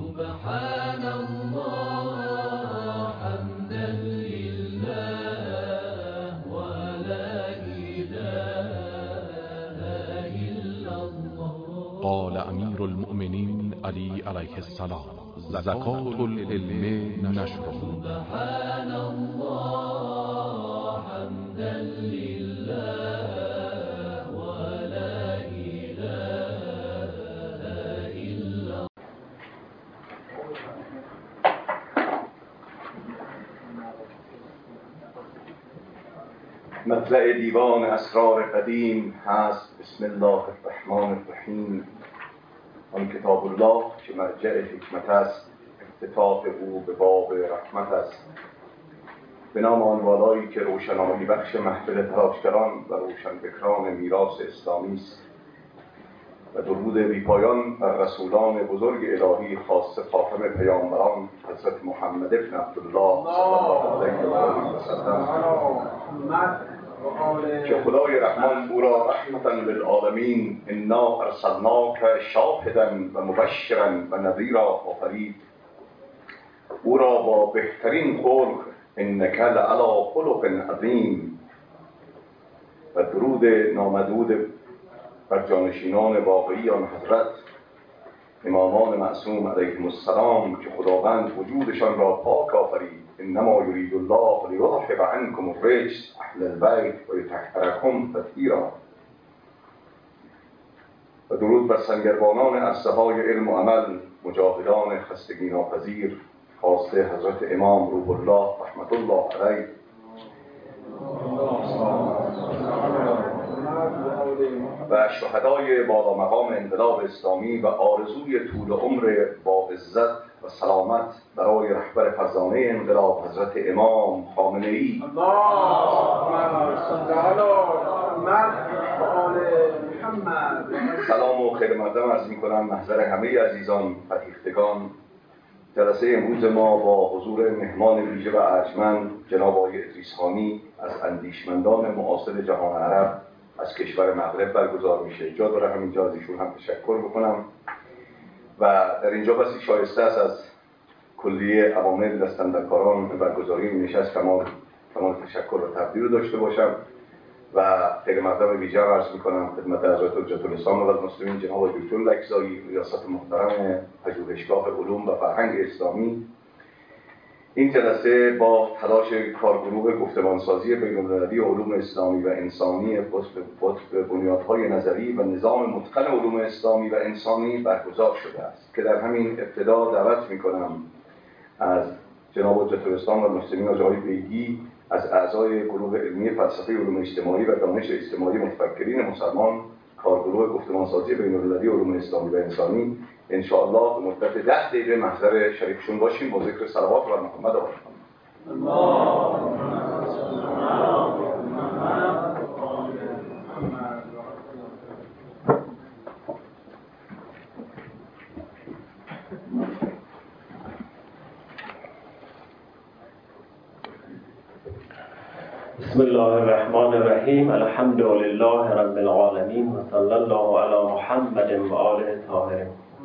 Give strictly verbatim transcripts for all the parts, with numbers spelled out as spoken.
سبحان الله حمدا لله ولا إله إلا الله. قال امیر المؤمنین علی علیه السلام: زکات العلم نشره. سبحان الله حمدا لله ولا إله إلا الله. مطلع دیوان اسرار قدیم هست بسم الله الرحمن الرحیم. آن کتاب الله که مرجع حکمت است، افتتاح او به باب رحمت است. به نام آن والایی که روشنایی بخش محفل تلاشگران و روشنفکران میراث اسلامی است و درود بیپایان بر رسولان بزرگ الهی، خاصه خاتم پیامبران حضرت محمد ابن عبدالله صلی الله علیه و آله و سلم، که خدای رحمان او را رحمتا للعالمین انا ارسلناک شاهدا و مبشرا و نذیرا آفرید. او را با بهترین خلق انک لعلی خلق عظیم و درود نامحدود بر جانشینان واقعی آن حضرت، امامان معصوم علیهم السلام، که خداوند وجودشان را پاک آفرید. انما یرید الله لیذهب عنکم الرجس اهل البیت و یطهرکم تطهیرا. و درود بر سنگربانان عرصه های علم و عمل، مجاهدان خستگی ناپذیر، خاصه حضرت امام روح الله رحمت الله علیه و شهدای بالا مقام انقلاب اسلامی و آرزوی طول عمر با عزت و سلامت برای رهبر فرزانه انقلاب حضرت امام خامنه ای. سلام و خیر مقدم عرض می‌کنم محضر همه عزیزان فرهیختگان. جلسه امروز ما با حضور مهمان ویژه و ارجمند جناب آقای ادریس خانی از اندیشمندان معاصر جهان عرب از کشور مغرب برگزار میشه. جا داره همینجا از ایشون هم تشکر بکنم و در اینجا بسی شایسته است از کلیه عوامل دستندرکاران برگزاری این نشست تمام تمام تشکر و تقدیر رو داشته باشم و خیر مقدم ویژه عرض میکنم خدمت حضرت حجت الاسلام و المسلمین جناب دکتر لکزایی، ریاست محترم پژوهشگاه علوم و فرهنگ اسلامی. این جلسه با تلاش کارگروه گفتمانسازی بین‌المللی علوم اسلامی و انسانی قطب بنیادهای نظری و نظام متقن علوم اسلامی و انسانی برگزار شده است که در همین ابتدا دعوت می‌کنم از جناب حجت الاسلام و المسلمین حاجی آقای بیگی از اعضای گروه علمی فلسفه علوم اجتماعی و دانش اجتماعی متفکرین مسلمان کارگروه گفتمانسازی بین‌المللی علوم اسلامی و انسانی ان شاء الله به مدت ده دقیقه محضر شریکشون باشیم با ذکر صلوات بر محمد و بسم الله الرحمن الرحیم. الحمد لله رب العالمین و صلی الله علی محمد و آله الطاهرین.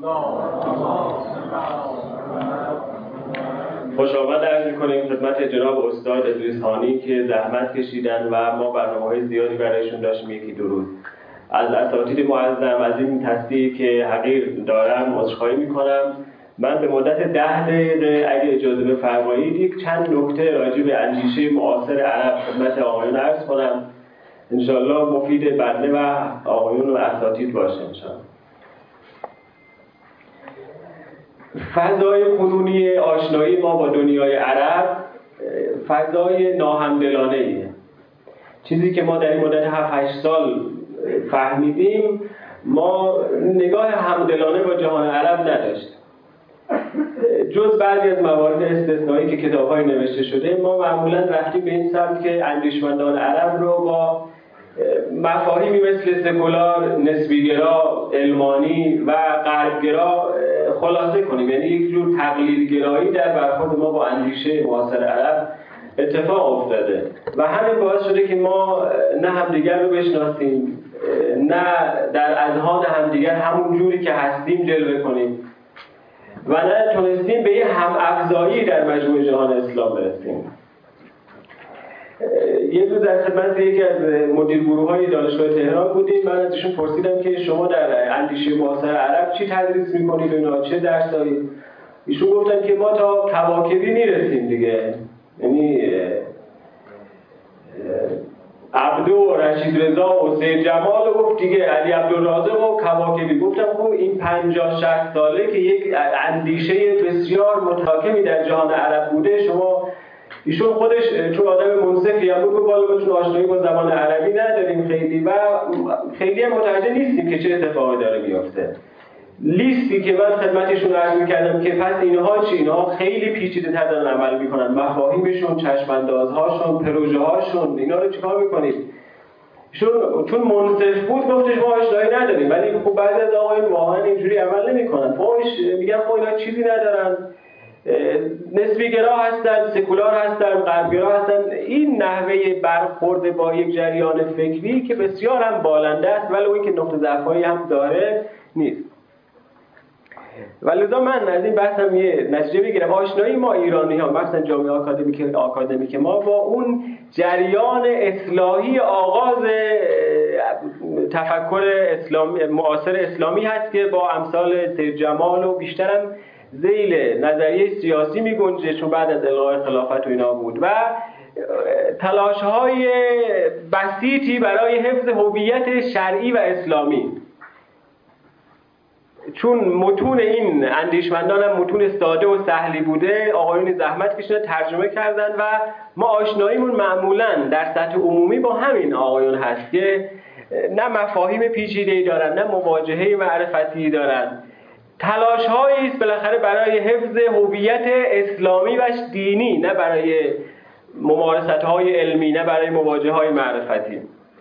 خوش آمد عرض می‌کنیم خدمت جناب استاد ادریس خانی که زحمت کشیدن و ما برنامه‌های زیادی برایشون داشتیم. یکی درود از اساتید معظم از این تصدیقی که حقیر دارم عذرخواهی می‌کنم. من به مدت ده دقیقه اگه اجازه بفرمایید یک چند نکته راجع به اندیشه معاصر عرب خدمت آقایون عرض کنم. انشاءالله مفید بنده و آقایون و اساتید باشه انشاءالله. فضای کنونی آشنایی ما با دنیای عرب فضای ناهمدلانه ایه. چیزی که ما در این مدت هفت هشت سال فهمیدیم، ما نگاه همدلانه با جهان عرب نداشتیم. جز بعضی از موارد استثنایی که کتاب‌های نوشته شده، ما معمولاً رفتیم به این سمت که اندیشمندان عرب رو با مفاهیمی مثل سکولار، نسبی‌گرا، علمانی و غرب‌گرا خلاصه کنیم، یعنی یک جور تقلیدگرایی در برخورد ما با اندیشه معاصر عرب اتفاق افتاده و همین باعث شده که ما نه همدیگر رو بشناسیم، نه در اذهان همدیگر همون جوری که هستیم جلوه کنیم و نه تونستیم به یه هم افزایی در مجموع جهان اسلام برسیم. یه روز در خدمت یکی از مدیر گروه‌های دانشگاه تهران بودیم. من ازشون پرسیدم که شما در اندیشه معاصر عرب چی تدریس می‌کنید و اینا، چه درسایی؟ ایشون گفتن که ما تا کواکبی میرسیم دیگه. یعنی عبدو رشید رضا و سید جمال و گفت دیگه علی عبدالرازق و کواکبی. گفتم خب این پنجاه شصت ساله که یک اندیشه بسیار متراکمی در جهان عرب بوده، شما ایشون خودش چون آدم منصفی هم بود بالا چون آشنایی با زبان عربی نداریم خیلی و خیلی هم متوجه نیستیم که چه اتفاقی داره میفته. لیستی که من خدمتشون عرض می‌کردم که پس اینها چی؟ اینها خیلی پیچیده‌تر دارن عمل می‌کنن، مفاهیمشون، چشم‌اندازهاشون، پروژه‌هاشون، اینا رو چیکار می‌کنید؟ چون چون منصف بود گفتش ما آشنایی نداریم، ولی خب بعضی از آقایون واقعا اینجوری عمل نمی‌کنن. فوش میگن خب اینا چیزی ندارن، نسبی گرا هستن، سکولار هستن، غربگرا هستن. این نحوه برخورد با یک جریان فکری که بسیار هم بالنده است ولی اون که نقطه ضعفی هم داره نیست. ولذا من از این بحثم یه نتیجه بگیرم. آشنایی ما ایرانی ها مثلا جامعه آکادمیک آکادمیک ما با اون جریان اصلاحی آغاز تفکر اسلامی معاصر اسلامی هست که با امثال سید جمال و بیشترم ذیل نظریه سیاسی می گنجه چون بعد از الغای خلافت و اینا بود و تلاش های بسیطی برای حفظ هویت شرعی و اسلامی. چون متون این اندیشمندان هم متون ساده و سهلی بوده، آقایون زحمت کشیدن ترجمه کردن و ما آشناییمون معمولاً در سطح عمومی با همین آقایون هست که نه مفاهیم پیچیده‌ای دارن نه مواجهه معرفتی دارن. تلاش‌هایی است بالاخره برای حفظ هویت اسلامی و دینی، نه برای ممارست‌های علمی، نه برای مواجهه‌های معرفتی.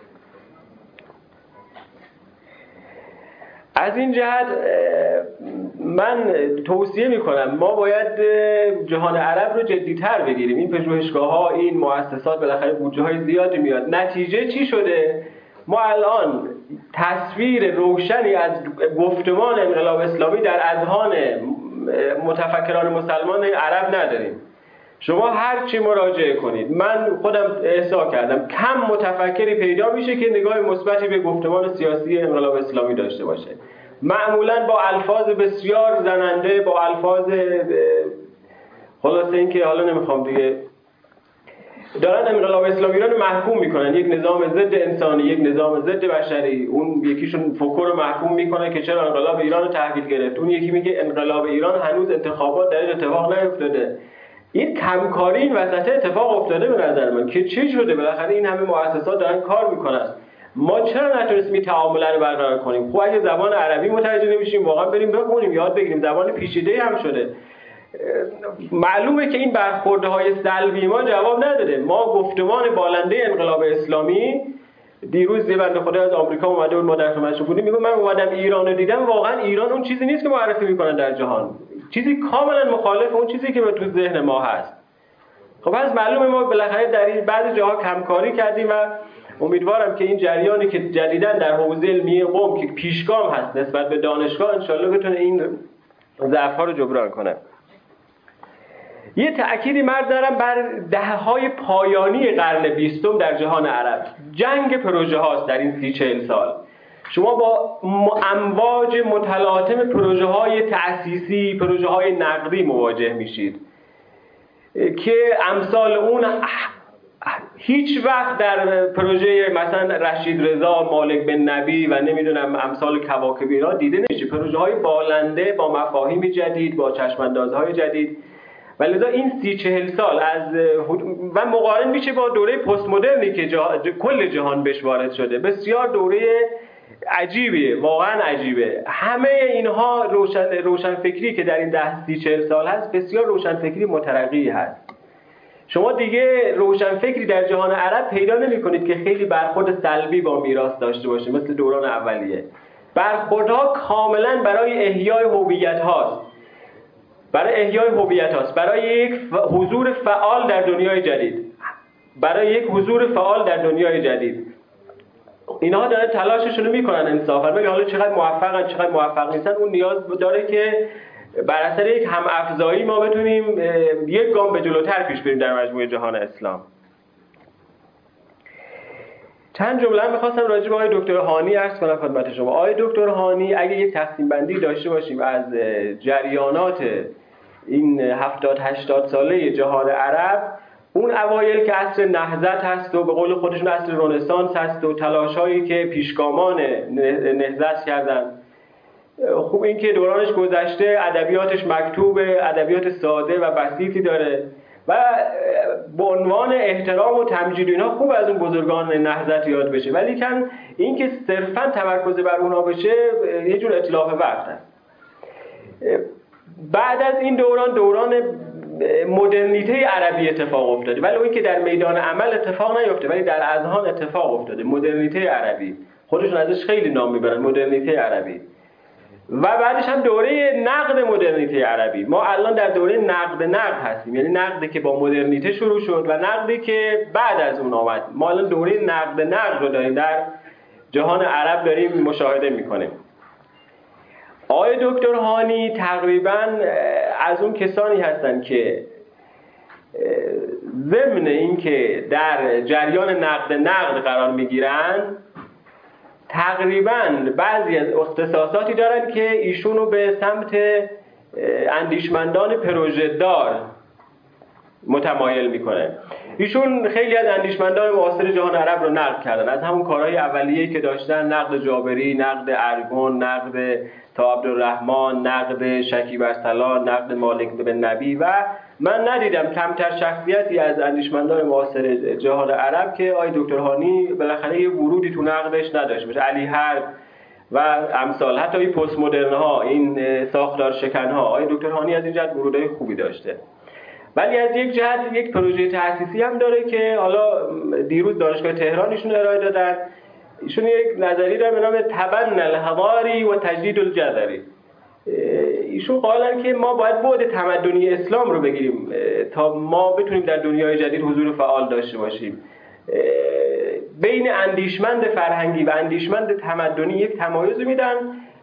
از این جهت من توصیه میکنم ما باید جهان عرب رو جدی‌تر بگیریم. این پژوهشگاه‌ها، این مؤسسات بالاخره بودجه‌های زیادی میاد. نتیجه چی شده؟ ما الان تصویر روشنی از گفتمان انقلاب اسلامی در اذهان متفکران مسلمان عرب نداریم. شما هر چی مراجعه کنید، من خودم احساس کردم کم متفکری پیدا میشه که نگاه مثبتی به گفتمان سیاسی انقلاب اسلامی داشته باشه. معمولاً با الفاظ بسیار زننده، با الفاظ خلاصه این که حالا نمیخوام دیگه، دارن انقلاب اسلامی رو محکوم میکنن، یک نظام ضد انسانی، یک نظام ضد بشری. اون یکیشون فوکو رو محکوم میکنه که چرا انقلاب ایران رو تحویل گرفت، اون یکی میگه انقلاب ایران هنوز انتخابات درش اتفاق نیفتاده. این کمکاری این وسط اتفاق افتاده به نظر من که چه شده بالاخره این همه مؤسسات دارن کار میکنن، ما چرا نتونستیم تعامل رو برقرار کنیم؟ خب اگه زبان عربی متوجه نمیشیم واقعا بریم بخونیم یاد بگیریم، زبان پیچیده هم شده. معلومه که این برخوردهای سلبی ما جواب نداده. ما گفتمان بالنده انقلاب اسلامی، دیروز یه بنده خدا از آمریکا اومده بود، ما در خدمتش بودیم، میگه من اومدم ایران رو دیدم، واقعا ایران اون چیزی نیست که معرفی میکنن در جهان، چیزی کاملا مخالف اون چیزی که تو ذهن ما هست. خب پس معلومه ما بالاخره در این بعضی جاها کمکاری کردیم و امیدوارم که این جریانی که جدیداً در حوزه علمی قم که پیشگام هست نسبت به دانشگاه انشالله بتونه این ضعف‌ها رو جبران کنه. یه تأکیدی مرد دارم بر دهه‌های پایانی قرن بیستم در جهان عرب. جنگ پروژه هاست در این سی چهل سال. شما با امواج متلاطم پروژه های تأسیسی، پروژه های نقدی مواجه میشید که امثال اون هیچ وقت در پروژه مثلا رشید رضا، مالک بن نبی و نمیدونم امثال کواکبی را دیده نمیشه. پروژه های بالنده با مفاهیم جدید، با چشماندازهای جدید. ولذا این سی چهل سال از و مقارن میشه با دوره پست مدرنی که جه... کل جهان بهش وارد شده. بسیار دوره عجیبه، واقعا عجیبه. همه اینها روشن روشن فکری که در این ده سی چهل سال هست بسیار روشن فکری مترقی هست. شما دیگه روشن فکری در جهان عرب پیدا نمی کنید که خیلی برخورد سلبی با میراث داشته باشه مثل دوران اولیه. برخوردها کاملا برای احیای هویت هاست. برای احیای هویت هاست، برای یک حضور فعال در دنیای جدید، برای یک حضور فعال در دنیای جدید. اینها دارن تلاششون رو میکنن انصافا، ولی حالا چقدر موفقن چقدر موفق نیستن اون نیاز داره که بر اثر یک هم افزایی ما بتونیم یک گام به جلوتر پیش بریم در مجموعه جهان اسلام. چند جمله می‌خواستم راجع به آقای دکتر هانی عرض کنم خدمت شما. آقای دکتر هانی اگه یک تقسیم بندی داشته باشیم از جریانات این هفتاد هشتاد ساله جهان عرب، اون اوایل که عصر نهضت هست و به قول خودشون عصر رنسانس هست و تلاش‌هایی که پیشگامان نهضت کردن، خوب این که دورانش گذشته، ادبیاتش مکتوبه، ادبیات ساده و بسیطی داره و به عنوان احترام و تمجید اینا خوب از اون بزرگان نهضت یاد بشه، ولی کن این که صرفاً تمرکز بر اونها بشه یه جور اتلاف وقت هست. بعد از این دوران دوران مدرنیته عربی اتفاق افتاده، ولی اون که در میدان عمل اتفاق نیفته ولی در اذهان اتفاق افتاده. مدرنیته عربی خودشون ازش خیلی نام میبرن، مدرنیته عربی. و بعدش هم دوره نقد مدرنیته عربی. ما الان در دوره نقد نقد هستیم، یعنی نقدی که با مدرنیته شروع شد و نقدی که بعد از اون آمد. ما الان دوره نقد نقد رو داریم در جهان عرب داریم مشاهده میکنیم. آقای دکتر هانی تقریباً از اون کسانی هستند که ضمن این که در جریان نقد نقد قرار میگیرن، تقریباً بعضی از اختصاصاتی دارن که ایشونو به سمت اندیشمندان پروژه دار متمایل میکنه. ایشون خیلی از اندیشمندان معاصر جهان عرب رو نقد کردن، از همون کارهای اولیه‌ای که داشتن، نقد جابری، نقد ارگون، نقد تا عبدالرحمن، نقد شکیب ارسلان، نقد مالک بن نبی و من ندیدم کمتر شخصیتی از اندیشمندان معاصر جهان عرب که آقای دکتر هانی بالاخره یه ورودی تو نقدش نداشت، مثل علی حرب و امثال، حتی این پست مدرن ها، این ساختار شکن ها. آقای دکتر هانی از این جهت ورودای خوبی داشته. ولی از یک جهت یک پروژه تأسیسی هم داره که حالا دیروز دانشگاه تهران ایشون ارائه دادن. ایشون یک نظریه داره به نام تبن الحضاری و تجدید الجذری. ایشون قائلن که ما باید بعد تمدنی اسلام رو بگیریم تا ما بتونیم در دنیای جدید حضور فعال داشته باشیم. بین اندیشمند فرهنگی و اندیشمند تمدنی یک تمایز میدن.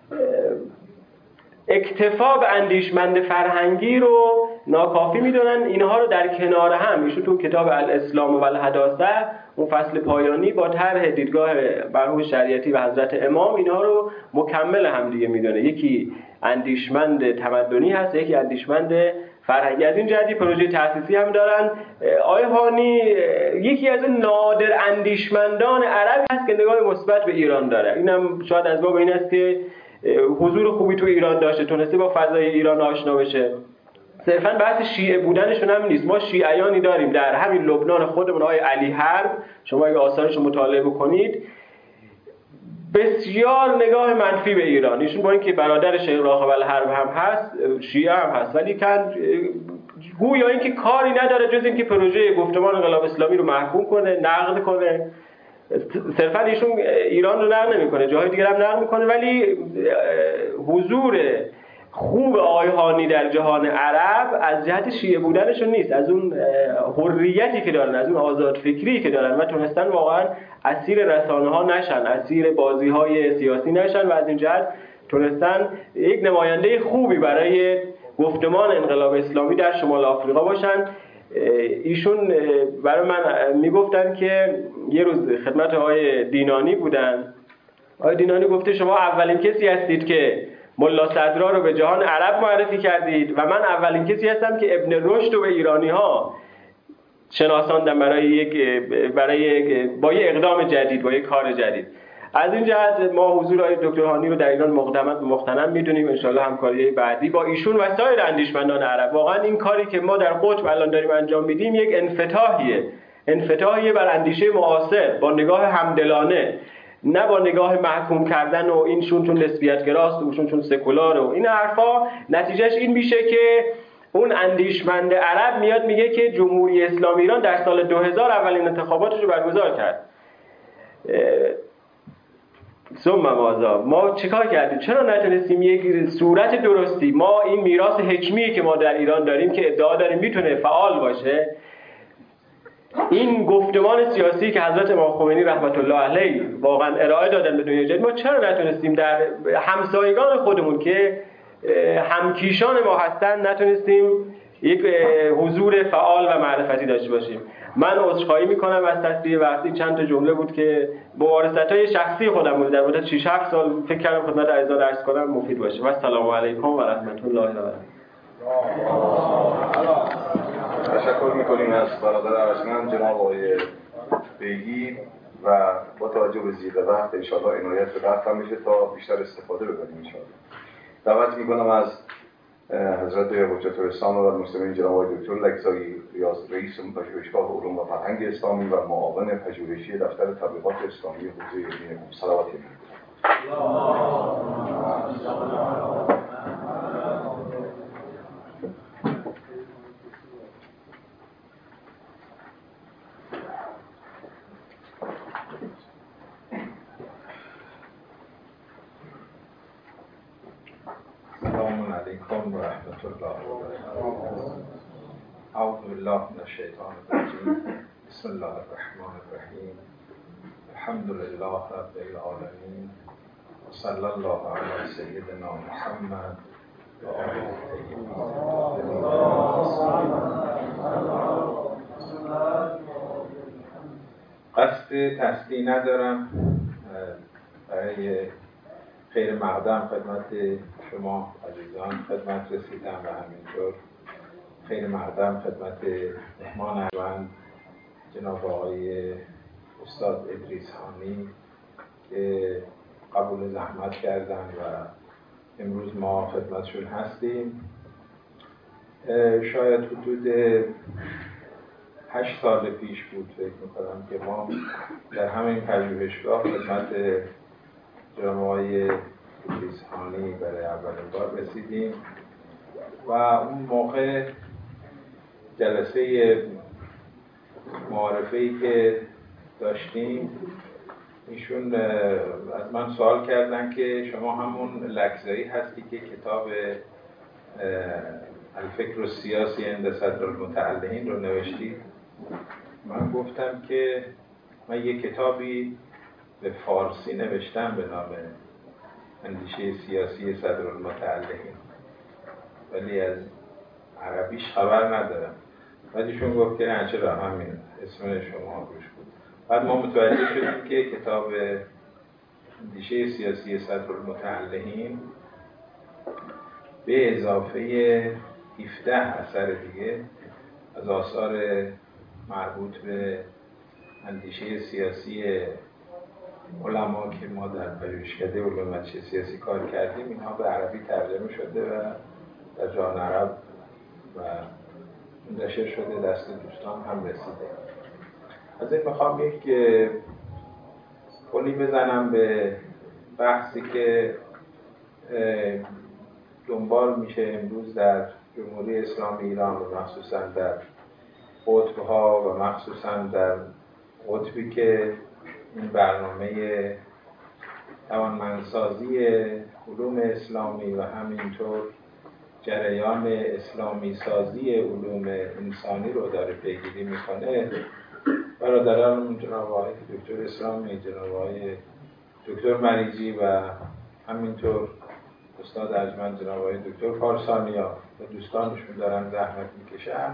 اکتفا به اندیشمند فرهنگی رو ناکافی میدونن، اینها رو در کنار هم ایشون تو کتاب الاسلام و الحداثه اون فصل پایانی با طرح دیدگاه مرحوم شریعتی و حضرت امام اینها رو مکمل هم دیگه میدونه. یکی اندیشمند تمدنی هست، یکی اندیشمند فرهنگی. از این جهتی پروژه تأسیسی هم دارن. آقای هانی یکی از اون نادر اندیشمندان عرب هست که نگاه مثبت به ایران داره. اینم شاید از باب این است که حضور خوبی تو ایران داشته، تونسته با فضای ایران آشنا بشه. صرفاً بحث شیعه بودنشون هم نیست. ما شیعیانی داریم در همین لبنان خودمون. آقای علی حرب، شما اگه آثارش رو مطالعه بکنید، بسیار نگاه منفی به ایران. ایشون با اینکه برادر شیخ راغب الحرب هم هست، شیعه هم هست، ولی کن گویا اینکه کاری نداره جز اینکه پروژه گفتمان انقلاب اسلامی رو محکوم کنه، نقد کنه. صرفاً ایشون ایران رو نقد نمی‌کنه، جاهای دیگر هم نقد می‌کنه، ولی حضور خوب آقای هانی در جهان عرب از جهت شیعه بودنشون نیست، از اون حریتی که دارن، از اون آزاد فکری که دارن و تونستن واقعا اسیر رسانه ها نشن، اسیر بازی های سیاسی نشن و از این جهت تونستن یک نماینده خوبی برای گفتمان انقلاب اسلامی در شمال آفریقا باشن. ایشون برای من میگفتن که یه روز خدمت آقای دینانی بودن. آقای دینانی گفته شما اولین کسی هستید که ملا صدرا رو به جهان عرب معرفی کردید و من اولین کسی هستم که ابن رشد رو به ایرانی ها شناساندم برای یک برای یک با یک اقدام جدید، با یک کار جدید. از این جهت ما حضور آقای دکتر هانی رو در ایران مقدمت مختنم میدونیم. ان شاءالله همکاری بعدی با ایشون و سایر اندیشمندان عرب. واقعا این کاری که ما در قطب الان داریم انجام میدیم یک انفتاحیه، انفتاحیه بر اندیشه معاصر با نگاه همدلانه، نه با نگاه محکوم کردن و اینشون چون نسبیت گراست و اونشون چون سکولار و این حرفا. نتیجهش این میشه که اون اندیشمند عرب میاد میگه که جمهوری اسلامی ایران در سال دو هزار اولین انتخاباتش رو برگزار کرد. ثم ماذا؟ ما چیکار کردیم؟ چرا نتونستیم یک صورت درستی، ما این میراث حکمی که ما در ایران داریم که ادعا داریم میتونه فعال باشه، این گفتمان سیاسی که حضرت امام خمینی رحمت الله علیه واقعا ارائه دادن به دنیای جدید، ما چرا نتونستیم در همسایگان خودمون که همکیشان ما هستن نتونستیم یک حضور فعال و معرفتی داشته باشیم. من عذرخواهی میکنم از تصویر وقتی چند تا جمله بود که مبارزات‌های شخصی خودم بود در مدت شش هفت سال فکر کردم خدمت عزیزان عرض کنم مفید باشه. و السلام علیکم و رحمت الله و برکاته. تشکر میکنیم از برادر ارجمند جناب آقای بیگی و با توجه به زیغ وقت انشاءالله عنایت به وقت هم میشه تا بیشتر استفاده بکنیم انشاءالله. دعوت میکنم از حضرت حجت الاسلام و المسلمین جناب آقای دکتر لکزایی ریاض رئیس پژوهشگاه علوم و فرهنگ اسلامی و معاون پژوهشی دفتر تبلیغات اسلامی حوزه علمی صلوات می‌گویم. السلام علیکم و رحمت الله و برکاته. اعوذ بالله من الشیطان الرجیم. بسم الله الرحمن الرحیم. الحمد لله رب العالمین و صلی الله علی سیدنا محمد و آله الطیبین الطاهرین. قصد تصدیع ندارم، برای خیر مقدم خدمت شما عزیزان خدمت رسیدم و همینطور خیر مقدم خدمت مهمان ارجمند جناب آقای استاد ادریس هانی که قبول زحمت کردن و امروز ما خدمتشون هستیم. شاید حدود هشت سال پیش بود فکر میکنم که ما در همین پژوهشگاه خدمت جناب آقای ادریس هانی برای اولین بار رسیدیم و اون موقع جلسه معارفه‌ای که داشتیم ایشون از من سوال کردن که شما همون لکزایی هستی که کتاب الفکر السیاسی عند صدر المتعلقین رو نوشتید؟ من گفتم که من یک کتابی به فارسی نوشتم به نام اندیشه سیاسی صدر المتعلقین ولی از عربیش خبر ندارم. بعدشون گفت که نه چرا همین اسم شما روش بود. بعد ما متوجه شدیم که کتاب اندیشه سیاسی صدر المتعلقین به اضافه هفده اثر دیگه از آثار مربوط به اندیشه سیاسی علما که ما در پژوهشکده علوم اندیشه سیاسی کار کردیم اینها به عربی ترجمه شده و در جهان عرب و منتشر شده، دست دوستان هم رسیده. از این میخوام یک کلی بزنم به بحثی که دنبال میشه امروز در جمهوری اسلامی ایران و مخصوصا در قطب‌ها و مخصوصا در قطبی که این برنامه توانمندسازی علوم اسلامی و همینطور جریان اسلامی سازی علوم انسانی رو داره پیگیری میکنه. برادران جناب آقای دکتر اسلامی، جناب آقای دکتر مریجی و همینطور استاد ارجمند جناب آقای دکتر پارسانیا و دوستانشون دارن زحمت میکشن.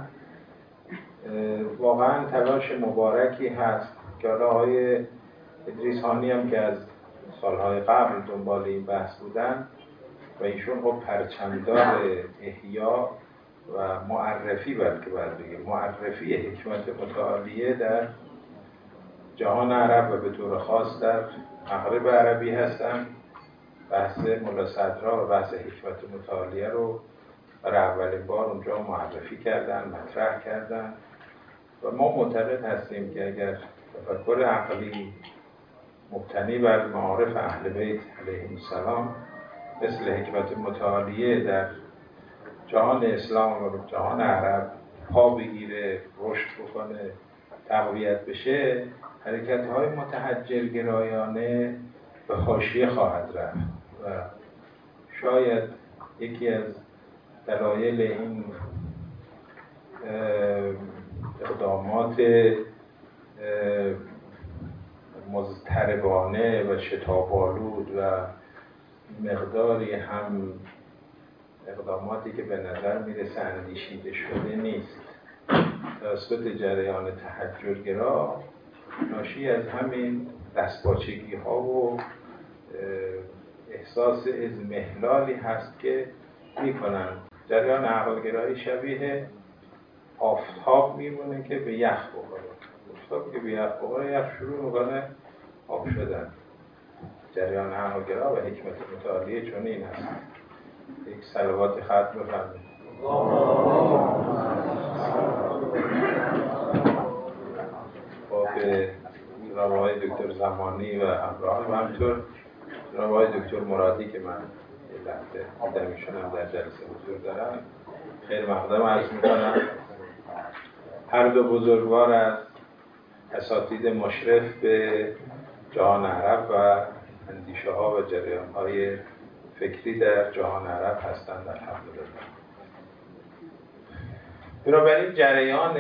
واقعا تلاش مبارکی هست که حالا آقای ادریس هانی هم که از سالهای قبل دنبال این بحث بودن و ایشون خب پرچمدار احیا و معرفی بلکه باید بگیم معرفی حکمت متعالیه در جهان عرب و به طور خاص در مغرب عربی هستن. بحث ملا صدرا و بحث حکمت متعالیه رو برای اولین بار اونجا معرفی کردن، مطرح کردن و ما معتقد هستیم که اگر تفکر عقلی مبتنی بر معارف اهل بیت علیهم السلام مثل حکمت متعالیه در جهان اسلام و جهان عرب پا بگیره، رشد بکنه، تقویت بشه، حرکت‌های متحجرگرایانه به حاشیه خواهد رفت و شاید یکی از دلایل این اقدامات مضطربانه و شتاب‌آلود و مقداری هم اقداماتی که به نظر میرسه اندیشیده شده نیست توسط جریان تحجرگرا، ناشی از همین دستپاچگی ها و احساس اضمحلالی هست که میکنن. جریان عقلگرایی شبیه آفتاب میمونه که به یخ بخوره. آفتاب که به یخ بخوره، یخ شروع میکنه آب شدن. جریان عقلگرا و حکمت متعالیه چون این هست. یک صلوات ختم بفرمایید. با به جناب آقای دکتر زمانی و همراهان و همینطور جناب آقای دکتر مرادی که من یه لحظه دیدم ایشون هم در جلسه حضور دارن، خیر مقدم عرض میکنم. هر دو بزرگوار از اساتید مشرف به جهان عرب و اندیشه ها و جریان های فکری در جهان عرب هستند الحمدلله. بنابراین جریان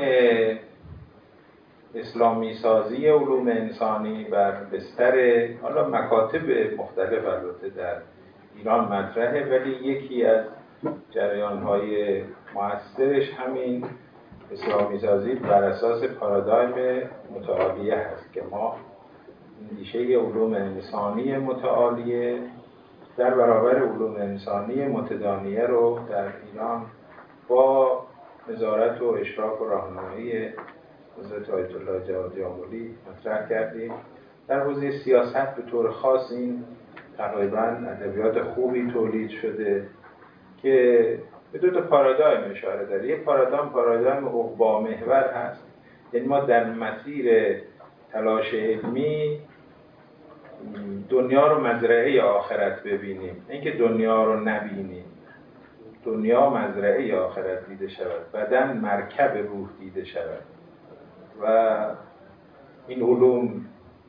اسلامی سازی علوم انسانی بر بستر حالا مکاتب مختلف البته در ایران مطرحه، ولی یکی از جریان‌های مؤثرش همین اسلامی سازی بر اساس پارادایم متعالیه هست که ما اندیشه علوم انسانی متعالیه در برابر علوم انسانی متدانیه رو در ایران با نظارت و اشراف و راهنمایی حضرت آیت الله جوادی آملی مطرح کردیم. در حوزه سیاست به طور خاص این تقریباً ادبیات خوبی تولید شده که به دو تا پارادایم اشاره داره. یک پارادایم پارادایم عقبا محور هست، یعنی ما در مسیر تلاش علمی دنیا رو مزرعه آخرت ببینیم، اینکه دنیا رو نبینیم. دنیا مزرعه آخرت دیده شود، بدن مرکب روح دیده شود و این علوم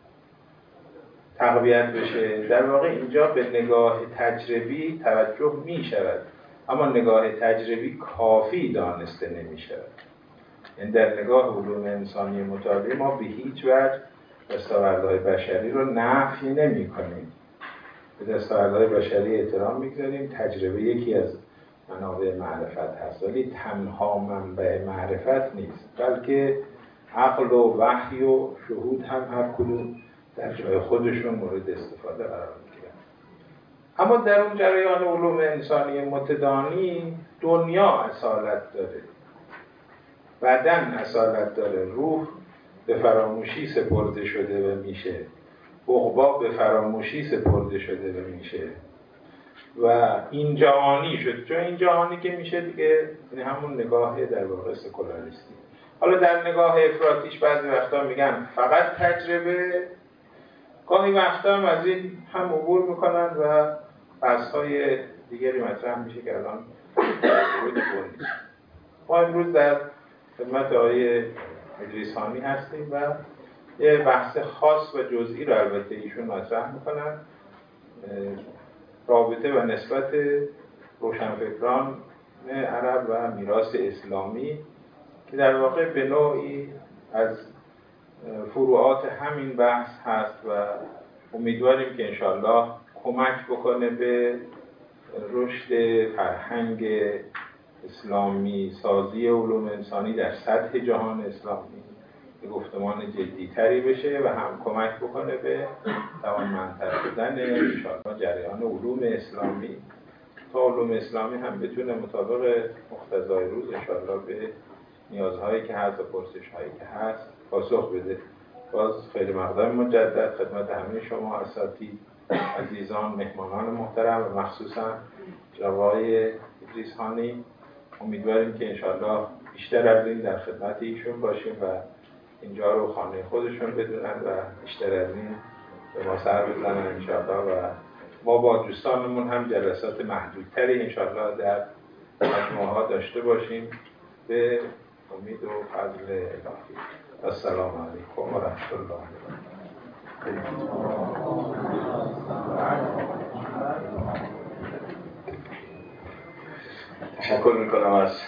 تقویت بشه. در واقع اینجا به نگاه تجربی توجه می شود، اما نگاه تجربی کافی دانسته نمی شود. یعنی در نگاه علوم انسانی مطالعه ما به هیچ وجه دستاوردهای بشری رو نفی نمی کنیم. به دستاوردهای بشری احترام میگذاریم. تجربه یکی از منابع معرفت هست، ولی تنها منبع معرفت نیست، بلکه عقل و وحی و شهود هم هر کدوم در جای خودشون مورد استفاده قرار میگیرن. اما در اون جریان علوم انسانی متدانی دنیا اصالت داره، بدن اصالت داره، روح به فراموشی سپرده شده و میشه، عقبا به فراموشی سپرده شده و میشه و این جهانی شد. چون این جهانی که میشه دیگه همون نگاه در واقع سکولاریستی. حالا در نگاه افراطیش بعضی وقتا میگن فقط تجربه، گاهی وقتا هم از این هم عبور میکنن و بحث‌های دیگری مطرح میشه که الان وجود بود. ما امروز در خدمت آقای ادریس‌خانی هستیم و یه بحث خاص و جزئی رو البته ایشون مطرح میکنن، رابطه و نسبت روشنفکران عرب و میراث اسلامی که در واقع به نوعی از فروعات همین بحث هست و امیدواریم که انشاءالله کمک بکنه به رشد فرهنگ اسلامی سازی علوم انسانی در سطح جهان اسلامی به گفتمان جدی‌تری بشه و هم کمک بکنه به توانمندتر شدن انشاءالله جریان علوم اسلامی تا علوم اسلامی هم بتونه مطابق مقتضای روز انشاءالله به نیازهایی که هست و پرسش‌هایی که هست پاسخ بده. باز خیلی مقدم مجدد خدمت همه شما اساتید عزیزان، مهمانان محترم و مخصوصا جناب آقای ادریس‌خانی، امیدواریم که انشاءالله بیشتر از این در خدمت ایشون باشیم و اینجا رو خانه خودشون بدونن و بیشتر از این به ما سر بزنن انشاءالله و ما با دوستانمون هم جلسات محدودتری انشاءالله در مجموعه ها داشته باشیم به امید و فضل الهی. السلام علیکم و رحمت الله تشکر میکنم از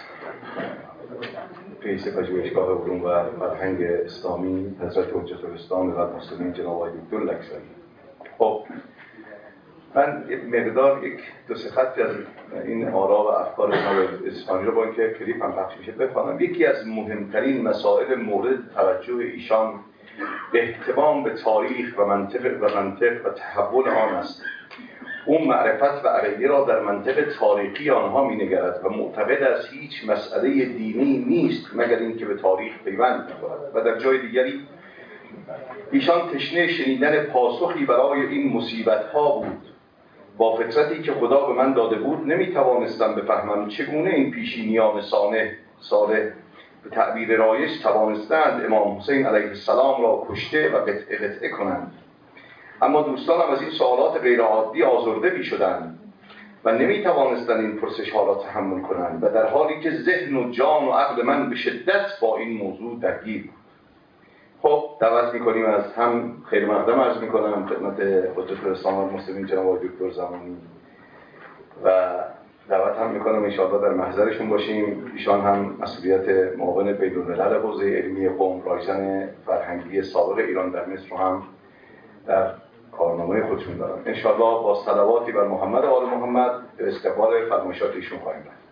رئیس پژوهشگاه علوم و فرهنگ اسلامی حضرت حجت الاسلام و المسلمین جناب آقای دکتر لکزایی. خب من یک مقدار یک دو سه خطی از این آرا و افکار جناب اصفهانی رو با اینکه کلیپ هم پخش میشه بخوانم. یکی از مهمترین مسائل مورد توجه ایشان احتمام به تاریخ و منطق و منطق و تحول آن است. اون معرفت و عقیده را در منطق تاریخی آنها می‌نگرد و معتقد از هیچ مسئله دینی نیست مگر اینکه به تاریخ پیوند می‌خورد. و در جای دیگری ایشان تشنه شنیدن پاسخی برای این مصیبت‌ها بود. با فطرتی که خدا به من داده بود نمی‌توانستم بفهمم چگونه این پیشینیان صالح صالح به تعبیر رایج توانستند امام حسین علیه السلام را کشته و قطعه قطعه کنند. اما دوستانم از این سوالات غیرعادی آزرده می شدند و نمی توانستند این پرسش ها را تحمل کنند و در حالی که ذهن و جان و عقل من به شدت با این موضوع درگیر بود. خب دعوت می کنیم از هم خیر مقدم عرض می کنم خدمت حجت الاسلام والمسلمین جناب دکتر زمانی و دعوت هم می کنم انشاءالله در محضرشون باشیم. ایشان هم مسئولیت معاون بین‌الملل حوزه علمی قم رایزن فرهنگی سابق ایران در مصر هم در کارنامه خودشون دارن. انشاءالله با صلواتی بر محمد و آل محمد به استقبال فرمایشات ایشون خواهیم رفت.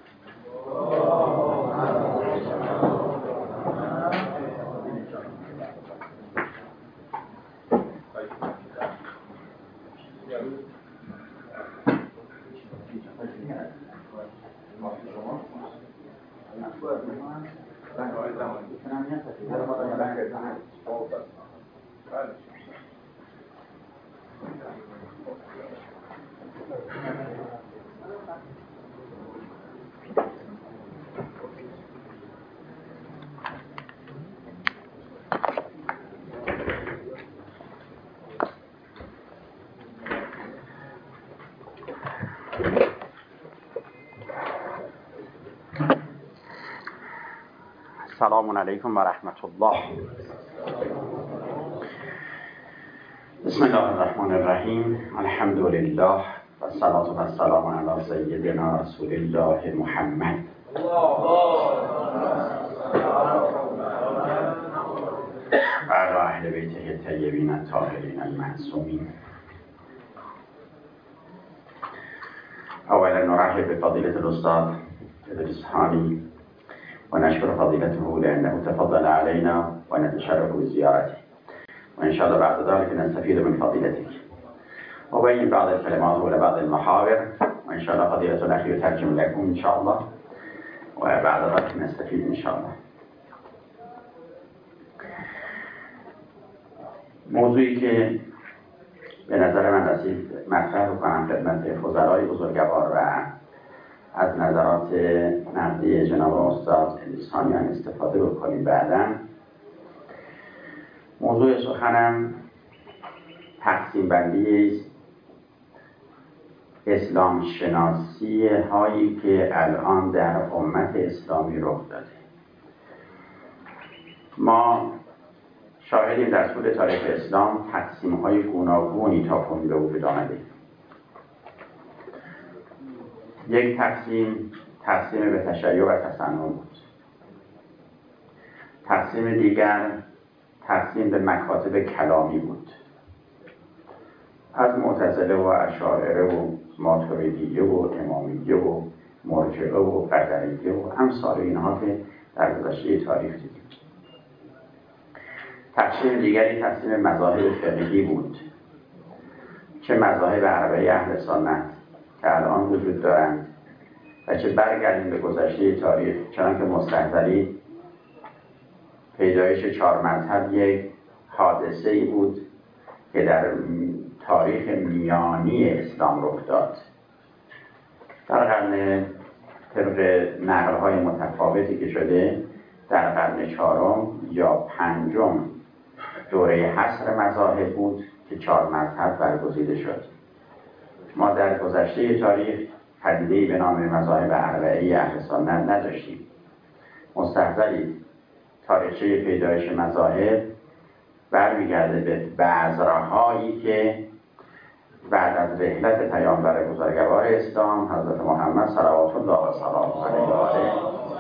السلام علیکم و رحمت الله. بسم الله الرحمن الرحیم. الحمد لله و الصلاة و السلام علی سیدنا رسول الله محمد و علی اهل بیته الطیبین الطاهرین المعصومین. اولا نرحب بفضیلة الاستاذ ادریس هانی ونشكر فضيلته لأنه تفضل علينا ونتشرف بزيارته وإن شاء الله بعد ذلك نستفيد من فضيلتك وبين بعض الكلمات ولا بعض المحاور وإن شاء الله فضيلة الأخ يترجم لكم إن شاء الله وبعد ذلك نستفيد إن شاء الله. موضوعی که به نظر من رسید مطرح کنم خدمت فضلای بزرگوار و از نظرات نقدی جناب استاد ادریس هانی هم استفاده بکنیم. بعداً موضوع سخنم تقسیم بندی است اسلام شناسی هایی که الان در امت اسلامی رخ داده. ما شاهدیم در طول تاریخ اسلام تقسیم های گوناگونی تا کنون به وجود آمده. یک تقسیم تقسیم به تشیع و تصنع بود. تقسیم دیگر تقسیم به مکاتب کلامی بود. از معتزله و اشاعره و ماتریدیه و امامیه و مرجئه و قدریه و امثال اینها که در گذشته تاریخ دیدیم. تقسیم دیگری تقسیم مذاهب فقهی بود، چه مذاهب اربعه اهل سنت که الان وجود دارند و چه برگردیم به گذشته تاریخ، چنانکه مستحضری پیدایش چهار مذهب یک حادثه ای بود که در تاریخ میانی اسلام رخ داد. در قرن طبق نقل‌های متفاوتی که شده در قرن چهارم یا پنجم دوره حصر مذاهب بود که چهار مذهب برگزیده شد. ما در گذشته تاریخ پدیده‌ای به نام مذاهب اربعه اهل سنت نداشتیم. مستحضری تاریخچه پیدایش مذاهب برمیگرده به بذرهایی که بعد از رحلت پیامبر بزرگوار اسلام حضرت محمد صلوات الله و سلامه علیه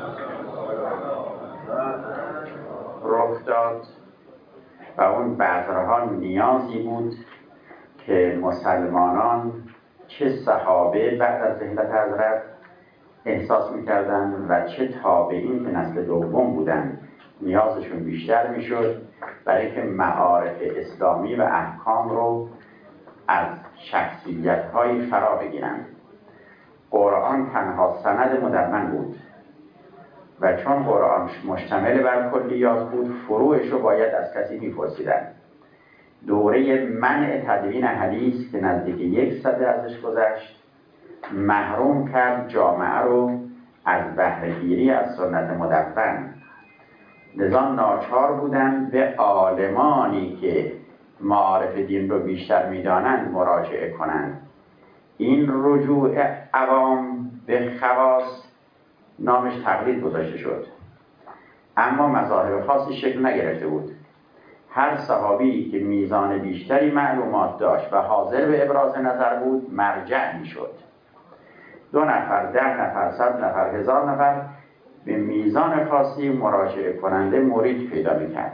رخ داد و اون بذرها نیازی بود که مسلمانان چه صحابه بعد از رحلت حضرت احساس میکردن و چه تابعین که نسل دوم بودن نیازشون بیشتر میشد برای که معارف اسلامی و احکام رو از شخصیت‌های فرا بگیرن. قرآن تنها سند مدون بود و چون قرآن مشتمل بر کلیات بود فروعش رو باید از کسی می‌پرسیدن. دوره منع تدوین حدیث که نزدیک یک سده ازش گذشت محروم کرد جامعه رو از بهره‌گیری از سنت مدون. لذا ناچار بودن به عالمانی که معارف دین رو بیشتر میدانند مراجعه کنند. این رجوع عوام به خواص نامش تقلید گذاشته شد، اما مذاهب خاصی شکل نگرفته بود. هر صحابی که میزان بیشتری معلومات داشت و حاضر به ابراز نظر بود مرجع میشد. دو نفر، ده نفر، صد نفر، هزار نفر به میزان خاصی مراجعه کننده مرید پیدا میکرد.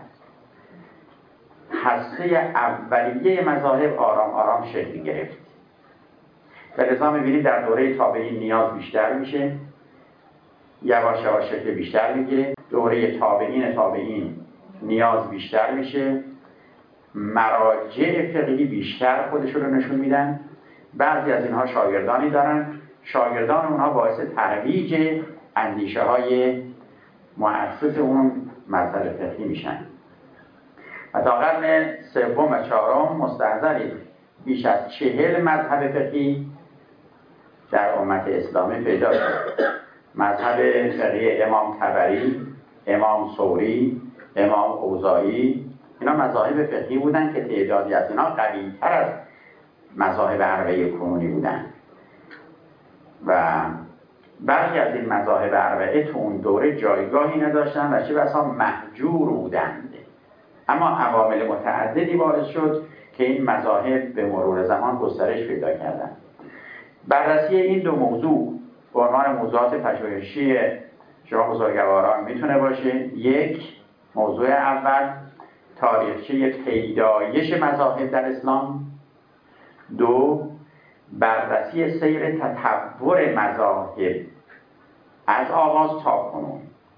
هسته اولیه مذاهب آرام آرام شکل گرفت و لذا میبینید در دوره تابعین نیاز بیشتر میشه، یواش یواش شکل بیشتر میگیره. دوره تابعین تابعین نیاز بیشتر میشه، مراجع فقهی بیشتر خودشون رو نشون میدن. بعضی از اینها شاگردانی دارن، شاگردان اونها باعث ترویج اندیشه های مؤسس اون مذهب فقهی میشن و تا قرن سوم و چهارم مستحضرید بیش از چهل مذهب فقهی در امت اسلامی پیدا شد. مذهب فقهی امام طبری، امام ثوری، امام اوزاعی، اینا مذاهب فقهی بودن که تعدادی از اینا قوی‌تر از مذاهب اربعه کنونی بودن و برخی از این مذاهب اربعه تو اون دوره جایگاهی نداشتن و چه بسا مهجور بودند. اما عوامل متعددی باعث شد که این مذاهب به مرور زمان گسترش پیدا کردند. بررسی این دو موضوع به عنوان موضوعات پژوهشی شما بزرگواران میتونه باشه. یک، موضوع اول تاریخچه پیدایش مذاهب در اسلام. دو، بررسی سیر تطور مذاهب از آغاز تا کنون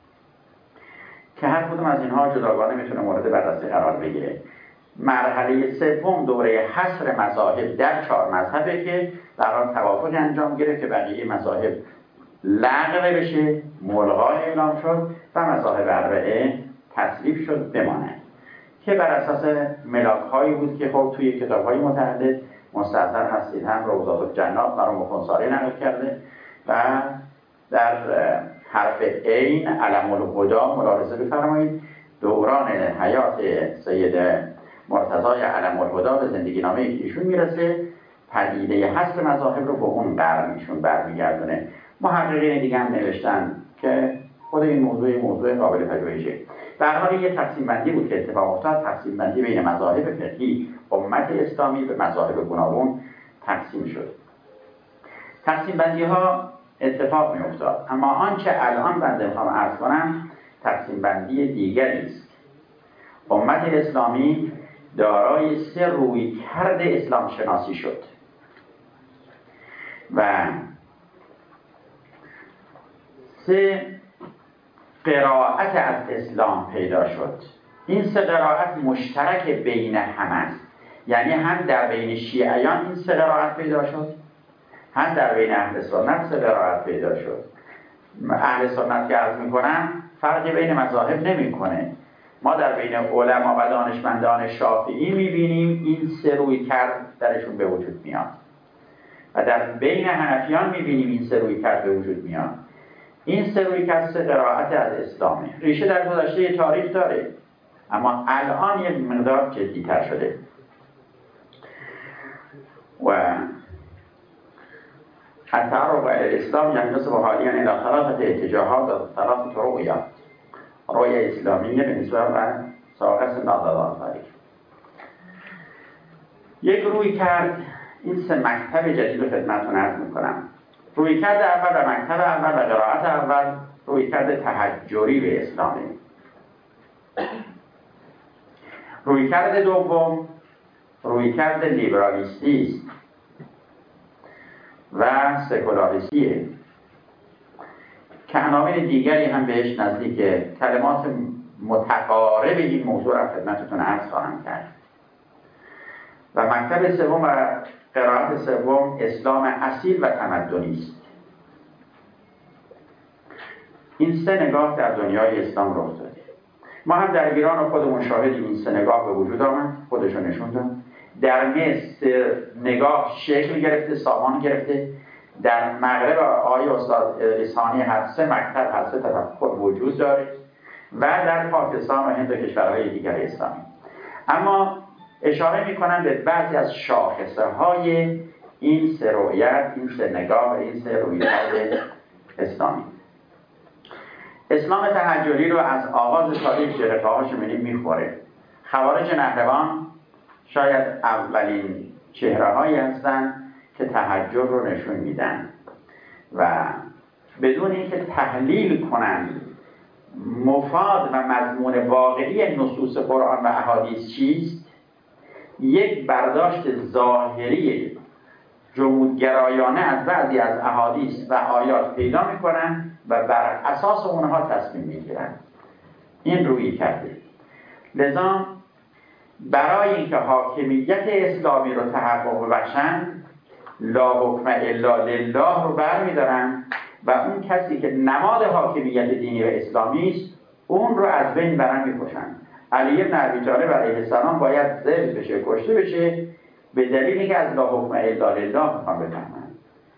که هر کدوم از اینها جداگانه میتونه مورد بررسی قرار بگیره. مرحله سوم دوره حصر مذاهب در چهار مذهبه که در آن توافقی انجام گرفت که بقیه مذاهب لغو بشه، ملغا اعلام شد و مذاهب اربعه تصریف شد بماند که بر اساس ملاک‌هایی بود که خب توی کتاب‌های متعدد مستحضر هستید. هم روضات الجنات مرحوم خنثاری نقل کرده و در حرف عین علم الهدی ملاحظه بفرمایید دوران حیات سید مرتضی علم الهدی به زندگی نامه ایشون میرسه، پدیده حصر مذاهب رو به اون قرن ایشون برمیگردونه. محققین دیگه هم نوشتن که خود این موضوع موضوع قابل پژوهشه. در حال یه تقسیم بندی بود که اتفاق افتاد، تقسیم بندی بین مذاهب فقهی امت اسلامی به مذاهب گوناگون تقسیم شد. تقسیم بندی ها اتفاق می افتاد، اما آنچه الان بنده میخوام عرض کنم تقسیم بندی دیگری است. امت اسلامی دارای سه رویکرد اسلام شناسی شد و سه قرائت از اسلام پیدا شد. این سه قرائت مشترک بین هم است، یعنی هم در بین شیعیان این سه قرائت پیدا شد، هم در بین اهل سنت سه قرائت پیدا شد. اهل سنت که عرض میکنم فرقی بین مذاهب نمیکنه. ما در بین علما و دانشمندان شافعی میبینیم این سه رویکرد درشون به وجود میاد و در بین حنفیان میبینیم این سه رویکرد به وجود میاد. این سه رویکرد سه قرائت از اسلامه. ریشه در گذشته تاریخ داره، اما الان یک مقدار جدی‌تر شده و التعرف على الاسلام ينقسم حاليا الى ثلاثه اتجاهات و ثلاثه رؤيا. رؤیه اسلامیه به نسبت به ساقس نادادان تاریخ. یک روی کرد، این سه مکتب جدید رو خدمتتون عرض میکنم. روی کرد اول و مکتب اول و قرائت اول روی کرد تحجری به اسلامی. روی کرد دوم روی کرد لیبرالیستی است و سکولاریسیه که عناوین دیگری هم بهش نزدیکه. کلمات متقارب این موضوع را خدمتتون عرض خواهم کرد. و مکتب سوم و قرائت سوم اسلام اصیل و تمدنی است. این سه نگاه در دنیای اسلام رخ داده. ما هم در ایران و خودمون شاهدیم این سه نگاه به وجود آمد، خودشو نشون داد. در مصر نگاه شکل گرفته، سامان گرفته. در مغرب آقای استاد ریحانی هر سه مکتب، هر سه تفکر وجود داره و در پاکستان و هند و کشورهای دیگر اسلامی. اما اشاره میکنم به بعضی از شاخصه های این سه رؤیت، این سه نگاه و این سه رویداد اسلامی. اسلام تحجری رو از آغاز تاریخ جرقه هاش می‌بینیم میخوره. خوارج نهروان شاید اولین چهره هایی هستند که تحجر رو نشون میدن و بدون اینکه تحلیل کنند مفاد و مضمون واقعی نصوص قرآن و احادیث چیست، یک برداشت ظاهری جمودگرایانه از بعضی از احادیث و آیات پیدا میکنن و بر اساس اونها تصمیم میگیرن. این روی کرده. لذا برای اینکه حاکمیت اسلامی رو تحقق بخشن، لا حکم الا لله رو برمیدارن و اون کسی که نماد حاکمیت دینی و اسلامی است اون رو از بین برن میکشن. علی بن ابی طالب علیه السلام باید ذبح بشه، کشته بشه، به دلیلی که از لا حکم الا لله میخوان بفهمن.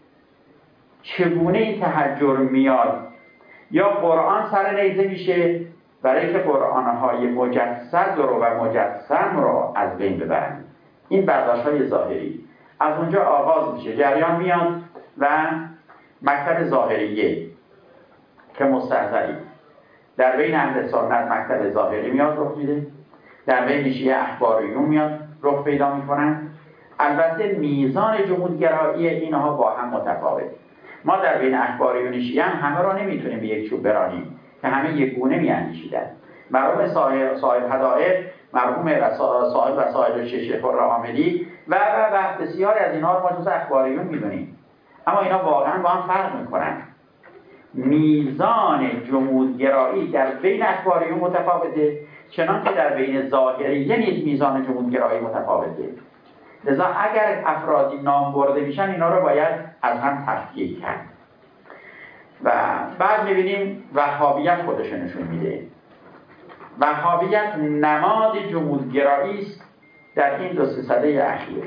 چگونه این تحجر میاد؟ یا قرآن سر نیزه میشه برای که قرآنهای مجسد رو و مجسم رو از بین ببرن. این برداشت های ظاهری از اونجا آغاز میشه، جریان میاد و مکتب ظاهریه که مستحضری در بین اهل سنت مکتب ظاهری میاد رخ میده، در بین شیعه اخباریون میاد رخ پیدا میکنن. البته میزان جمودگرایی اینها با هم متفاوت. ما در بین اخباریون شیعه هم همه را نمیتونیم به یک چوب برانیم که همه یک گونه میاندیشیدن. مرحوم صاحب صاحب هدایق، مرحوم صاحب وسائل شیخ خرم‌عاملی و و و بسیاری از اینها رو ما جزء اخباریون میدونیم، اما اینا واقعا با هم فرق میکنن. میزان جمودگرایی در بین اخباریون متفاوته، چنانکه در بین ظاهریه نیز میزان جمودگرایی متفاوته. لذا اگر افرادی نام برده میشن اینا رو باید از هم تفکیک کرد. و بعد میبینیم وهابیت خودش نشون میده. وهابیت نماد جمودگرایی است در این دو سه سده اخیر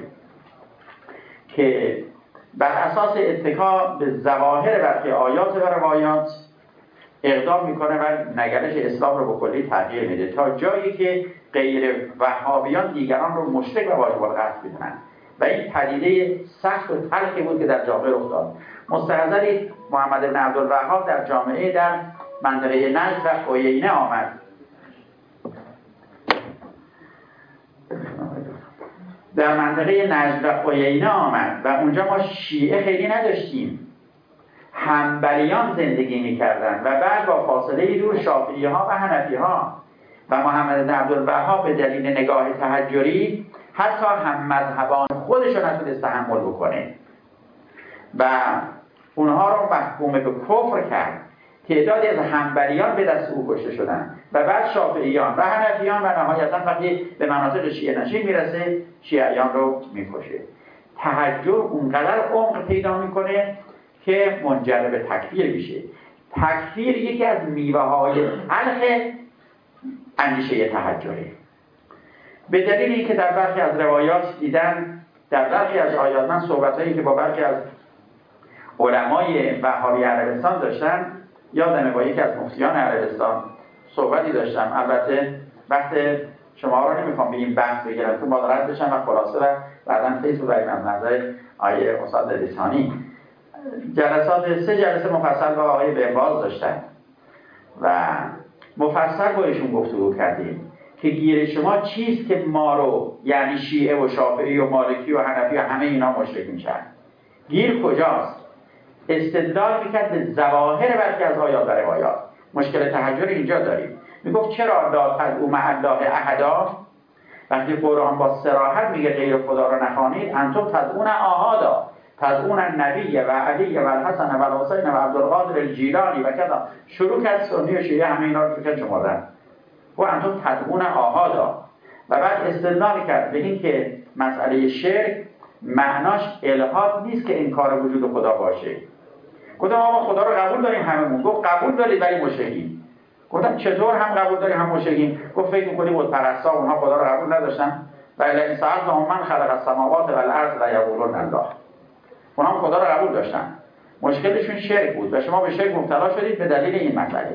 که بر اساس اتکا به ظواهر برخی آیات و روایات اقدام میکنه و نگرش اسلام رو به کلی تغییر میده تا جایی که غیر وهابیان دیگران رو مشرک و واجب القتل میدونن و این پدیده سخت و تلخی بود که در جامعه رخ داد. مستحضری محمد بن عبدالوهاب در جامعه در منطقه نجد و عیینه آمد. در منطقه نجد و عیینه آمد و اونجا ما شیعه خیلی نداشتیم، حنبلیان زندگی میکردن و بعد با فاصله دور شافعی ها و حنفی ها و محمد بن عبدالوهاب به دلیل نگاه تحجری حتی هم مذهبان خودش رو نتونست تحمل بکنه و اونها رو محکوم به کفر کرد. تعدادی از حنبلیان به دست او کشته شدن و بعد شافعیان و حنفیان و نهایتاً وقتی به مناطق شیعه نشین میرسه شیعیان رو میکشه. تحجر اونقدر عمق پیدا میکنه که منجر به تکفیر میشه. تکفیر یکی از میوه های تلخ اندیشه تحجره. به دلیل اینکه در برخی از روایات دیدن، در برخی از آیات، من صحبتایی که با برخی از علمای وهابی عربستان داشتم یادمه، با یکی از مفتیان عربستان صحبتی داشتم. البته وقت شما رو نمیخوام به این بحث بگیرم تو مادرت بشم و خلاصه و بعداً فیس ببریم از نظر آیه استاد ریحانی. جلسات سه جلسه مفصل با آقای بنباز داشتن و مفصل با ایشون گفتگو کردیم که گیر شما چیست که ما رو، یعنی شیعه و شافعی و مالکی و حنفی و همه اینا مشرک میشن؟ گیر کجاست؟ استدلال میکرد به ظواهر برخی از آیات و روایات. مشکل تحجر اینجا داریم. میگفت چرا لا تدعوا مع الله احدا؟ وقتی قرآن با صراحت میگه غیر خدا رو نخوانید، انتم تدعون آحادا، تدعون النبی و علی و الحسن و الحسین و عبدالقادر الجیلانی و کذا، شروع کرد سنی و شیعه همه اینا رو تو که شمردن و انتم تدعون آحادا. و بعد استدلال کرد به این که مسئله شرک معناش الحاد نیست که انکار وجود خدا باشه. گفتم ما خدا رو قبول داریم هممون. گفت قبول دارید ولی مشرکین. گفتم چطور هم قبول داریم هم مشرکین؟ گفت فکر می‌کنی بت پرستا اونها خدا رو قبول نداشتن؟ ولی این ساعت من خلق السماوات و الارض لا یقولون الله. اونها هم خدا رو قبول داشتن. مشکلشون شرک بود و شما به شرک مبتلا شدید به دلیل این مسئله.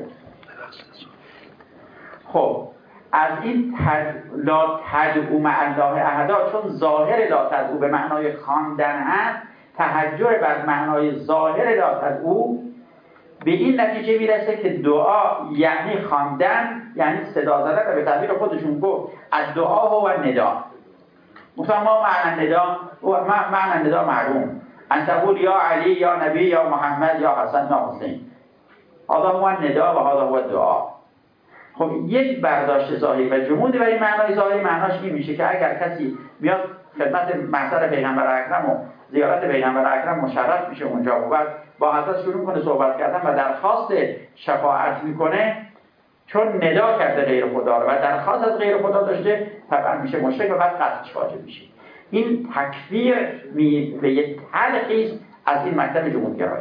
خب از این تد... لا تدعو مع الله احدا، چون ظاهر لا تدعو به معنای خواندن هست، تحجر بر معنای ظاهر لا تدعو به این نتیجه میرسه که دعا یعنی خواندن، یعنی صدا زدن. و به تعبیر خودشون گفت الدعا و ندا. مثلا ما معنی ندا و معنی ندا معلوم، ان تقول یا علی یا نبی یا محمد یا حسن یا حسین. هذا هو الندا و هذا هو الدعا. خب یک برداشت ظاهری و جمودی برای معنای ظاهری معناش این میشه که اگر کسی میاد خدمت محضر پیغمبر اکرم و زیارت پیغمبر اکرم مشرف میشه اونجا و بعد با حضرت شروع کنه صحبت کردن و درخواست شفاعت میکنه، چون ندا کرده غیر خدا رو و درخواست از غیر خدا داشته، طبعا میشه مشرک و بعد قطعش واجب میشه. این تکفیر به یک تلخیص از این مکتب جمودگرایی.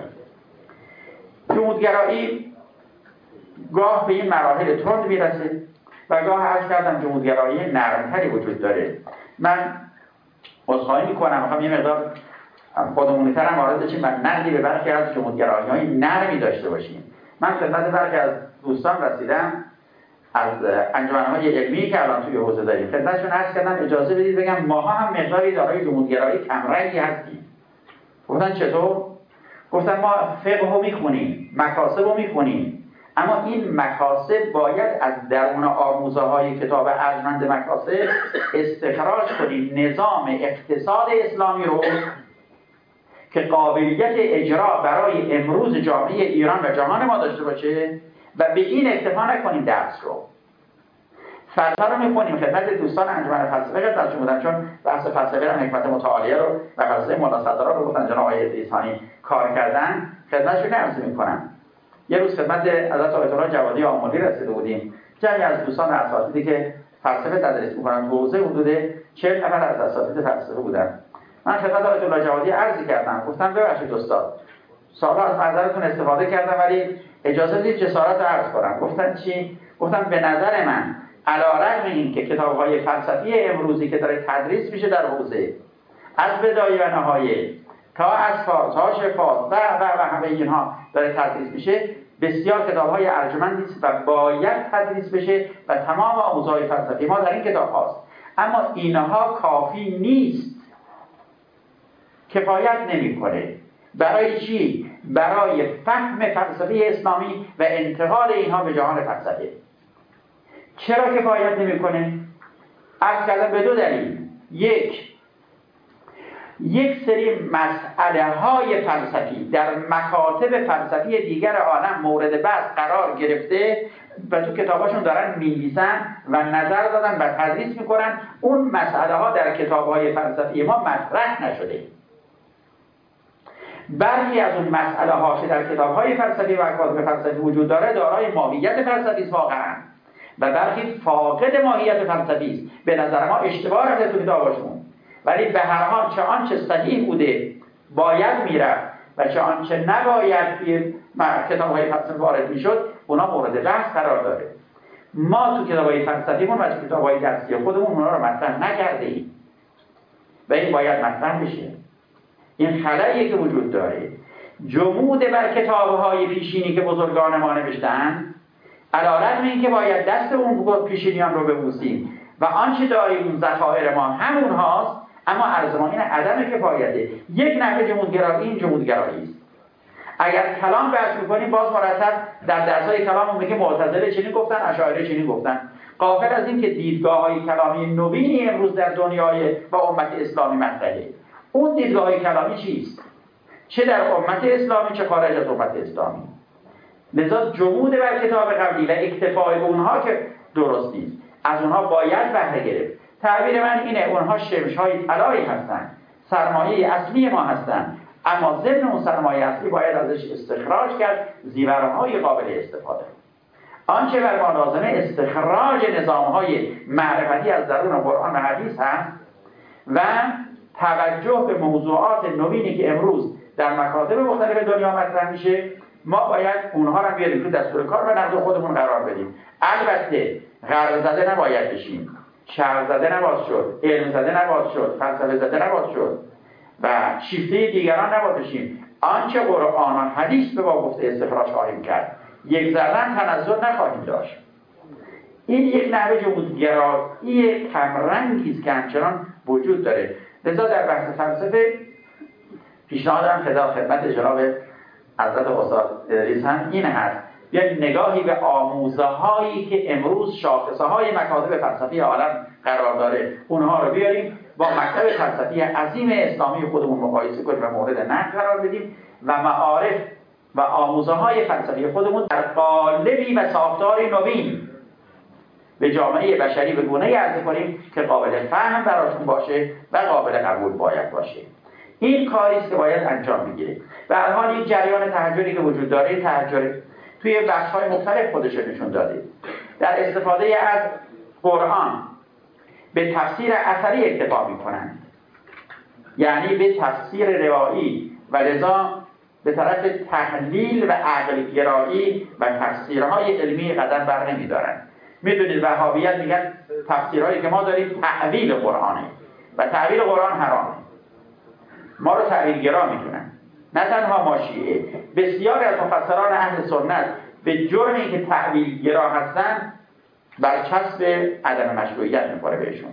جمودگرایی گاه به این مراحل تند میرسه و گاه عرض کردم جمودگرایی نرمتری وجود داره. من عذرخواهی میکنم، میخوام یه مقدار خودمونی‌تر هم وارد بشیم و نقدی به برخی از جمودگرایی‌های نرمی داشته باشیم. من خدمت برخی از دوستان رسیدم از انجمن‌های علمی که الان توی حوزه داریم، خدمتشون عرض کردم اجازه بدید بگم ماها هم مقداری دارای جمودگرایی کمرنگی هستیم. گفتن چطور؟ گفتن ما فقه رو میخونیم، مکاسب رو میخونیم، اما این مکاسب باید از درون آموزه های کتاب ارجمند مکاسب استخراج کنیم نظام اقتصاد اسلامی رو که قابلیت اجرا برای امروز جامعه ایران و جهان ما داشته باشه و به این اکتفا نکنیم درس رو. فلسفه رو می‌خونیم. خدمت دوستان انجمن فلسفه خدمتشون بودن، چون بحث فلسفه رو حکمت متعالیه رو و فلسفه مولا صدرا رو گفتن جناب آقای ادریس خانی کار کردن، خدمتشون عرض می‌کنم. یه روز خدمت حضرت آیت الله جوادی آملی رسیده بودیم، جمعی از دوستان اساتیدی که فلسفه تدریس می‌کنن، حوزه حدود چهل نفر از اساتید فلسفه بودن. من خدمت آیت الله جوادی عرضی کردم، گفتم ببخشید استاد، سال‌ها از نظرتون استفاده کردم ولی اجازه بدید جسارت رو عرض کنم. گفتن چی؟ گفتم به نظر من علی‌رغم این که کتاب‌های فلسفی امروزی که داره تدریس میشه در حوزه از بدایه و نهایه تا اسفار تا شفاء و و و همه اینها داره تدریس میشه، بسیار کتاب‌های ارجمندی است و باید تدریس بشه و تمام آموزه‌های فلسفی ما در این کتاب هاست. اما اینها کافی نیست، کفایت نمی‌کنه. برای چی؟ برای فهم فلسفه اسلامی و انتقال اینها به جهان فلسفه. چرا کفایت نمی‌کنه؟ عرض کردم به دو دلیل. یک یک سری مسئله های فلسفی در مکاتب فلسفی دیگر عالم مورد بحث قرار گرفته و تو کتاباشون دارن می‌نویسن و نظر دادن و تدریس میکنن. اون مسئله ها در کتاب‌های فلسفی ما مطرح نشده. برخی از اون مسئله ها که در کتاب‌های فلسفی و مکاتب فلسفی وجود داره دارای ماهیت فلسفی است واقعا و برخی فاقد ماهیت فلسفی است. به نظر ما اشتباه رفته تو کتاباشون، ولی به هر حال چه آنچه صحیح بوده باید میرفت و چه آنچه نباید توی کتاب‌های فلسفی وارد میشد اونا مورد بحث قرار داره. ما تو کتاب‌های فلسفیمون و تو کتاب‌های درسی خودمون اونا رو مطرح نکردیم و این باید مطرح بشه. این خلایی که وجود داره جمود بر کتاب‌های پیشینی که بزرگان ما نوشتن، علی‌رغم اینکه باید دست اون پیشینیان رو ببوسیم و آنچه داریم اون ذخایر ما همون هاست، اما عرض ما این عدم کفایته. یک نحوه جمودگرایی این جمودگرایی است. اگر کلام بحث می‌کنیم باز مرتب در درس‌های کلام میگه معتزله چنین گفتن، اشاعره چنین گفتن، غافل از این که دیدگاه‌های کلامی نوینی امروز در دنیای و امت اسلامی مطرحه. اون دیدگاه‌های کلامی چیست؟ چه در امت اسلامی چه خارج از امت اسلامی. لذا جمود بر کتاب قبلی و اکتفای به اونها که درست نیست، از اونها باید بهره گرفت. تعبیر من اینه، اونها شمش‌های طلایی هستن، سرمایه اصلی ما هستن، اما ضمن اون سرمایه اصلی باید ازش استخراج کرد زیورهای قابل استفاده. آنچه بر ما لازمه استخراج نظامهای معرفتی از درون قرآن و حدیث هست و توجه به موضوعات نوینی که امروز در مکاتب مختلف دنیا مطرح میشه، ما باید اونها رو بیاریم تو دستور کار و نقد خودمون قرار بدیم. البته غرق زده نباید بشیم، شرق زده نباید شد، علم زده نباید شد، فلسفه زده نباید شد و شیفته دیگران نباید بشیم. آنچه قرآن و حدیث به ما گفته استخراج خواهیم کرد، یک ذره تنزل نخواهیم داشت. این یک نحوه جمهوری‌گرایی کمرنگی است که همچنان وجود داره. لذا در بحث فلسفه پیشنهادم خدا خدمت جناب حضرت استاد ادریس هم این هست، بیاید نگاهی به آموزه هایی که امروز شاخصه های مکاتب فلسفی عالم قرار داره اونها رو بیاریم با مکتب فلسفی عظیم اسلامی خودمون مقایسه کنیم و مورد نقد قرار بدیم و معارف و آموزه های فلسفی خودمون در قالبی و ساختاری نوین به جامعه بشری به گونه‌ای عرضه کنیم که قابل فهم براشون باشه و قابل قبول باید باشه. این کاری است که باید انجام بگیره. به هر حال این جریان تحجری که وجود داره، تحجر توی بخش‌های مختلف خودش رو نشون داده. در استفاده از قرآن به تفسیر اثری اکتفا می‌کنند، یعنی به تفسیر روایی و لذا به طرف تحلیل و عقل گرایی و تفسیرهای علمی قدم بر نمی‌دارند. میدونید وهابیت میگن تفسیرهایی که ما داریم تعویل قرآنه و تعویل قرآن حرامه. ما رو تعویل گرا میدونن. نه تنها ما شیعه، بسیاری از مفسران اهل سنت به جرمی که تعویل گرا هستن برچسب عدم مشروعیت میخوره بهشون.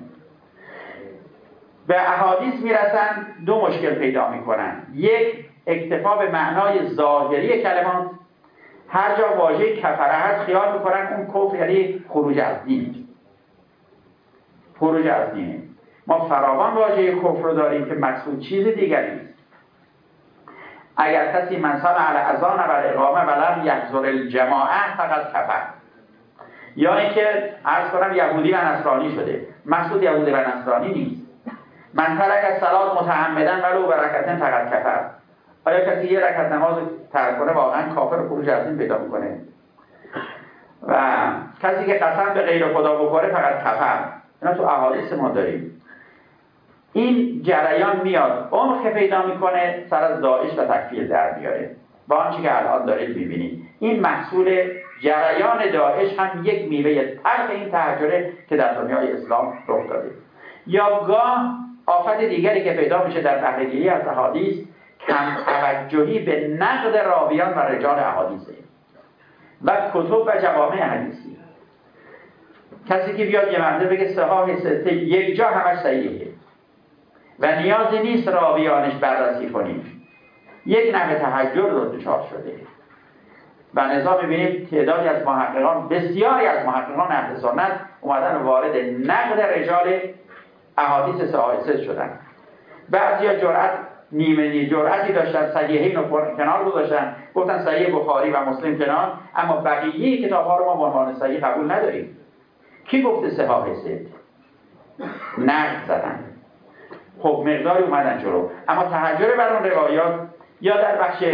به احادیث میرسن، دو مشکل پیدا میکنن. یک، اکتفا به معنای ظاهری کلمات. هر جا واژه کفره هست خیال میکنن اون کفر یعنی خروج از دین. خروج از دین. ما فراوان واژه کفر رو داریم که مقصود چیز دیگری است. اگر کسی من سمع الاذان و الاقامه ولم یحضر الجماعه فقط کفر. یا اینکه عرض کنم یهودی و نصرانی شده. مقصود یهودی و نصرانی نیست. من ترک الصلاة متعمدا ولو برکعتین فقط کفر. آیا کسی یه رکعت نماز ترک کنه واقعا کافر و خروج از دین پیدا میکنه؟ و کسی که قسم به غیر خدا بخوره فقط کفر. اینا تو احادیث ما داریم. این جریان میاد عمق پیدا میکنه، سر از داعش و تکفیر در میاره. با آنچه که الان دارید میبینید این محصول جریان داعش هم یک میوه تلخ این تحجره که در دنیای اسلام رخ داده. یا گاه آفت دیگری که پیدا میشه در بهره‌گیری از احادیث کم توجهی به نقد راویان و رجال احادیثه و کتب و جوامع حدیثی. کسی که بیاد یه مرده بگه صحاح سته یک جا همش صحیحه و نیازی نیست راویانش بررسی کنیم، یک نحوه تحجر رو دچار شده و لذا می‌بینیم تعدادی از محققان، بسیاری از محققان اهل سنت اومدن وارد نقد رجال احادیث صحاح سته شدن. بعضیا جرأت نیمه نی جرأتی داشتن صحیحین رو کنار گذاشتن، گفتن صحیح بخاری و مسلم کنار، اما بقیه کتاب‌ها رو ما به عنوان صحیح قبول نداریم. کی گفته صحاح سته؟ نقد زدن، خب مقداری اومدن جلو، اما تحجر بر اون روایات یا در بخش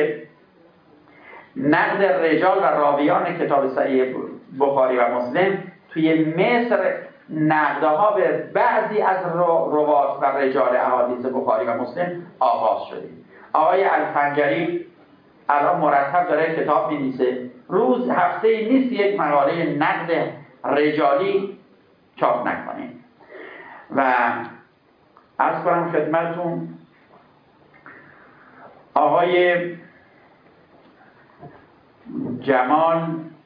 نقد رجال و راویان کتاب صحیح بخاری و مسلم توی مصر نقدها به بعضی از روات و رجال احادیث بخاری و مسلم آغاز شده. آقای الفنجری الان مرتب داره کتاب می‌نویسه، روز هفته نیست یک مقاله نقد رجالی چاپ نکنه. و عرض کنم خدمتتون آقای جمال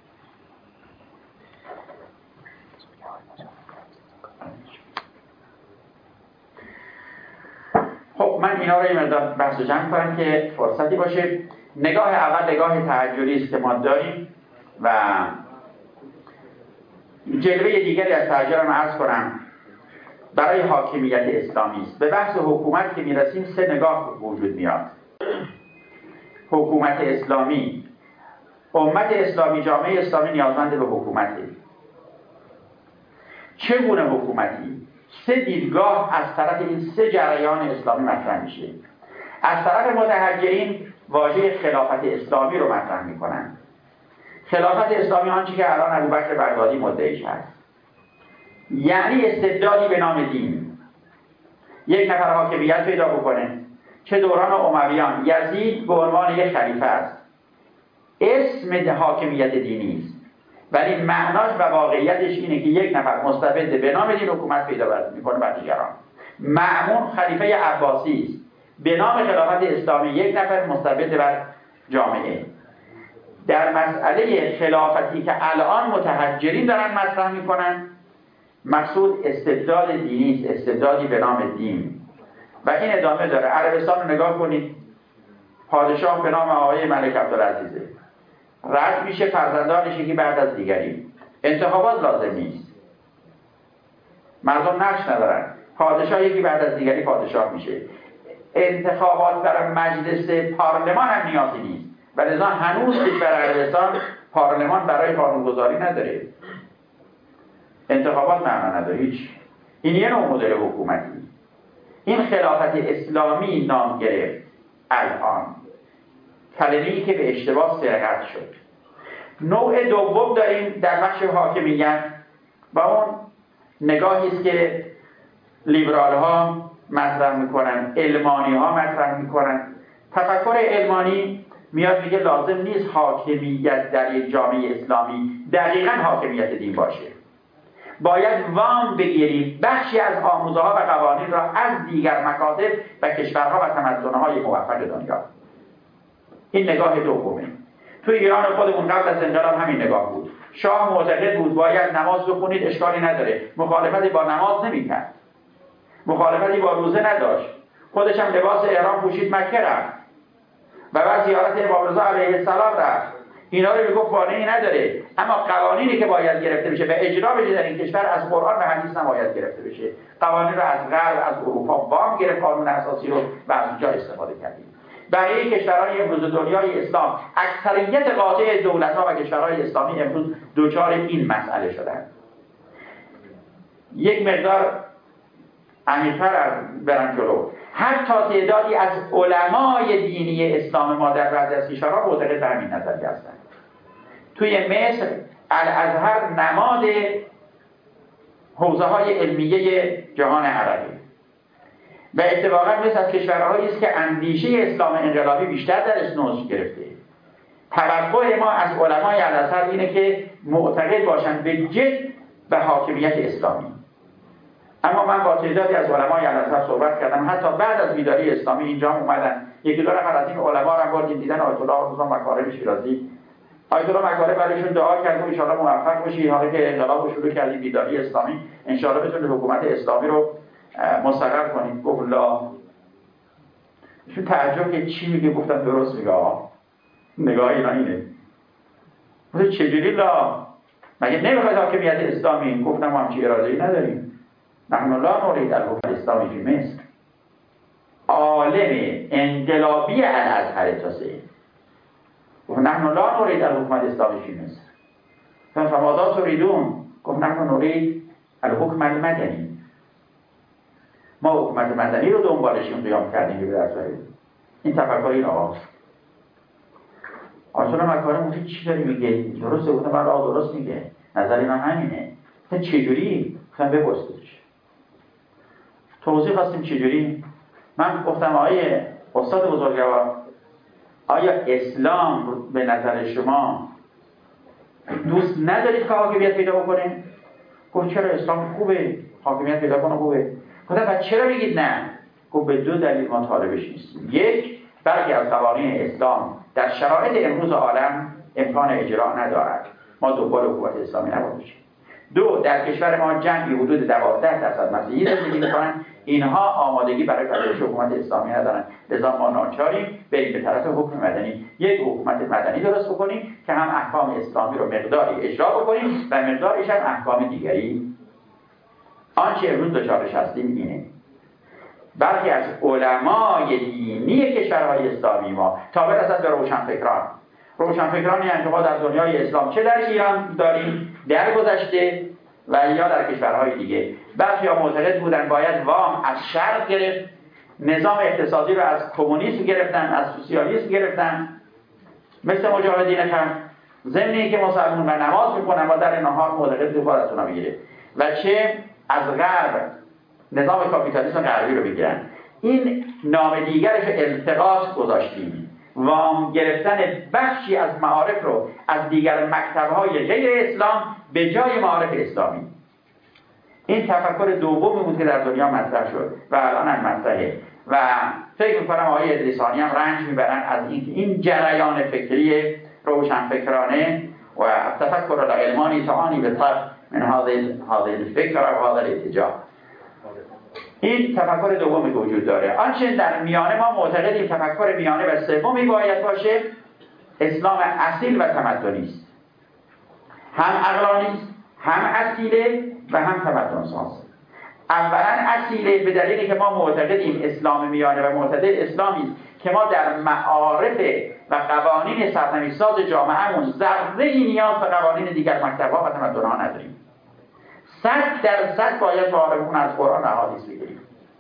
خب من اینا رو یه مقدار بحث و جمع کنم که فرصتی باشه. نگاه اول نگاه تحجری است که ما داریم و جلوه دیگری از تحجر رو عرض کنم برای حاکمیت اسلامی است. به بحث حکومت که میرسیم سه نگاه وجود میاد. حکومت اسلامی، امت اسلامی، جامعه اسلامی نیازمند به حکومته. چگونه حکومتی؟ سه دیدگاه از طرف این سه جریان اسلامی مطرح میشه. از طرف متحجرین واژه خلافت اسلامی رو مطرح میکنن. خلافت اسلامی آنچه که الان ابوبکر بغدادی مدعیش هست، یعنی استبدادی به نام دین. یک نفر حاکمیت پیدا بکنه، چه دوران امویان، یزید به عنوان یک خلیفه است، اسم حاکمیت دینی است، ولی معناش و واقعیتش اینه که یک نفر مستبد به نام دین حکومت پیدا میکنه بر دیگران. مأمون خلیفه عباسی است، به نام خلافت اسلامی یک نفر مستبد بر جامعه. در مسئله خلافتی که الان متحجرین دارن مطرح میکنن، مقصود استبداد دینی است، استبدادی به نام دین. و این ادامه داره. عربستان رو نگاه کنید، پادشاه به نام آقای ملک عبدالعزیزه، رد میشه، فرزندانش یکی بعد از دیگری، انتخابات لازم نیست، مردم نقش ندارن، پادشاه یکی بعد از دیگری پادشاه میشه، انتخابات برای مجلس پارلمان هم نیازی نیست و لذا هنوز کشور عربستان پارلمان برای قانونگذاری نداره، انتخابات معنا نداره هیچ. این یه نوع مدل حکومتی. این خلافت اسلامی نام گرفت الان، کلمه‌ای که به اشتباه سرقت شد. نوع دوم داریم در بخش حاکمیت و اون نگاهی است که لیبرال ها مطرح میکنن، علمانی ها مطرح میکنن. تفکر علمانی میاد میگه لازم نیست حاکمیت در یک جامعه اسلامی دقیقاً حاکمیت دین باشه، باید وام بگیریم بخشی از آموزه ها و قوانین را از دیگر مکاتب و کشورها و تمدن‌های موفق دنیا. این نگاه دومه. تو ایران خودمون قبل از انقلاب همین نگاه بود. شاه معتقد بود باید نماز بخونید، اشکالی نداره، مخالفتی با نماز نمی‌کرد، مخالفتی با روزه نداشت، خودش هم لباس احرام پوشید، مکه رفت و بعد زیارت امام رضا علیه السلام رفت. اینا رو میگفت مانعی نداره، اما قوانینی که باید گرفته بشه و اجرا بشه در این کشور از قرآن و حدیث نباید گرفته بشه. قوانین رو از غرب، از اروپا وام گرفت، قانون اساسی رو و از اونجا استفاده کردیم. بقیه کشورهای امروز دنیای اسلام، اکثریت قاطع دولت‌ها و کشورهای اسلامی امروز دوچار این مسئله شدن. یک مقدار عمیق‌تر از برم جلو، حتی تعدادی از علمای دینی اسلام ما در بعضی از کشورها معتقد به همین نظریه هستند. توی مصر الازهر نماد حوزه‌های علمیه جهان عربی و اتفاقا مثل از کشورهایی است که اندیشه اسلام انقلابی بیشتر درش نشأ گرفته. توقع ما از علمای الازهر اینه که معتقد باشند به جد به حاکمیت اسلامی. اما من با تعدادی از علمای الازهر صحبت کردم، حتی بعد از بیداری اسلامی اینجا اومدن، یکی دو نفر از این علما رو بردیم دیدن آیت الله رضا مکارم شیرازی. آیت الله مکارم برایشون دعا کرد و ان شاءالله موفق بشید، حالا که انقلاب رو شروع کردید، بیداری اسلامی، ان شاءالله بتونید حکومت اسلامی رو مستقر کنید. گفت لا. ایشون تعجب که چی میگه؟ گفتم درست میگه آقا، نگاه اینا اینه. گفت چجوری لا؟ مگه نمیخواید حاکمیت اسلامی؟ گفتم ما همچین اراده‌ای نداریم. نحن لا نريد الحكم الاسلامی فی مصر. عالم انقلابی الازهر توسعه گفت نحن لا نريد الحكم الاسلامی فی مصر. فماذا تريدون؟ گفت نحن نريد الحكم المدنی. ما حکومت مدنی رو دنبالشیم قیام کردیم که به دست آوریم. این تفکر این آقاست. آیت الله مکارم گفت چی داری میگه؟ درسته؟ گفتم من آقا درست میگه، نظر من همینه. تا چجوری؟ گفتم بپرسیدش. توضیح خواستیم چجوری؟ من گفتم آیه استاد بزرگوار، آیا اسلام به نظر شما دوست ندارید که حاکمیت پیدا بکنه؟ گفت چرا؟ اسلام خوبه، حاکمیت پیدا کنه خوبه. گفتم پس چرا میگید نه؟ گفت به دو دلیل ما طالبش نیستیم. یک، برخی از قوانین اسلام در شرایط امروز عالم امکان اجرا ندارد، ما دنبال حکومت اسلامی نباشیم. دو، در کشور ما جمعی حدود دوازده درصد مسیحی زندگی میکنن، اینها آمادگی برای پذیرش حکومت اسلامی ندارن، لذا ما ناچاریم بریم به طرف حکم مدنی، یک حکومت مدنی درست بکنیم که هم احکام اسلامی رو مقداری اجرا بکنیم و مقداریش هم احکام دیگری. آنچه امروز دچارش هستیم اینه. برخی از علمای دینی کشورهای اسلامی ما تا برسد به روشنفکران، روشنفکرانی یعنی که ما در دنیای اسلام چه در ایران داریم، در گذشته و یا در کشورهای دیگه، برخی ها معتقد بودن باید وام از شرق گرفت نظام اقتصادی رو از کمونیسم گرفتن، از سوسیالیسم گرفتن، مثل مجاهدین کم، ضمن اینکه مسلمون و نماز میکنن و در نهار معتقد دوبار از اونا میگیره، و چه از غرب نظام کاپیتالیسم غربی رو بگیرن. این نام دیگرش التقاط گذاشتیم، وام گرفتن بخشی از معارف رو از دیگر مکتب‌های غیر اسلام به جای معارف اسلامی. این تفکر دومی بود که در دنیا مطرح شد و الان هم مطرحه و فکر می‌کنم آقای ادریسانی هم رنج میبرن از این این جریان فکری روشنفکرانه و تفکر العلمانی تعانی به طرف من هذه هذه الفکر و هذا الاتجاه. این تفکر دومی که وجود داره. آنچه در میانه ما معتقدیم تفکر میانه و سومی باید باشه، اسلام اصیل و تمدنی است. هم عقلانی است، هم اصیله و هم تمدن ساز. اولا اصیله به دلیلی که ما معتقدیم اسلام میانه و معتدل اسلامی است که ما در معارف و قوانین سرنوشت ساز جامعهمون ذره ای نیاز به قوانین دیگر مکتب‌ها و تمدن‌ها نداریم. صد درصد باید معارفمون از قرآن و احادیث بگیریم.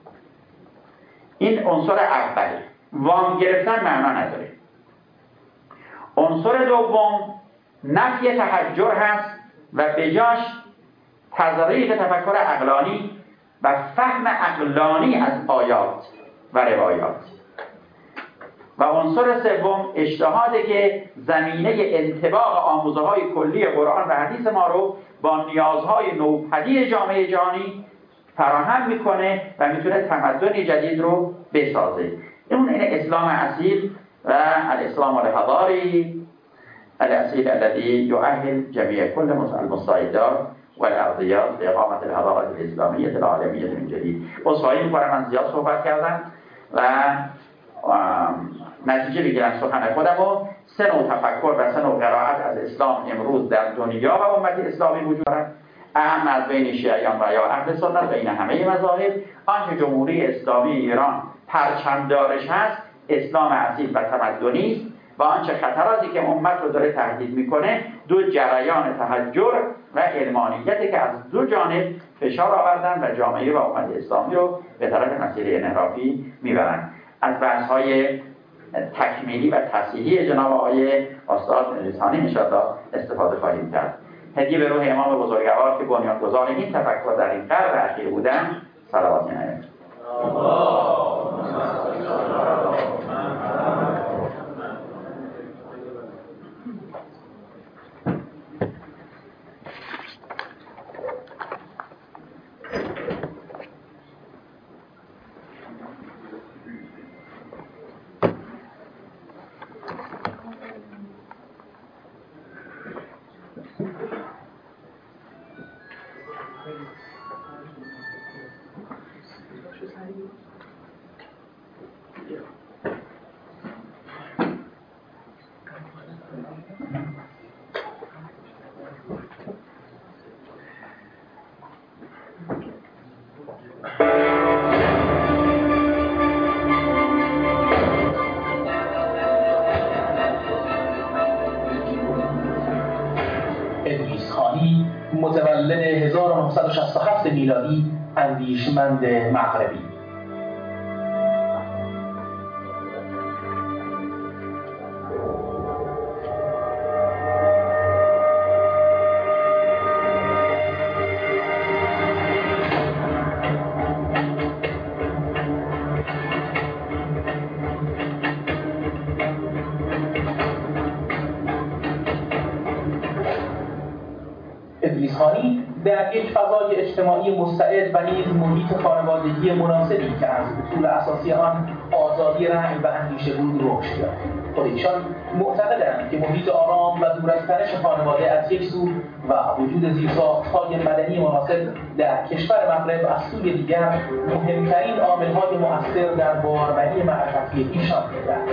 این عنصر اوله. وام گرفتن معنا نداره. عنصر دوم نفی تحجر هست و بجاش تزریق تفکر عقلانی و فهم عقلانی از آیات و روایات. و عنصر سوم اجتهاده که زمینه انطباق آموزه‌های کلی قرآن و حدیث ما رو با نیازهای نوپدید جامعه جهانی فراهم میکنه و میتونه تمدنی جدید رو بسازه. اون این اسلام اصیل و الاسلام الحضاری الاصیل الذي يؤهل جميع كل المستعدات والارضیات لاقامت الحضاره الاسلامیه العالمیه من جدید. اصحایی میکنم من زیاد صحبت کردم و نتیجه بگیرم سخن خودم و سه نوع تفکر و سه نوع قرائت از اسلام امروز در دنیا و امت اسلامی وجود دارد. اهم از بین شیعیان و یا اهل سنت بین همه مذاهب. آنچه جمهوری اسلامی ایران پرچمدارش هست اسلام اصیل و تمدنی است و آنچه خطراتی که امت رو داره تهدید میکنه دو جریان تحجر و علمانیتی که از دو جانب فشار آوردن و جامعه و امت اسلامی رو به طرف مسیر انحرافی میبرن. از بحث‌های تکمیلی و تصحیحی جناب آقای استاد ادریسانی انشاءالله استفاده خواهیم کرد. هدیه به روح امام بزرگوار که بنیانگذار این تفکر در این قرن اخیر بودن، صلوات می‌آوریم. متولد هزار و نهصد و شصت و هفت میلادی، اندیشمند مغربی. ادریس‌خانی در یک فضای اجتماعی مستعد و نیز محیط خانوادگی مناسبی که از اصول اساسی آن آزادی رأی و اندیشه بود رشد یافت. خود ایشان معتقدند که محیط آرام و دور از تنش خانواده از یک سو و وجود زیرساخت‌های مدنی مناسب در کشور مغرب از سوی دیگر مهمترین عامل‌های مؤثر در باربری معرفتی ایشان بودند.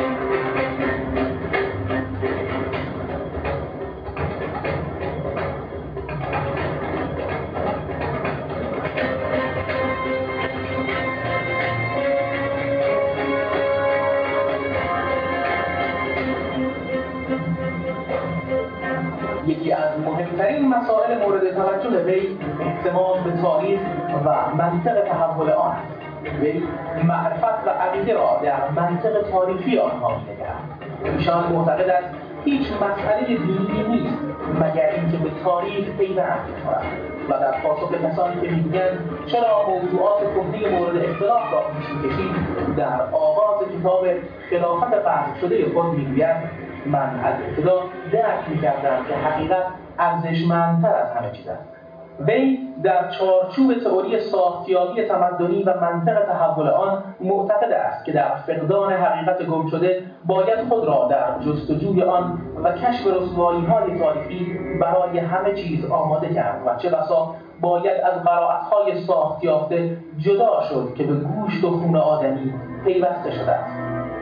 یکی از مهمترین مسائل مورد توجه وی اهتمام به تاریخ و منطق تحول آن است. ولی معرفت و عقیده را در منطق تاریخی آنها می‌نگرد. ایشان معتقد است هیچ مسئله دینی نیست مگر اینکه به تاریخ پیوند می‌خورد و در پاسخ کسانی که می‌گویند چرا موضوعات کهنه مورد اختلاف را پیش می‌کشید، در آغاز کتاب خلافت فصل شده خود می‌گوید من از ابتدا درک می‌کردم که حقیقت ارزشمندتر از همه چیز است. وی در چارچوب تئوری ساختیابی تمدنی و منطق تحول آن معتقد است که در فقدان حقیقت گم شده باید خود را در جستجوی آن و کشف رسوایی‌های تاریخی برای همه چیز آماده کرد و چه بسا باید از قرائت‌های ساخت یافته جدا شد که به گوشت و خون آدمی پیوسته شده است.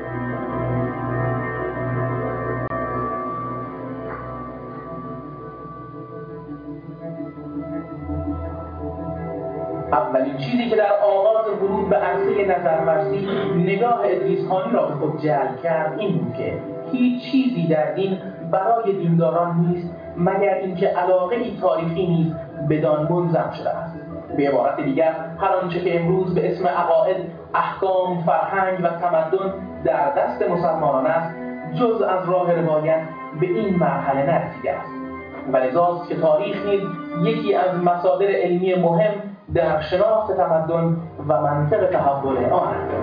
اولین چیزی که در آغاز ورود به عرصه نظرورزی نگاه ادریس‌خانی را به خود جلب کرد این بود که هیچ چیزی در دین برای دینداران نیست مگر اینکه علاقه‌ای تاریخی نیز بدان منظم شده است. به عبارت دیگر هر آنچه که امروز به اسم عقاید، احکام، فرهنگ و تمدن در دست مسلمانان است جز از راه روایت به این مرحله نرسیده است و لذاست که تاریخ نیز یکی از مصادر علمی مهم در شناخت تمدن و منطق تحول آن است.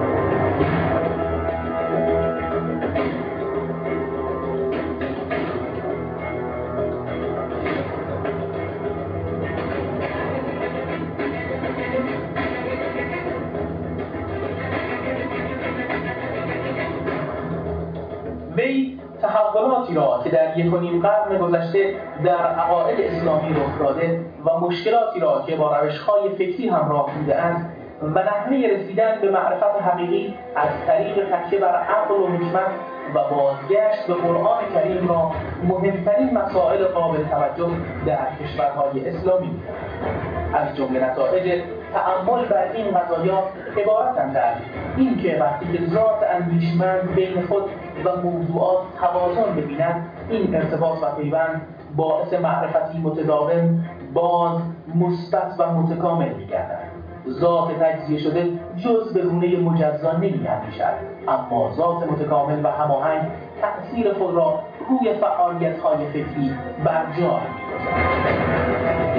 وی تحولاتی را که در یک و نیم قرن گذشته در عقاید اسلامی رخ داده و مشکلاتی را که با روش‌های فکری همراه بوده است و نحوه رسیدن به معرفت حقیقی از طریق تکیه بر عقل و حکمت و بازگشت به قرآن کریم را مهمترین مسائل قابل توجه در کشورهای اسلامی می‌دانند. از جمله نتایج تأمل بر این قضایا عبارتند از این که وقتی که ذات اندیشمند بین خود و موضوعات توازن ببیند، این ارتباط و پیوند باعث معرفتی متداوم، باز، مثبت و متکامل می‌گردد. ذات تجزیه شده جز به گونه مجزا نمی‌اندیشد، اما ذات متکامل و هماهنگ تأثیر خود را روی فعالیت‌های فکری بر جا می‌گذارد.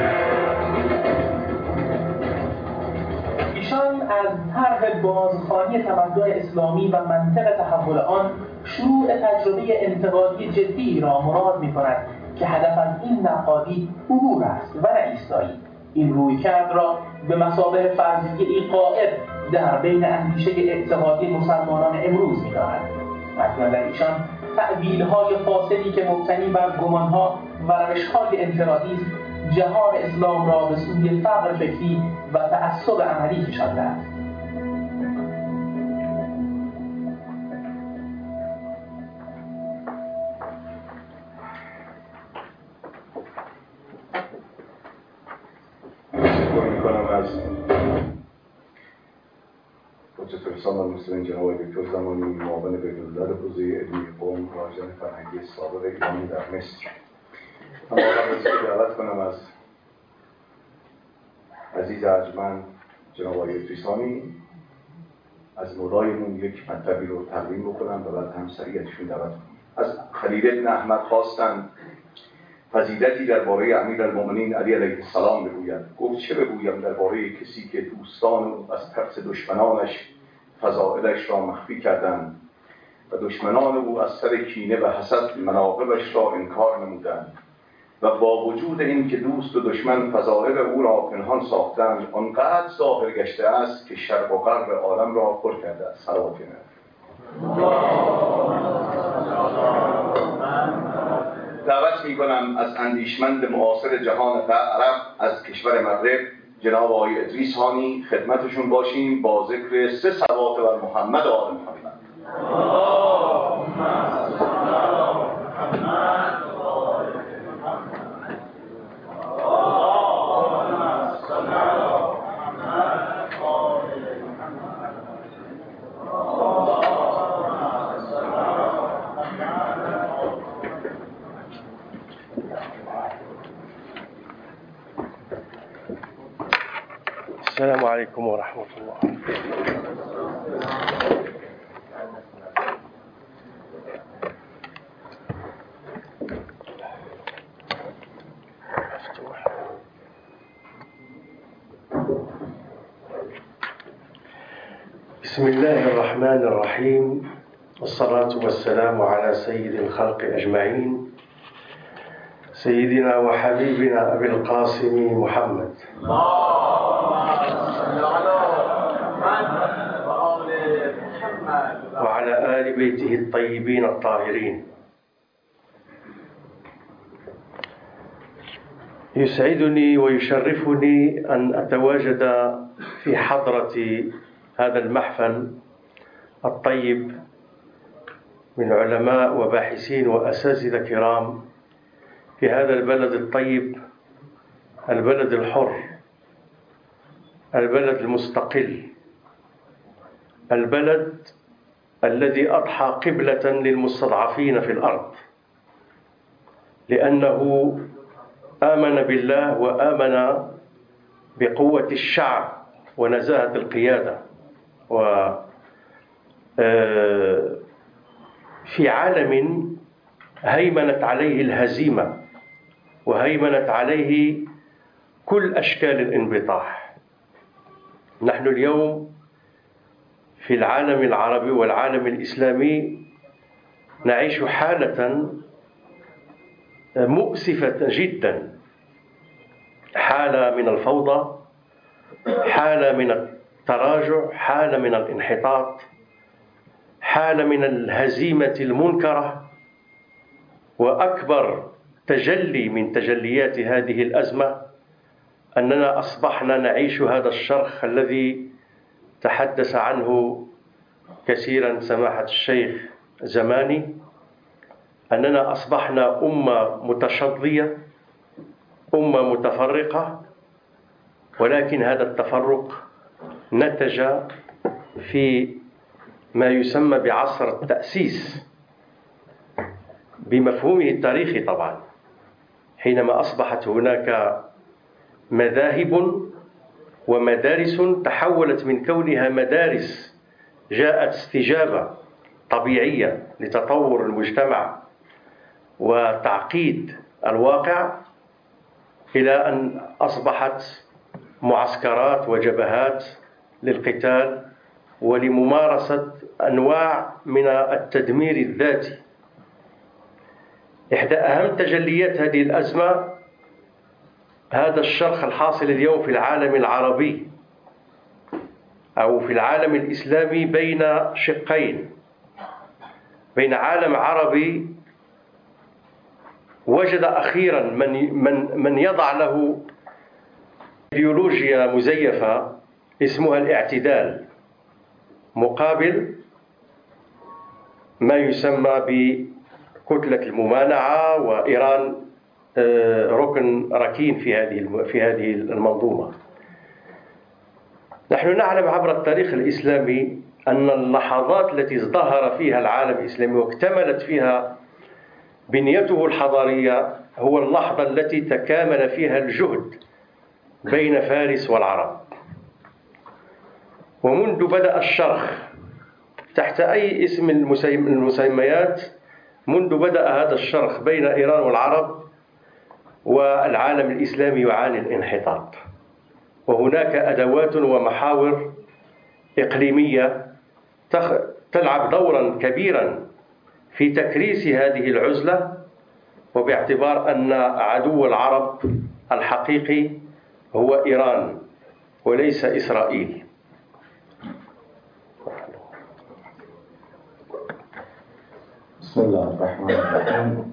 ایشان از طرح بازخوانی تمدن اسلامی و منطق تحول آن شروع تجربه انتقادی جدی را مراد می‌کند که هدف از این نقادی عبور است و نه ایستایی. این رویکرد را به مثابه فرضیه‌ای قائم در بین اندیشه اعتقادی مسلمانان امروز می‌داند. اکنون در ایشان تأویل‌های فاسدی که مبتنی بر گمان‌ها و روش‌های انفرادی است جهان اسلام را به سوی فقر فکری و تعصب عملی کشانده است. میکنم از حجت الاسلام والمسلمین جناب دکتر زمانی، معاون بین‌الملل حوزه علمی قم، راجع فرهنگی سابق ایرانی در مصر. اما قبل از دعوت کنم از عزیز ارجمند جناب آقای ادریسانی از مولایمون یک مطلبی رو تقدیم بکنم و بعد هم سریعتشون دعوت کنم. از خلیل بن احمد خواستند فضیلتی درباره امیرالمؤمنین علی علیه السلام بگوید. گفت چه بگویم درباره کسی که دوستان او از ترس دشمنانش فضائلش را مخفی کردند و دشمنان او از سر کینه و حسد مناقبش را انکار نمودند و با وجود این که دوست و دشمن فضائل او را پنهان ساختند آنقدر ظاهر گشته است که شرق و غرب عالم را پر کرده است. صلوات دعوت می کنم از اندیشمند معاصر جهان عرب از کشور مغرب جناب آقای ادریسانی خدمتشون باشیم با ذکر سه صلوات بر محمد و آل محمد. السلام عليكم ورحمة الله. بسم الله الرحمن الرحيم، والصلاة والسلام على سيد الخلق أجمعين، سيدنا وحبيبنا أبي القاسم محمد وعلى آل بيته الطيبين الطاهرين. يسعدني ويشرفني أن أتواجد في حضرة هذا المحفل الطيب من علماء وباحثين وأساتذة كرام في هذا البلد الطيب، البلد الحر، البلد المستقل، البلد الذي أضحى قبلة للمستضعفين في الأرض، لأنه آمن بالله وآمن بقوة الشعب ونزاهة القيادة. و في عالم هيمنت عليه الهزيمة وهيمنت عليه كل أشكال الانبطاح. نحن اليوم في العالم العربي والعالم الإسلامي نعيش حالة مؤسفة جدا، حالة من الفوضى، حالة من التراجع، حالة من الانحطاط، حالة من الهزيمة المنكرة. وأكبر تجلي من تجليات هذه الأزمة أننا أصبحنا نعيش هذا الشرخ الذي تحدث عنه كثيرا سماحة الشيخ زماني، أننا أصبحنا أمة متشظية، أمة متفرقة، ولكن هذا التفرق نتج في ما يسمى بعصر التأسيس بمفهومه التاريخي طبعا، حينما أصبحت هناك مذاهب ومدارس تحولت من كونها مدارس جاءت استجابة طبيعية لتطور المجتمع وتعقيد الواقع، إلى أن أصبحت معسكرات وجبهات للقتال ولممارسة أنواع من التدمير الذاتي. إحدى أهم تجليات هذه الأزمة هذا الشرخ الحاصل اليوم في العالم العربي أو في العالم الإسلامي بين شقين، بين عالم عربي وجد أخيرا من من من يضع له إيديولوجيا مزيفة اسمها الاعتدال، مقابل ما يسمى بكتلة الممانعة، وإيران ركن ركين في هذه في هذه المنظومة. نحن نعلم عبر التاريخ الإسلامي أن اللحظات التي ازدهر فيها العالم الإسلامي واكتملت فيها بنيته الحضارية هو اللحظة التي تكامل فيها الجهد بين فارس والعرب. ومنذ بدأ الشرخ تحت أي اسم من المسميات، منذ بدأ هذا الشرخ بين إيران والعرب والعالم الإسلامي يعاني الانحطاط، وهناك أدوات ومحاور إقليمية تلعب دورا كبيرا في تكريس هذه العزلة، وباعتبار أن عدو العرب الحقيقي هو إيران وليس إسرائيل. بسم الله الرحمن الرحیم.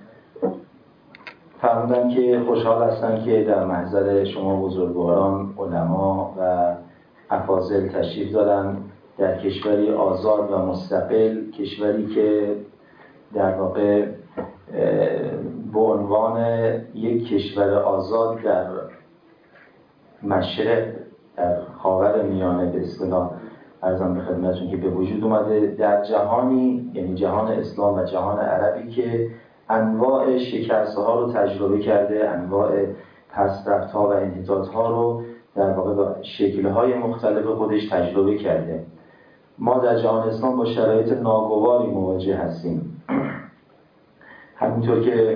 فرمودن که خوشحال هستن که در محضر شما بزرگواران، علما و افاضل تشریف دارن در کشوری آزاد و مستقل، کشوری که در واقع به عنوان یک کشور آزاد در مشرق، در خاور میانه به اصطلاح عرضم به خدمتتون که به وجود اومده در جهانی، یعنی جهان اسلام و جهان عربی که انواع شکست‌ها رو تجربه کرده، انواع پس‌رفت‌ها و انحطاط‌ها رو در واقع با شکل‌های مختلف خودش تجربه کرده. ما در جهان اسلام با شرایط ناگواری مواجه هستیم. همینطور که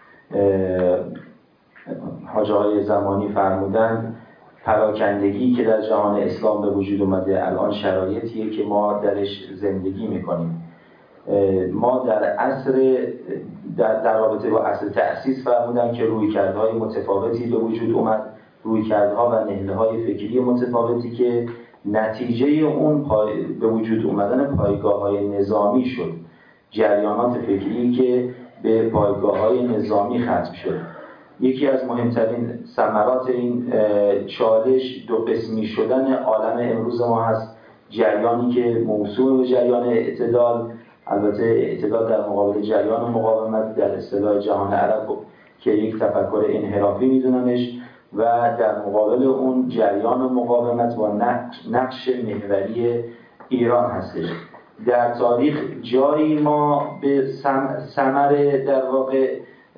حاج آقای زمانی فرمودند، پراکندگی که در جهان اسلام به وجود اومده الان شرایطیه که ما درش زندگی میکنیم. ما در عصر در, در رابطه با عصر تأسیس فرمودن که رویکردهای متفاوتی به وجود اومد، رویکردها و نهله‌های فکری متفاوتی که نتیجه اون پای به وجود اومدن پایگاه‌های نظامی شد، جریانات فکری که به پایگاه‌های نظامی ختم شد. یکی از مهمترین ثمرات این چالش دو قسمی شدن عالم امروز ما هست، جریانی که موسوم به جریان اعتدال، البته اعتدال در مقابل جریان مقاومت در اصطلاح جهان عرب که یک تفکر انحرافی میدوننش، و در مقابل اون جریان مقاومت با نقش محوری ایران هستش. در تاریخ جایی ما به ثمر در واقع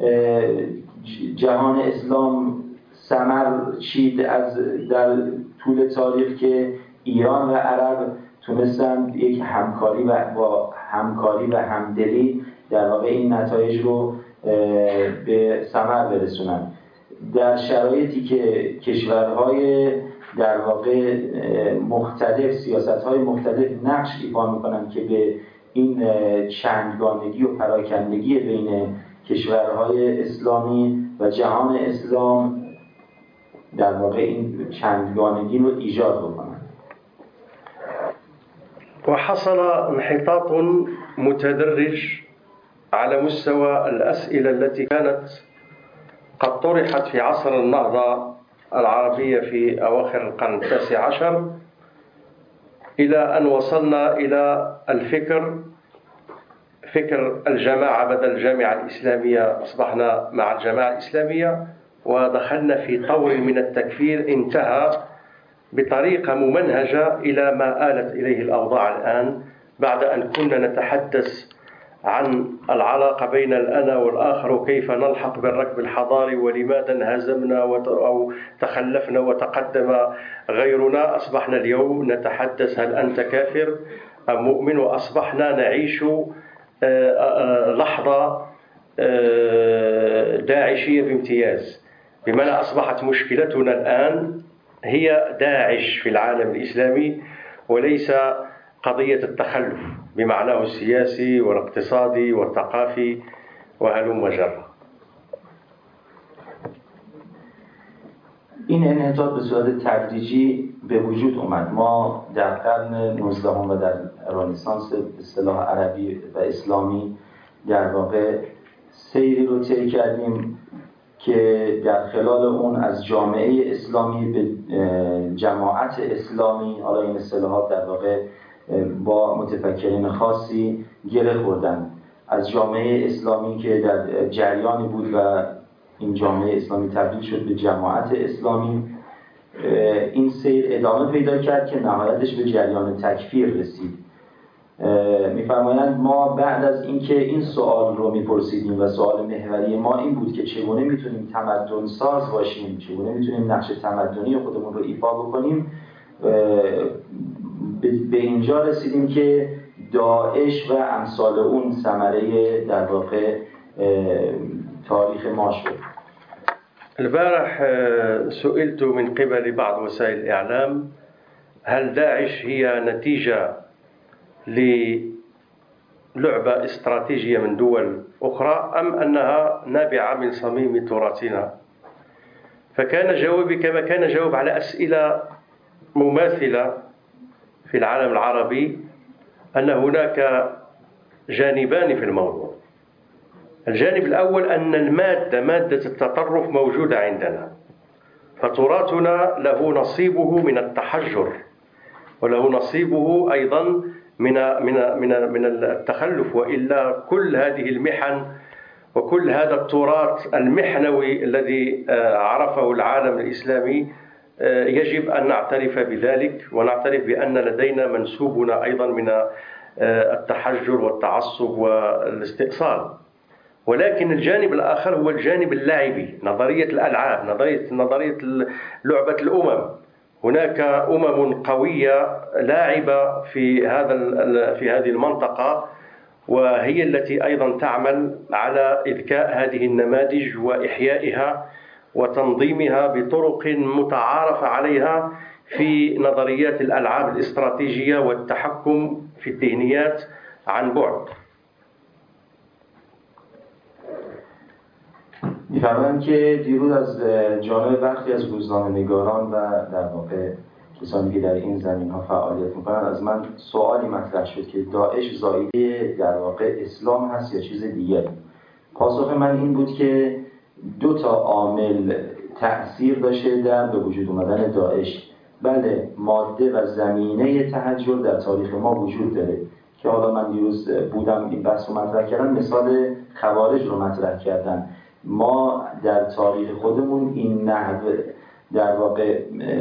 جهان اسلام ثمر چید از در طول تاریخ که ایران و عرب تونستن یک همکاری و با همکاری و همدلی در واقع این نتایج رو به ثمر برسونن. در شرایطی که کشورهای در واقع مختلف، سیاست‌های مختلف نقش ایفا می‌کنن که به این چندگانگی و پراکندگی بین کشورهای اسلامی و جهان اسلام در واقع این چندگانگی رو ایجاد بکنن. وحصل انحطاط متدرج على مستوى الأسئلة التي كانت قد طرحت في عصر النهضة العربية في أواخر القرن التاسع عشر، إلى أن وصلنا إلى الفكر فكر الجماعة بدل الجامعة الإسلامية. أصبحنا مع الجماعة الإسلامية ودخلنا في طور من التكفير انتهى بطريقة ممنهجة إلى ما آلت إليه الأوضاع الآن، بعد أن كنا نتحدث عن العلاقة بين الأنا والآخر وكيف نلحق بالركب الحضاري ولماذا انهزمنا أو تخلفنا وتقدم غيرنا. أصبحنا اليوم نتحدث هل أنت كافر أم مؤمن، وأصبحنا نعيش لحظة داعشية بامتياز، بمعنى أصبحت مشكلتنا الآن هي داعش في العالم الإسلامي وليس قضية التخلف بمعناه السياسي والاقتصادي والثقافي وهلم جرا. این انحطاط به صورت تدریجی به وجود اومد. ما در قرن نوزدهم و در رنسانس اصطلاح عربی و اسلامی در واقع سیری رو طی کردیم که در خلال اون از جامعه اسلامی به جماعت اسلامی، حالا این اصطلاحات در واقع با متفکرین خاصی گره خوردن، از جامعه اسلامی که در جریانی بود و این جامعه اسلامی تبدیل شد به جماعت اسلامی. این سیر ادامه پیدا کرد که نهایتش به جریان تکفیر رسید. می‌فرمایند ما بعد از اینکه این سوال رو می‌پرسیدیم و سوال محوری ما این بود که چگونه میتونیم تمدن ساز باشیم، چگونه میتونیم نقش تمدنی خودمون رو ایفا بکنیم، به اینجا رسیدیم که داعش و امثال اون ثمره در واقع تاریخ ما شد. البارح سئلت من قبل بعض وسائل الإعلام هل داعش هي نتيجة للعبة استراتيجية من دول أخرى أم أنها نابعة من صميم تراثنا؟ فكان جوابي كما كان جواب على أسئلة مماثلة في العالم العربي، أن هناك جانبان في الموضوع. الجانب الأول أن المادة مادة التطرف موجودة عندنا، فتراثنا له نصيبه من التحجر وله نصيبه أيضا من من من من التخلف، وإلا كل هذه المحن وكل هذا التراث المحنوي الذي عرفه العالم الإسلامي يجب أن نعترف بذلك ونعترف بأن لدينا منسوبنا أيضا من التحجر والتعصب والاستئصال. ولكن الجانب الآخر هو الجانب اللعبي، نظرية الألعاب، نظرية نظرية لعبة الأمم، هناك أمم قوية لاعبة في هذا في هذه المنطقة، وهي التي أيضا تعمل على إذكاء هذه النماذج وإحيائها وتنظيمها بطرق متعارف عليها في نظريات الألعاب الاستراتيجية والتحكم في الذهنيات عن بعد. می‌فرمایند که دیروز از جانب برخی از روزنامه‌نگاران و در واقع کسانی که در این زمین‌ها فعالیت می‌کنند از من سوالی مطرح شد که داعش زایده در واقع اسلام هست یا چیز دیگری. پاسخ من این بود که دو تا عامل تأثیر داشته در به وجود اومدن داعش. بله، ماده و زمینه تحجر در تاریخ ما وجود داره که حالا من دیروز بودم این بحث رو مطرح کردم، مثال خوارج رو مطرح کردم. ما در تاریخ خودمون این نحو در واقع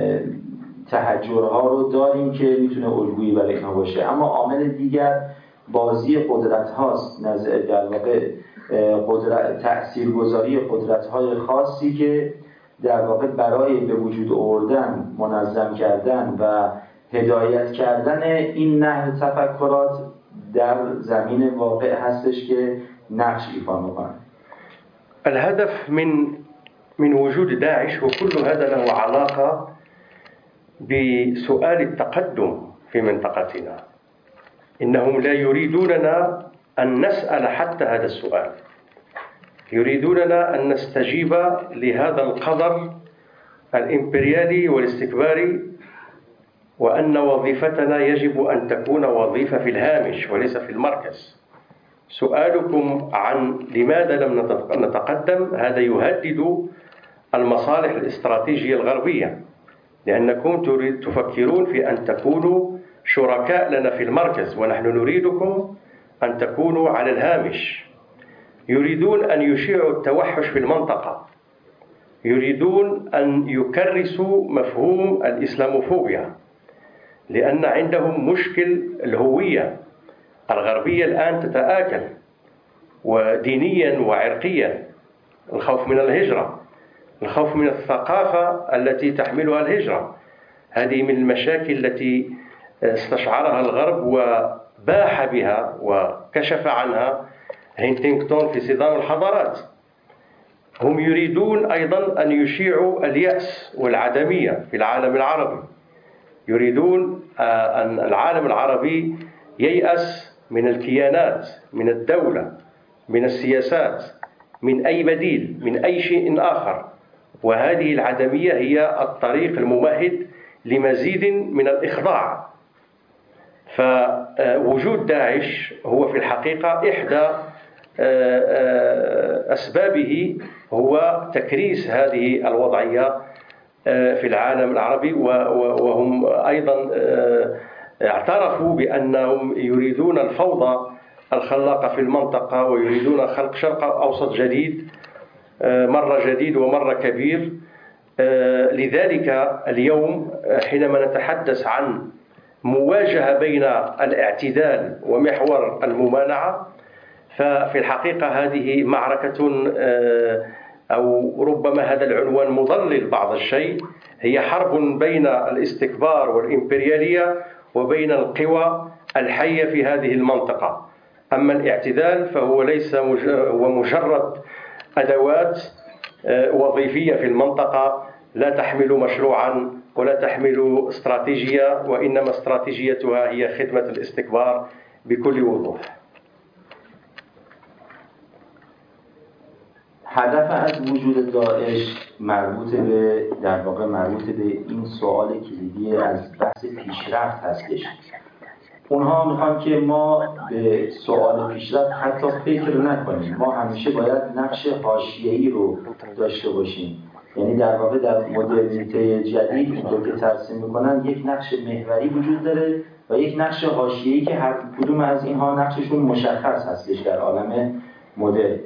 تحجرها رو داریم که میتونه الگویی برای اینها باشه، اما عامل دیگر بازی قدرت هاست، در واقع قدرت تاثیرگذاری قدرت های خاصی که در واقع برای به وجود آوردن، منظم کردن و هدایت کردن این نحو تفکرات در زمین واقع هستش که نقش ایفا میکنه. الهدف من من وجود داعش وكل هذا له علاقة بسؤال التقدم في منطقتنا. إنهم لا يريدوننا أن نسأل حتى هذا السؤال، يريدوننا أن نستجيب لهذا القدر الإمبريالي والاستكباري، وأن وظيفتنا يجب أن تكون وظيفة في الهامش وليس في المركز. سؤالكم عن لماذا لم نتقدم هذا يهدد المصالح الاستراتيجية الغربية، لأنكم تفكرون في أن تكونوا شركاء لنا في المركز، ونحن نريدكم أن تكونوا على الهامش. يريدون أن يشيعوا التوحش في المنطقة، يريدون أن يكرسوا مفهوم الإسلاموفوبيا، لأن عندهم مشكل الهوية. الغربية الآن تتآكل ودينيا وعرقيا، الخوف من الهجرة، الخوف من الثقافة التي تحملها الهجرة. هذه من المشاكل التي استشعرها الغرب وباح بها وكشف عنها هينتينغتون في صدام الحضارات. هم يريدون أيضا أن يشيعوا اليأس والعدمية في العالم العربي، يريدون أن العالم العربي ييأس من الكيانات، من الدولة، من السياسات، من أي بديل، من أي شيء آخر. وهذه العدمية هي الطريق الممهد لمزيد من الإخضاع. فوجود داعش هو في الحقيقة إحدى أسبابه هو تكريس هذه الوضعية في العالم العربي، وهم أيضا اعترفوا بأنهم يريدون الفوضى الخلاقة في المنطقة، ويريدون خلق شرق أوسط جديد، مرة جديد ومرة كبير. لذلك اليوم حينما نتحدث عن مواجهة بين الاعتدال ومحور الممانعة، ففي الحقيقة هذه معركة، أو ربما هذا العنوان مضلل بعض الشيء، هي حرب بين الاستكبار والإمبريالية وبين القوى الحية في هذه المنطقة. أما الاعتدال فهو ليس مج... هو مجرد أدوات وظيفية في المنطقة، لا تحمل مشروعا ولا تحمل استراتيجية، وإنما استراتيجيتها هي خدمة الاستكبار بكل وضوح. هدف از وجود داعش مربوط به در واقع مربوط به این سوال کلیدی از بحث پیشرفت هستش. اونها میخوان که ما به سوال پیشرفت حتی فکر نکنیم. ما همیشه باید نقش حاشیه‌ای رو داشته باشیم. یعنی در واقع در مدرنیته جدید اینطور که ترسیم میکنن یک نقش محوری وجود داره و یک نقش حاشیه‌ای که هر کدوم از اینها نقششون مشخص هستش در عالم مدرن.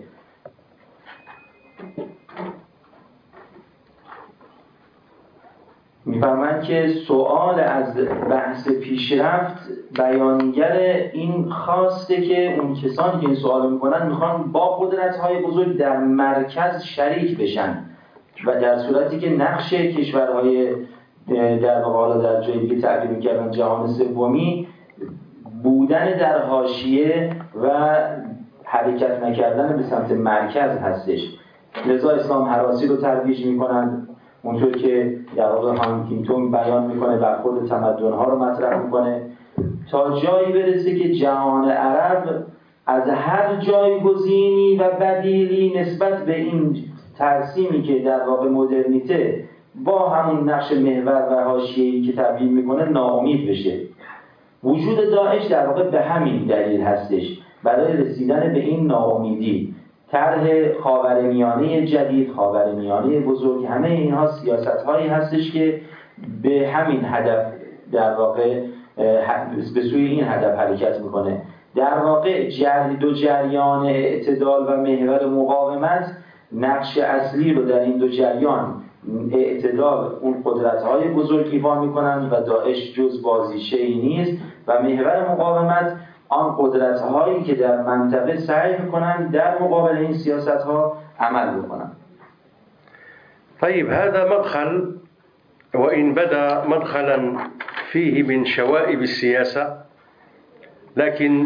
می‌فرمایند که سوال از بحث پیشرفت بیانگر این خواسته که اون کسانی که این سوال میکنن میخوان با قدرت‌های بزرگ در مرکز شریک بشن و در صورتی که نقش کشورهای در واقع در جای دیگه تعبیر می‌کردن جهان سومی، بودن در حاشیه و حرکت نکردن به سمت مرکز هستش. لذا اسلام هراسی رو ترویج میکنن، اونطور که در واقع هانتینگتون بیان میکنه، برخورد تمدن‌ها رو مطرح میکنه، تا جایی برسه که جهان عرب از هر جایگزینی و بدیلی نسبت به این ترسیمی که در واقع مدرنیته با همون نقش محور و حاشیه‌ای که تبیین میکنه ناامید بشه. وجود داعش در واقع به همین دلیل هستش، برای رسیدن به این ناامیدی. طرح خاورمیانه جدید، خاورمیانه بزرگ، همه اینها سیاست‌هایی هستش که به همین هدف در واقع به سوی این هدف حرکت میکنه. در واقع جر دو جریان اعتدال و محور مقاومت نقش اصلی رو در این دو جریان، اعتدال اون قدرت‌های بزرگ ایفا می‌کنند و داعش جز بازیچه‌ای نیست و محور مقاومت آن قدرت‌هایی که در منطقه سعی می‌کنند در مقابل این سیاست‌ها عمل بکنند. طيب هذا مدخل وإن بدا مدخلا فيه من شوائب السياسة، لكن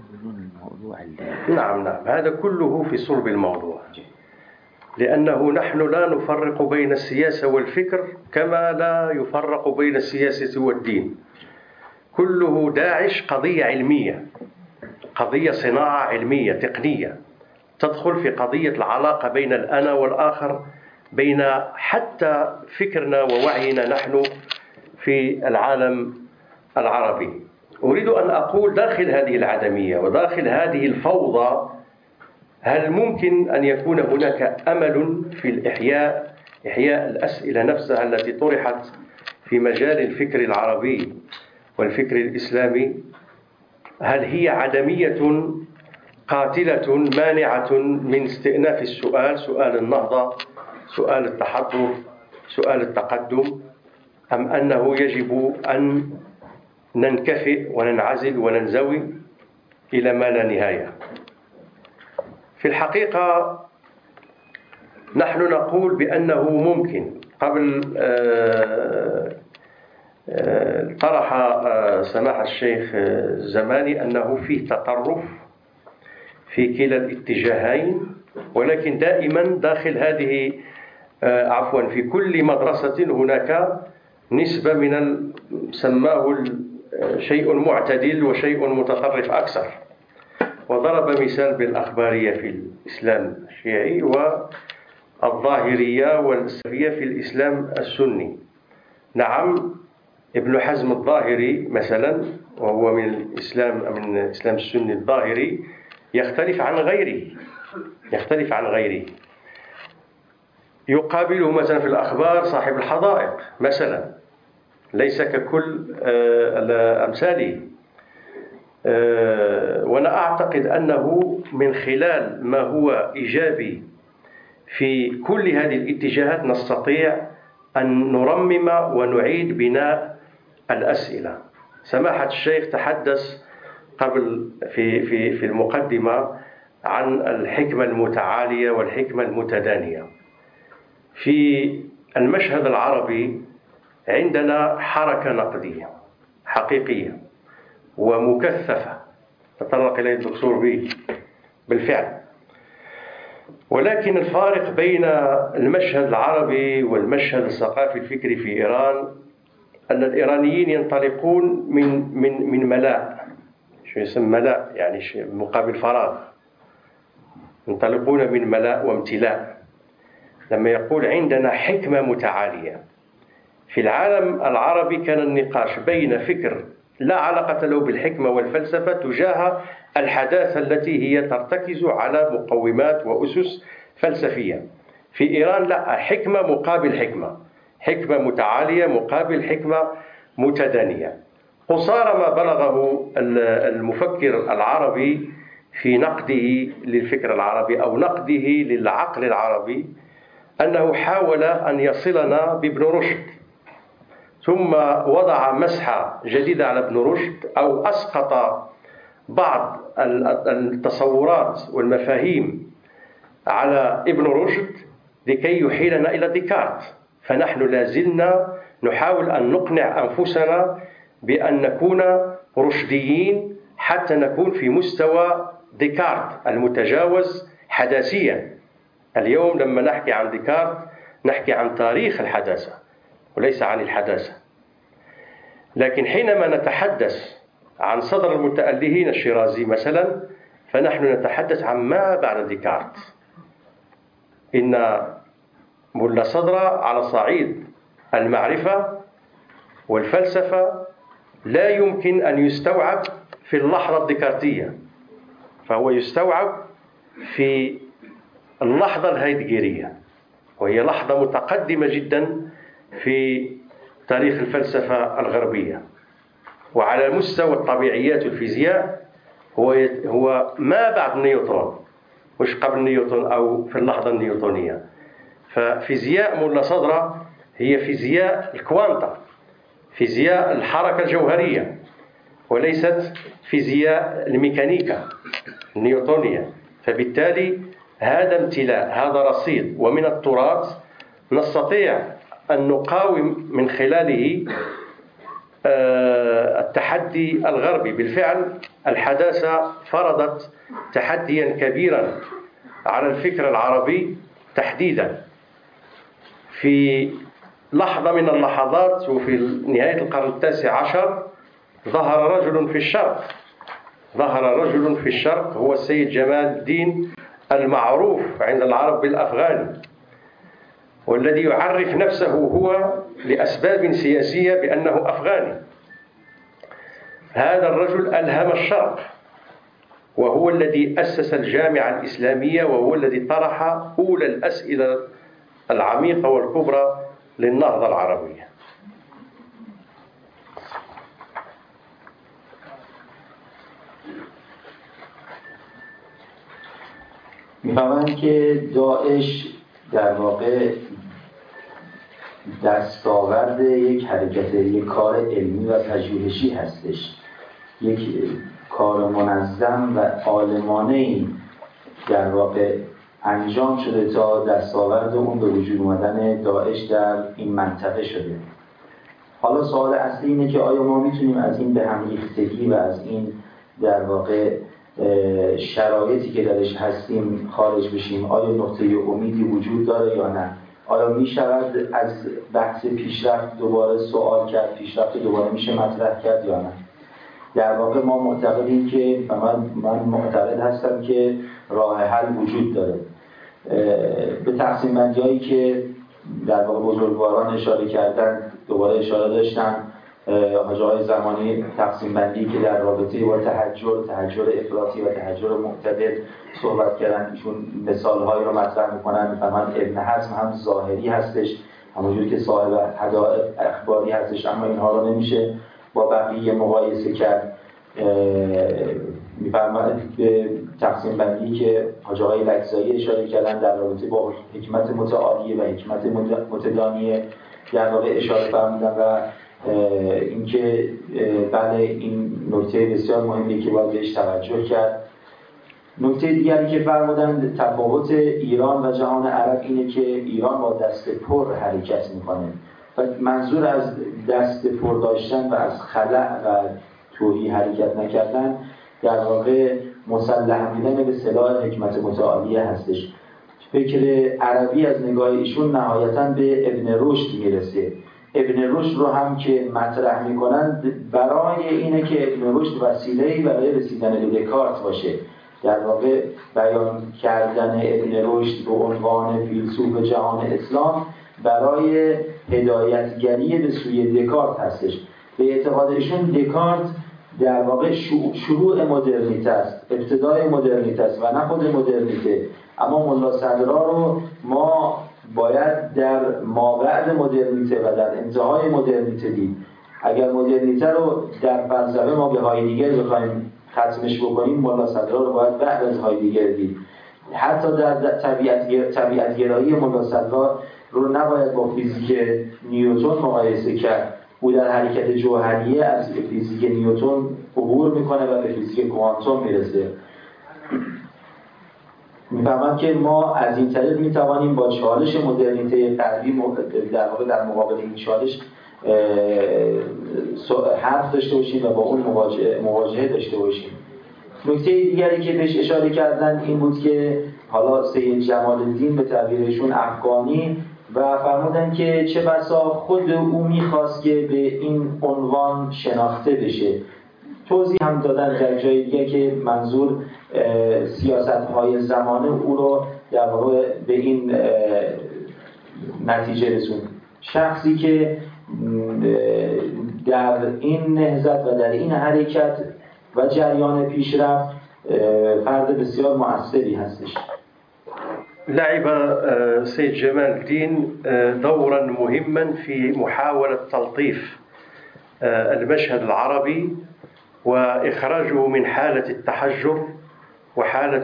نعم نعم هذا كله في صلب الموضوع، لأنه نحن لا نفرق بين السياسة والفكر كما لا يفرق بين السياسة والدين. كله داعش قضية علمية، قضية صناعة علمية تقنية تدخل في قضية العلاقة بين الأنا والآخر، بين حتى فكرنا ووعينا نحن في العالم العربي. أريد أن أقول داخل هذه العدمية وداخل هذه الفوضى، هل ممكن أن يكون هناك أمل في الإحياء، إحياء الأسئلة نفسها التي طرحت في مجال الفكر العربي والفكر الإسلامي؟ هل هي عدمية قاتلة مانعة من استئناف السؤال، سؤال النهضة، سؤال التحضر، سؤال التقدم، أم أنه يجب أن ننكفئ وننعزل وننزوي إلى ما لا نهاية؟ في الحقيقة نحن نقول بأنه ممكن. قبل طرح سماحة الشيخ الزماني أنه فيه تطرف في كلا الاتجاهين، ولكن دائما داخل هذه عفوا في كل مدرسة هناك نسبة من سماه شيء معتدل وشيء متطرف أكثر. وضرب مثال بالأخبارية في الإسلام الشيعي والظاهرية والسلفية في الإسلام السني. نعم ابن حزم الظاهري مثلا، وهو من الإسلام من الإسلام السني الظاهري، يختلف عن غيره يختلف عن غيره يقابله مثلا في الأخبار صاحب الحدائق مثلا، ليس ككل أمثاله. وأنا أعتقد أنه من خلال ما هو إيجابي في كل هذه الاتجاهات نستطيع أن نرمم ونعيد بناء الأسئلة. سماحة الشيخ تحدث قبل في في في المقدمة عن الحكمة المتعالية والحكمة المتدانية. في المشهد العربي عندنا حركة نقدية حقيقية ومكثفة تطرق إليه الدكتور بي بالفعل، ولكن الفارق بين المشهد العربي والمشهد الثقافي الفكري في إيران أن الإيرانيين ينطلقون من من من ملاء، شو يسمى ملاء يعني مقابل فراغ، ينطلقون من ملاء وامتلاء. لما يقول عندنا حكمة متعالية، في العالم العربي كان النقاش بين فكر لا علاقة له بالحكمة والفلسفة تجاه الحداثة التي هي ترتكز على مقومات وأسس فلسفية. في إيران لا، حكمة مقابل حكمة، حكمة متعالية مقابل حكمة متدانية. قصارى ما بلغه المفكر العربي في نقده للفكر العربي أو نقده للعقل العربي أنه حاول أن يصلنا بابن رشد، ثم وضع مسحة جديدة على ابن رشد أو أسقط بعض التصورات والمفاهيم على ابن رشد لكي يحيلنا إلى ديكارت. فنحن لازلنا نحاول أن نقنع أنفسنا بأن نكون رشديين حتى نكون في مستوى ديكارت المتجاوز حداثيا. اليوم لما نحكي عن ديكارت نحكي عن تاريخ الحداثة وليس عن الحداثة. لكن حينما نتحدث عن صدر المتألهين الشيرازي مثلا فنحن نتحدث عن ما بعد ديكارت. إن ملا صدر على صعيد المعرفة والفلسفة لا يمكن أن يستوعب في اللحظة الديكارتية، فهو يستوعب في اللحظة الهايدجيرية، وهي لحظة متقدمة جدا في تاريخ الفلسفة الغربية. وعلى مستوى الطبيعيات والفيزياء هو هو ما بعد نيوتن، مش قبل نيوتن أو في اللحظة النيوتنية. ففيزياء ملا صدر هي فيزياء الكوانتا، فيزياء الحركة الجوهرية، وليست فيزياء الميكانيكا النيوتنية. فبالتالي هذا امتلاء، هذا رصيد، ومن التراث نستطيع أن نقاوم من خلاله التحدي الغربي. بالفعل الحداثة فرضت تحديا كبيرا على الفكر العربي تحديدا. في لحظة من اللحظات وفي نهاية القرن التاسع عشر ظهر رجل في الشرق ظهر رجل في الشرق هو السيد جمال الدين المعروف عند العرب بالأفغاني، والذي يعرف نفسه هو لأسباب سياسية بأنه أفغاني. هذا الرجل ألهم الشرق، وهو الذي أسس الجامعة الإسلامية، وهو الذي طرح أولى الأسئلة العميقة والكبرى للنهضة العربية. می‌فهمند که داعش در واقع دستاورد یک حرکت، یک کار علمی و پژوهشی هستش، یک کار منظم و عالمانه‌ای در واقع انجام شده تا دستاورد اون به وجود اومدن داعش در این منطقه شده. حالا سوال اصلی اینه که آیا ما میتونیم از این به هم ریختگی و از این در واقع شرایطی که درش هستیم خارج بشیم؟ آیا نقطه امیدی وجود داره یا نه؟ آیا میشود از بحث پیشرفت دوباره سوال کرد، پیشرفت دوباره میشه مطرح کرد یا نه؟ در واقع ما معتقدیم که من, من معتقد هستم که راه حل وجود داره. به تقسیم بندی هایی که در واقع بزرگواران اشاره کردن دوباره اشاره داشتن. حاجی آقای زمانی تقسیم بندی که در رابطه با تحجر، تحجر افراطی و تحجر معتدل صحبت کردن، ایشون مثال هایی رو مطرح میکنن. میفهمن ابن حزم هم ظاهری هستش، همونجور که صاحب حدائق اخباری هستش، اما اینها رو نمیشه با بقیه مقایسه کرد. میفرماید به تقسیم بندی که حاجی آقای لکزایی اشاره کردن در رابطه با حکمت متعالیه و حکمت متدانیه در واقع اشاره فرمودن و اینکه بله این نکته بسیار مهمی که باید بهش توجه کرد. نکته دیگری که فرمودن تفاوت ایران و جهان عرب اینه که ایران با دست پر حرکت میکنه و منظور از دست پر داشتن و از خلأ و توهی حرکت نکردن در واقع مسلح بودن به سلاح حکمت متعالیه هستش. فکر عربی از نگاه ایشون نهایتاً به ابن رشد میرسه. ابن رشد رو هم که مطرح میکنن برای اینه که ابن رشد وسیله‌ای برای رسیدن به دکارت باشه. در واقع بیان کردن ابن رشد به عنوان فیلسوف جهان اسلام برای هدایتگری به سوی دکارت هستش. به اعتقاد ایشون دکارت در واقع شروع مدرنیته است، ابتدای مدرنیته است و نه خود مدرنیته. اما ملا صدرا رو ما باید در مابعد مدرنیته و در انتهای مدرنیته دید. اگر مدرنیته رو در فلسفه ما به هایدگر بخوایم ختمش بکنیم، ملا صدرا رو باید بعد از هایدگر دید. حتی در طبیعت طبیعت گرایی ملا صدرا رو نباید با فیزیک نیوتن مقایسه کرد. او در حرکت جوهریه از فیزیک نیوتن عبور میکنه و به فیزیک کوانتوم میرسه. میفهمم که ما از این طریق میتوانیم با چالش مدرنیته غربی در واقع در مقابل این چالش حرف داشته باشیم و با اون مواجهه, مواجهه داشته باشیم. نکته دیگری که بهش اشاره کردن این بود که حالا سید جمال الدین به تعبیرشون افغانی و فرمودن که چه بسا خود او میخواست که به این عنوان شناخته بشه. توضیح هم دادن در جای دیگه که منظور سیاست‌های زمانه او رو در واقع به این نتیجه رسوند. شخصی که در این نهضت و در این حرکت و جریان پیشرفت فرد بسیار مؤثری هستش. لعب سيد جمال الدين دورا مهما في محاولة تلطيف المشهد العربي وإخراجه من حالة التحجر وحالة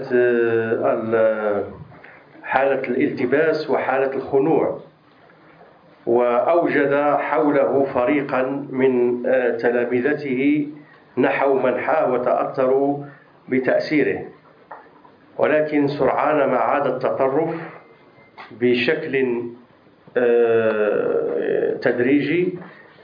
حالة الالتباس وحالة الخنوع، وأوجد حوله فريقا من تلامذته نحو منحاه وتأثروا بتأثيره، ولكن سرعان ما عاد التطرف بشكل تدريجي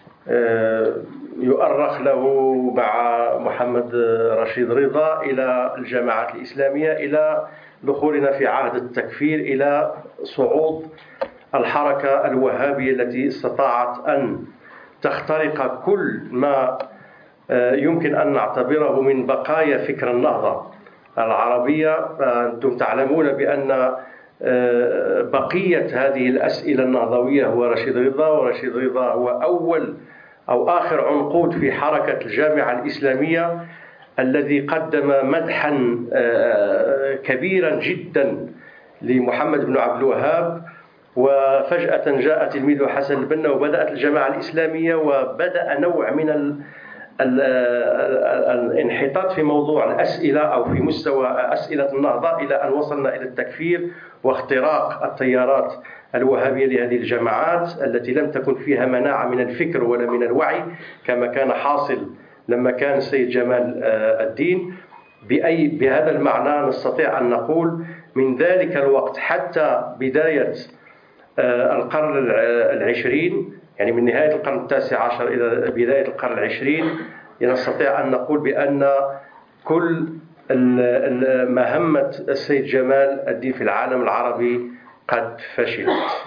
يؤرخ له مع محمد رشيد رضا إلى الجماعات الإسلامية، إلى دخولنا في عهد التكفير، إلى صعود الحركة الوهابية التي استطاعت أن تخترق كل ما يمكن أن نعتبره من بقايا فكر النهضة العربية. أنتم تعلمون بأن بقية هذه الأسئلة النهضوية هو رشيد رضا، ورشيد رضا هو أول أو آخر عنقود في حركة الجامعة الإسلامية الذي قدم مدحا كبيرا جدا لمحمد بن عبد الوهاب، وفجأة جاء تلميذه حسن البنا وبدأت الجماعة الإسلامية وبدأ نوع من الانحطاط في موضوع الأسئلة أو في مستوى أسئلة النهضة، إلى أن وصلنا إلى التكفير واختراق التيارات الوهابية لهذه الجماعات التي لم تكن فيها مناعة من الفكر ولا من الوعي كما كان حاصل لما كان السيد جمال الدين. بأي بهذا المعنى نستطيع أن نقول من ذلك الوقت حتى بداية القرن العشرين، يعني من نهاية القرن التاسع عشر إلى بداية القرن العشرين، نستطيع أن نقول بأن كل مهمة السيد جمال الدين في العالم العربي قد فشلت.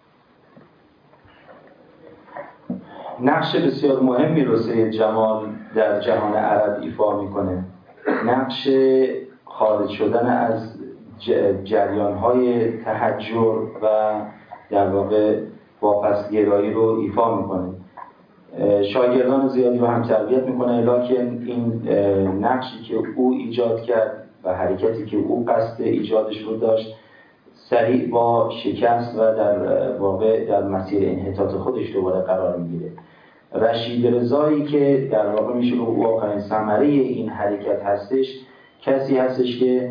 نقش بسیار مهمی رو سید جمال در جهان عرب ایفا میکنه. نقش خارج شدن از جریان‌های تحجر و در واقع واپسگرایی رو ایفا میکنه. شاگردان زیادی رو هم تربیت میکنه، لکن این نقشی که او ایجاد کرد و حرکتی که او قصد ایجادش رو داشت سریع با شکست و در واقع در مسیر انحطاط خودش دوباره قرار میگیره. رشید رضایی که در واقع میشه که او آخرین ثمره این حرکت هستش، کسی هستش که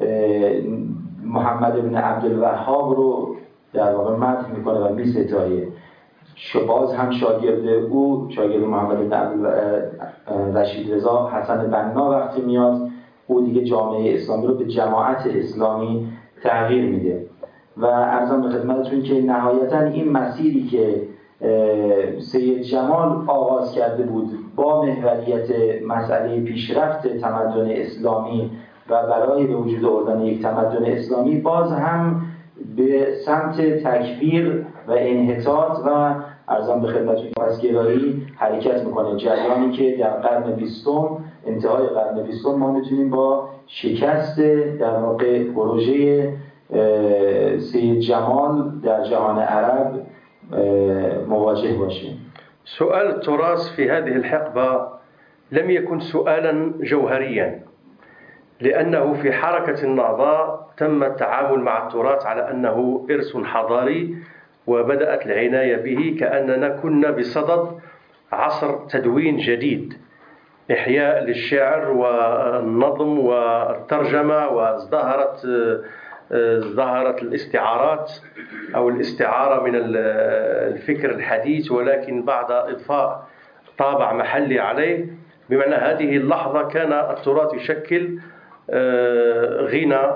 محمد بن عبدالوهاب رو در واقع مدح میکنه و میستایه. باز هم شاگرد او، شاگرد محمد بن رشید رضا، حسن بنا وقتی میاد او دیگه جامعه اسلامی رو به جماعت اسلامی تغییر میده. و عرضم به خدمتتون که نهایتا این مسیری که سید جمال آغاز کرده بود با محوریت مسئله پیشرفت تمدن اسلامی و برای به وجود آوردن یک تمدن اسلامی، باز هم به سمت تکفیر و انحطاط و عرضم به خدمتتون واپسگرایی حرکت میکنه. جریانی که در قرن بیستم، انتهای قرن بیستم، ما میتونیم با شکست در واقع پروژه سید جمال در جهان عرب مواجه باشیم. سؤال التراث في هذه الحقبة لم يكن سؤالا جوهريا، لأنه في حركة النهضة تم التعامل مع التراث على أنه إرث حضاري، وبدأت العناية به كأننا كنا بصدد عصر تدوين جديد، إحياء للشعر والنظم والترجمة، وازدهرت ظهرت الاستعارات أو الاستعارة من الفكر الحديث، ولكن بعد إضفاء طابع محلي عليه. بمعنى هذه اللحظة كان التراث يشكل غنى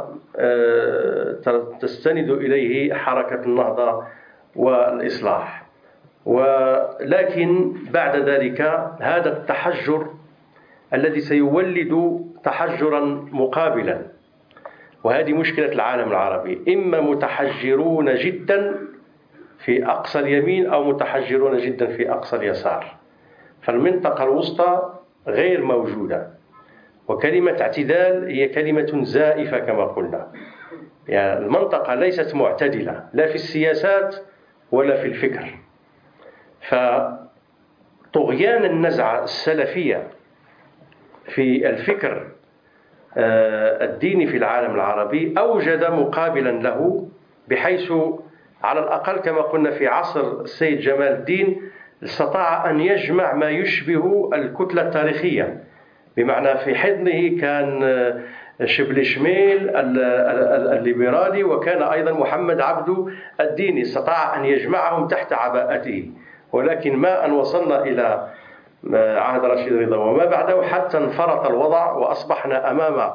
تستند إليه حركة النهضة والإصلاح، ولكن بعد ذلك هذا التحجر الذي سيولد تحجرا مقابلا، وهذه مشكلة العالم العربي، إما متحجرون جدا في أقصى اليمين أو متحجرون جدا في أقصى اليسار، فالمنطقة الوسطى غير موجودة. وكلمة اعتدال هي كلمة زائفة كما قلنا، يعني المنطقة ليست معتدلة لا في السياسات ولا في الفكر. فطغيان النزعة السلفية في الفكر الديني في العالم العربي أوجد مقابلا له، بحيث على الأقل كما قلنا في عصر السيد جمال الدين استطاع أن يجمع ما يشبه الكتلة التاريخية، بمعنى في حضنه كان شبل شميل الليبرالي، وكان أيضا محمد عبده الديني، استطاع أن يجمعهم تحت عباءته. ولكن ما أن وصلنا إلى عهد رشيد رضا وما بعده حتى انفرط الوضع، وأصبحنا أمام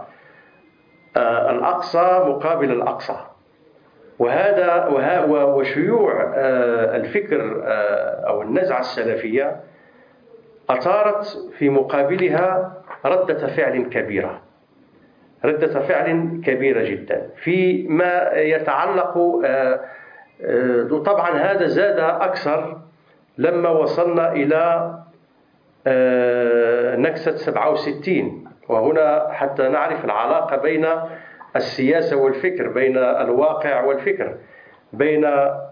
الأقصى مقابل الأقصى. وهذا وشيوع الفكر أو النزعة السلفية أثارت في مقابلها ردة فعل كبيرة، ردة فعل كبيرة جدا فيما يتعلق. طبعا هذا زاد أكثر لما وصلنا إلى نكسة سبعة وستين، وهنا حتى نعرف العلاقة بين السياسة والفكر، بين الواقع والفكر، بين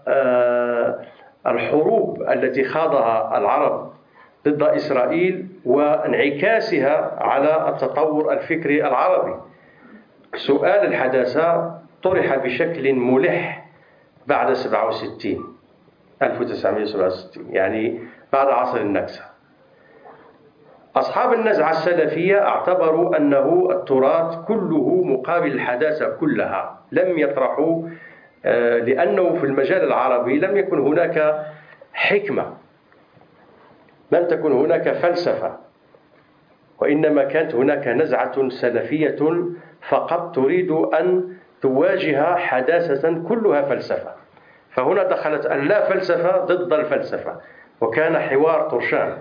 الحروب التي خاضها العرب ضد إسرائيل وانعكاسها على التطور الفكري العربي. سؤال الحداثة طرح بشكل ملح بعد سبعة وستين ألف وتسعمائة وسبعة وستين، يعني بعد عصر النكسة. أصحاب النزعة السلفية اعتبروا أنه التراث كله مقابل الحداثة كلها، لم يطرحوا لأنه في المجال العربي لم يكن هناك حكمة، لم تكن هناك فلسفة، وإنما كانت هناك نزعة سلفية فقط تريد أن تواجه حداثة كلها فلسفة. فهنا دخلت اللا فلسفة ضد الفلسفة، وكان حوار طرشان.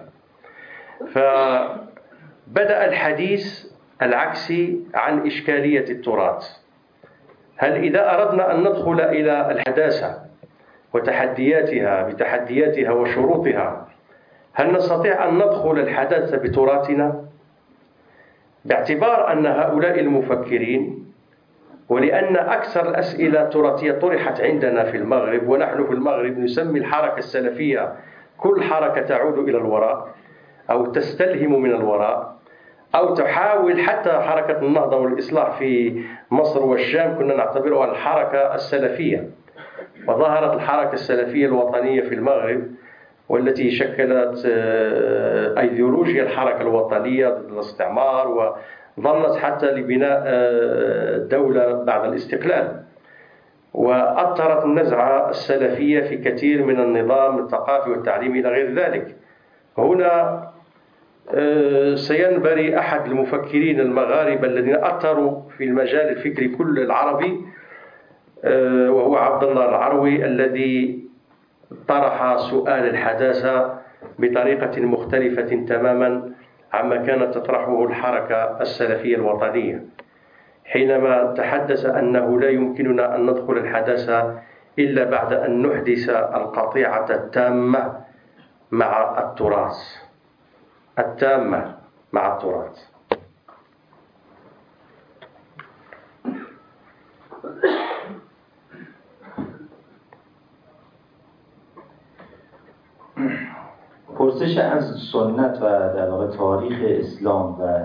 فبدأ الحديث العكسي عن إشكالية التراث. هل إذا أردنا أن ندخل إلى الحداثة وتحدياتها بتحدياتها وشروطها، هل نستطيع أن ندخل الحداثة بتراثنا؟ باعتبار أن هؤلاء المفكرين، ولأن أكثر الأسئلة التراثية طرحت عندنا في المغرب، ونحن في المغرب نسمي الحركة السلفية كل حركة تعود إلى الوراء أو تستلهم من الوراء أو تحاول، حتى حركة النهضة والإصلاح في مصر والشام كنا نعتبرها الحركة السلفية. وظهرت الحركة السلفية الوطنية في المغرب، والتي شكلت أيديولوجيا الحركة الوطنية ضد الاستعمار، وظلت حتى لبناء دولة بعد الاستقلال. وأثرت النزعة السلفية في كثير من النظام الثقافي والتعليمي إلى غير ذلك. هنا سينبري أحد المفكرين المغاربة الذين أثروا في المجال الفكري كل العربي، وهو عبد الله العروي، الذي طرح سؤال الحداثة بطريقة مختلفة تماما عما كانت تطرحه الحركة السلفية الوطنية، حينما تحدث أنه لا يمكننا أن ندخل الحداثة إلا بعد أن نحدث القطيعة التامة مع التراث، التامة مع التراث. پرسش از سنت و در واقع تاریخ اسلام و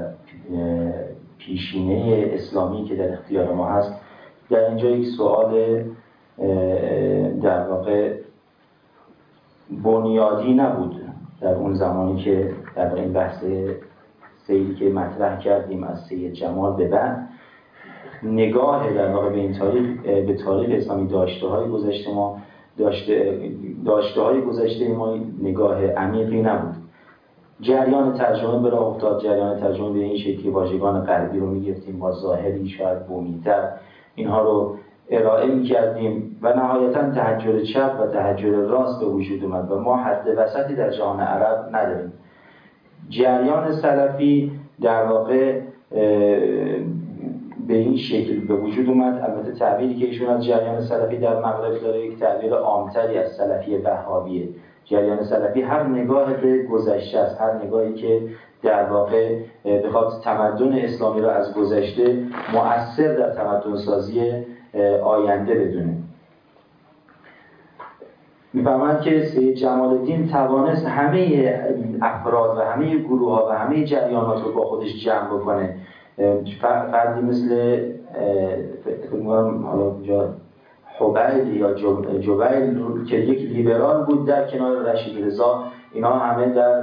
پیشینه اسلامی که در اختیار ما هست، در اینجا یک سوال در واقع بنیادی نبود در اون زمانی که در این بحث سیری که مطرح کردیم از سید جمال به بعد، نگاه در واقع به این تاریخ، به تاریخ اسلامی داشته های گذشته ما داشته داشته های گذشته ما نگاه عمیقی نبود. جریان ترجمه به راه افتاد، جریان ترجمه به این شکلی واژگان غربی رو می‌گرفتیم با ظاهری شاید بومی‌تر، اینها رو ارائه می‌کردیم و نهایتاً تحجر چپ و تحجر راست به وجود اومد و ما حد وسطی در جهان عرب نداریم. جریان سلفی در واقع به این شکل به وجود اومد. البته تعبیری که ایشون از جریان سلفی در مغرب داره یک تعبیر عامتری از سلفی وهابیه. جریان سلفی هر نگاه به گذشته است، هر نگاهی که در واقع بخواد تمدن اسلامی را از گذشته مؤثر در تمدن سازی آینده بدونه. می‌فهمند که سید جمال الدین توانست همه افراد و همه گروه‌ها و همه جریانات رو با خودش جمع بکنه. فردی مثل فکر می‌کنم حالا جا حبیل یا جبیل که یک لیبرال بود در کنار رشید رضا، اینا همه در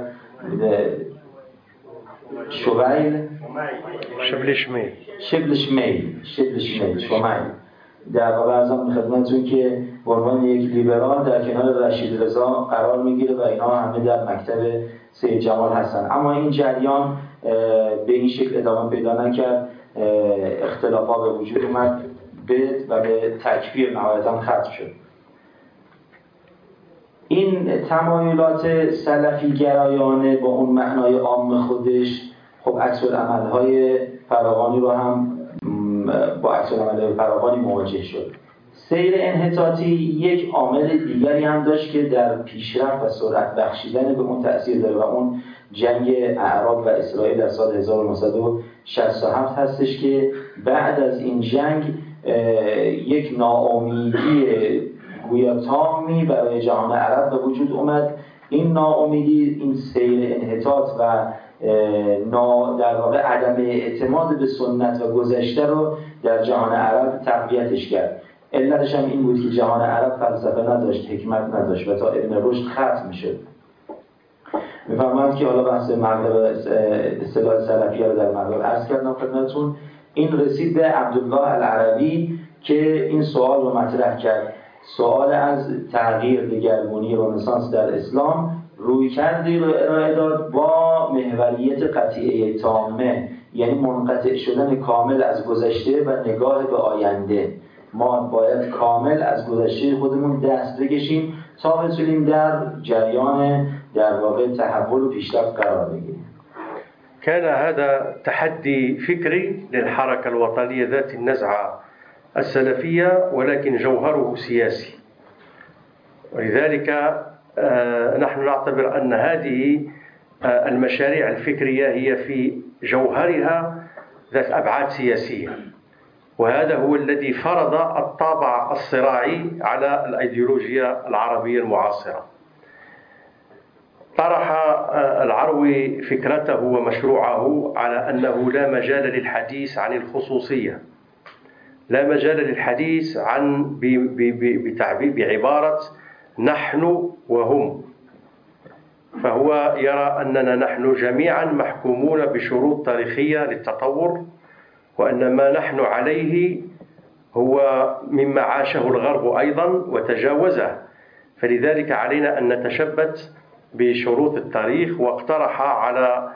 شبیل شبل شمیل شبل شمیل شبل شمیل شمیل در واقع ارزم خدمتتون که به عنوان یک لیبرال در کنار رشید رضا قرار میگیره و اینا همه در مکتب سید جمال هستن. اما این جریان به این شکل ادامه پیدا نکرد، اختلافات به وجود اومد و به تکفیر نهایتاً ختم شد. این تمایلات سلفی گرایانه با اون معنای عام خودش خب عکس‌العمل‌های فراوانی رو هم با عکس‌العمل‌های فراوانی مواجه شد. سیر انحطاطی یک عامل دیگری هم داشت که در پیشرفت و سرعت بخشیدن به اون تأثیر داره و اون جنگ اعراب و اسرائیل در سال هزار و نهصد و شصت و هفت هستش که بعد از این جنگ یک ناامیدی گویا تامی برای جهان عرب به وجود اومد. این ناامیدی، این سیر انحطاط و نا در واقع عدم اعتماد به سنت و گذشته رو در جهان عرب تقویتش کرد. علتش هم این بود که جهان عرب فلسفه نداشت، حکمت نداشت و تا ابن رشد ختم میشد. میفهمند که حالا بحث مغرب اصطلاح سلفیه رو در مغرب عرض کردم خدمتتون. این رسید به عبدالله العربی که این سوال رو مطرح کرد، سوال از تغییر دگرگونی رنسانس در اسلام، روی کردی رو ارائه داد با محوریت قطعیه تامه، یعنی منقطع شدن کامل از گذشته و نگاه به آینده. ما باید کامل از گذشته خودمون دست بکشیم تا بتونیم در جریان در واقع تحول و پیشرفت قرار بگیریم. كان هذا تحدي فكري للحركة الوطنية ذات النزعة السلفية، ولكن جوهره سياسي. ولذلك نحن نعتبر أن هذه المشاريع الفكرية هي في جوهرها ذات أبعاد سياسية، وهذا هو الذي فرض الطابع الصراعي على الأيديولوجيا العربية المعاصرة. طرح العروي فكرته ومشروعه على أنه لا مجال للحديث عن الخصوصية، لا مجال للحديث عن بتعبير بعبارة نحن وهم، فهو يرى أننا نحن جميعا محكومون بشروط تاريخية للتطور، وأن ما نحن عليه هو مما عاشه الغرب أيضا وتجاوزه، فلذلك علينا أن نتشبت بشروط التاريخ. واقترح على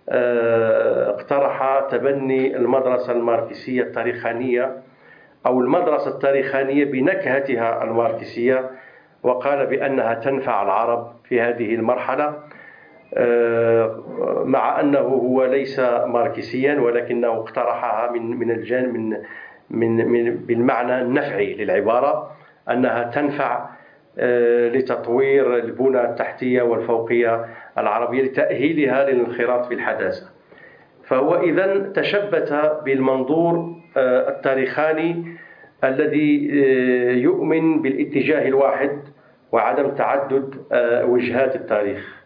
اقترح تبني المدرسة الماركسية التاريخانية أو المدرسة التاريخانية بنكهتها الماركسية، وقال بأنها تنفع العرب في هذه المرحلة، مع أنه هو ليس ماركسيا ولكنه اقترحها من من الجانب من من من بالمعنى النفعي للعبارة، أنها تنفع لتطوير البنى التحتية والفوقية العربية لتأهيلها للانخراط في الحداثة. فهو إذن تشبت بالمنظور التاريخاني الذي يؤمن بالاتجاه الواحد وعدم تعدد وجهات التاريخ.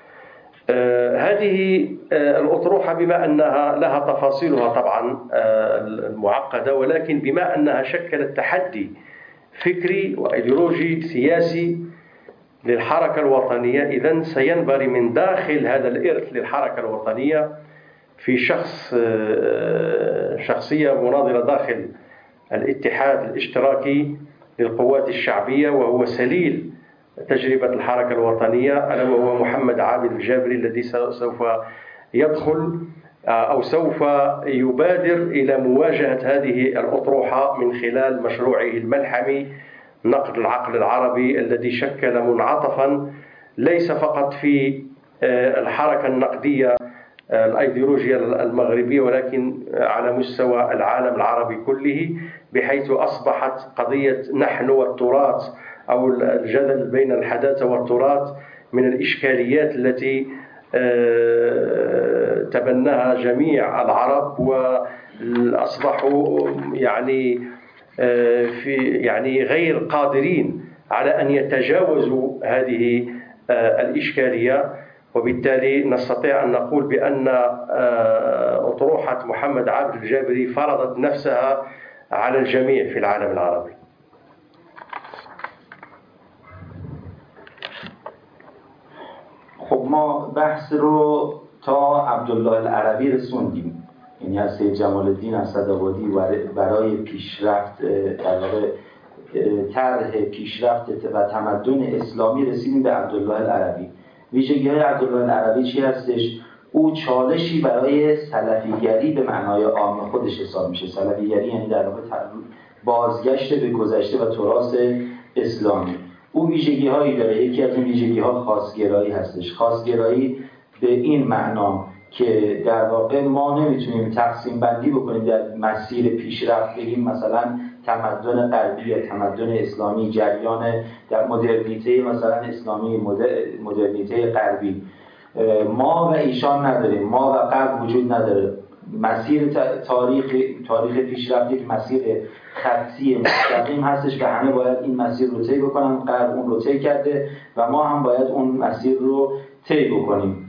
هذه الأطروحة بما أنها لها تفاصيلها طبعا المعقدة، ولكن بما أنها شكلت تحدي فكري وإيديولوجي سياسي للحركة الوطنية، إذن سينبري من داخل هذا الإرث للحركة الوطنية في شخص شخصية مناضلة داخل الاتحاد الاشتراكي للقوات الشعبية، وهو سليل تجربة الحركة الوطنية، ألا وهو محمد عابد الجابري، الذي سوف يدخل أو سوف يبادر إلى مواجهة هذه الأطروحة من خلال مشروعه الملحمي نقد العقل العربي، الذي شكل منعطفا ليس فقط في الحركة النقدية الأيديولوجيا المغربية ولكن على مستوى العالم العربي كله، بحيث أصبحت قضية نحن والتراث أو الجدل بين الحداثة والتراث من الإشكاليات التي تبناها جميع العرب، وأصبحوا يعني في يعني غير قادرين على أن يتجاوزوا هذه الإشكالية. وبالتالي نستطيع أن نقول بأن أطروحة محمد عبد الجابري فرضت نفسها على الجميع في العالم العربي. خب ما بحث رو تا عبدالله العربی رسوندیم، یعنی از سید جمال الدین اسدآبادی برای پیشرفت در واقع طرح پیشرفت و تمدن اسلامی رسیدیم به عبدالله العربی. ویژگی‌های عبدالله العربی چی هستش؟ او چالشی برای سلفیگری به معنای عام خودش حساب میشه. سلفیگری یعنی در واقع بازگشت به گذشته و تراث اسلامی. او ویژگی‌هایی داره. یکی از این ویژگی‌ها خاص‌گرایی هستش. خاص‌گرایی به این معنا که در واقع ما نمیتونیم تقسیم بندی بکنیم در مسیر پیشرفت، بگیم مثلا تمدن غربی یا تمدن اسلامی جریان در مدرنیته مثلا اسلامی مدرنیته غربی ما و ایشان نداریم، ما و غرب وجود نداره. مسیر تاریخ تاریخ پیشرفت یک مسیر خطی مستقیم هستش و همه باید این مسیر رو طی بکنن. غرب اون رو طی کرده و ما هم باید اون مسیر رو طی بکنیم.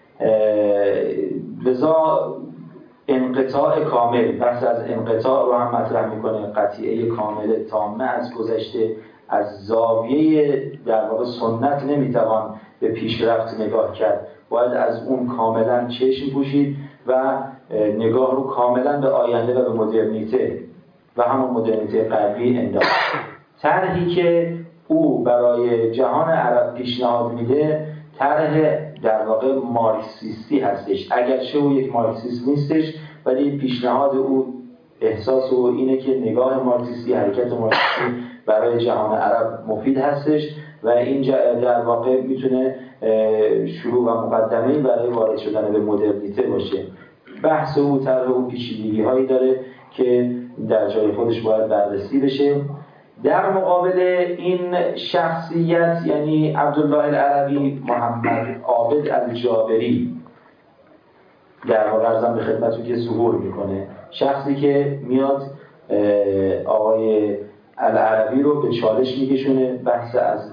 لذا انقطاع کامل، بحث از انقطاع رو هم مطرح میکنه. قطعه کامل تامه از گذشته، از زاویه در واقع سنت نمیتوان به پیشرفت نگاه کرد، باید از اون کاملا چشم پوشید و نگاه رو کاملا به آینده و به مدرنیته و همون مدرنیته غربی انداخت. طرحی که او برای جهان عرب پیشنهاد میده طرح در واقع مارکسیستی هستش، اگرچه او یک مارکسیست نیستش ولی پیشنهاد او احساس او اینه که نگاه مارکسیستی، حرکت مارکسیستی برای جهان عرب مفید هستش و این در واقع میتونه شروع و مقدمه‌ای برای وارد شدن به مدرنیته باشه. بحث او طرح او پیچیدگی هایی داره که در جای خودش باید بررسی بشه. در مقابل این شخصیت یعنی عبدالله العربی، محمد عابد الجابری در واقع ارزم به خدمتتون که ظهور میکنه، شخصی که میاد آقای العربی رو به چالش میکشونه، بحث از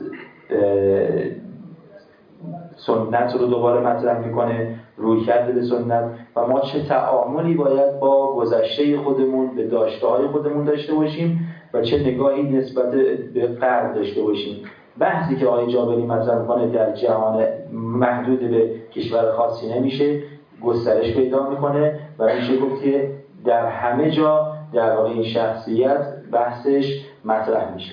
سنت رو دوباره مطرح میکنه، روی کرده به سنت و ما چه تعاملی باید با گذشته خودمون به داشته‌های خودمون داشته باشیم و چه نگاهی نسبت به غرب داشته باشیم. بحثی که آقای جابری مطرح میکنه در جهان محدود به کشور خاصی نمیشه، گسترش پیدا میکنه و میشه گفت که در همه جا در واقع این شخصیت بحثش مطرح میشه.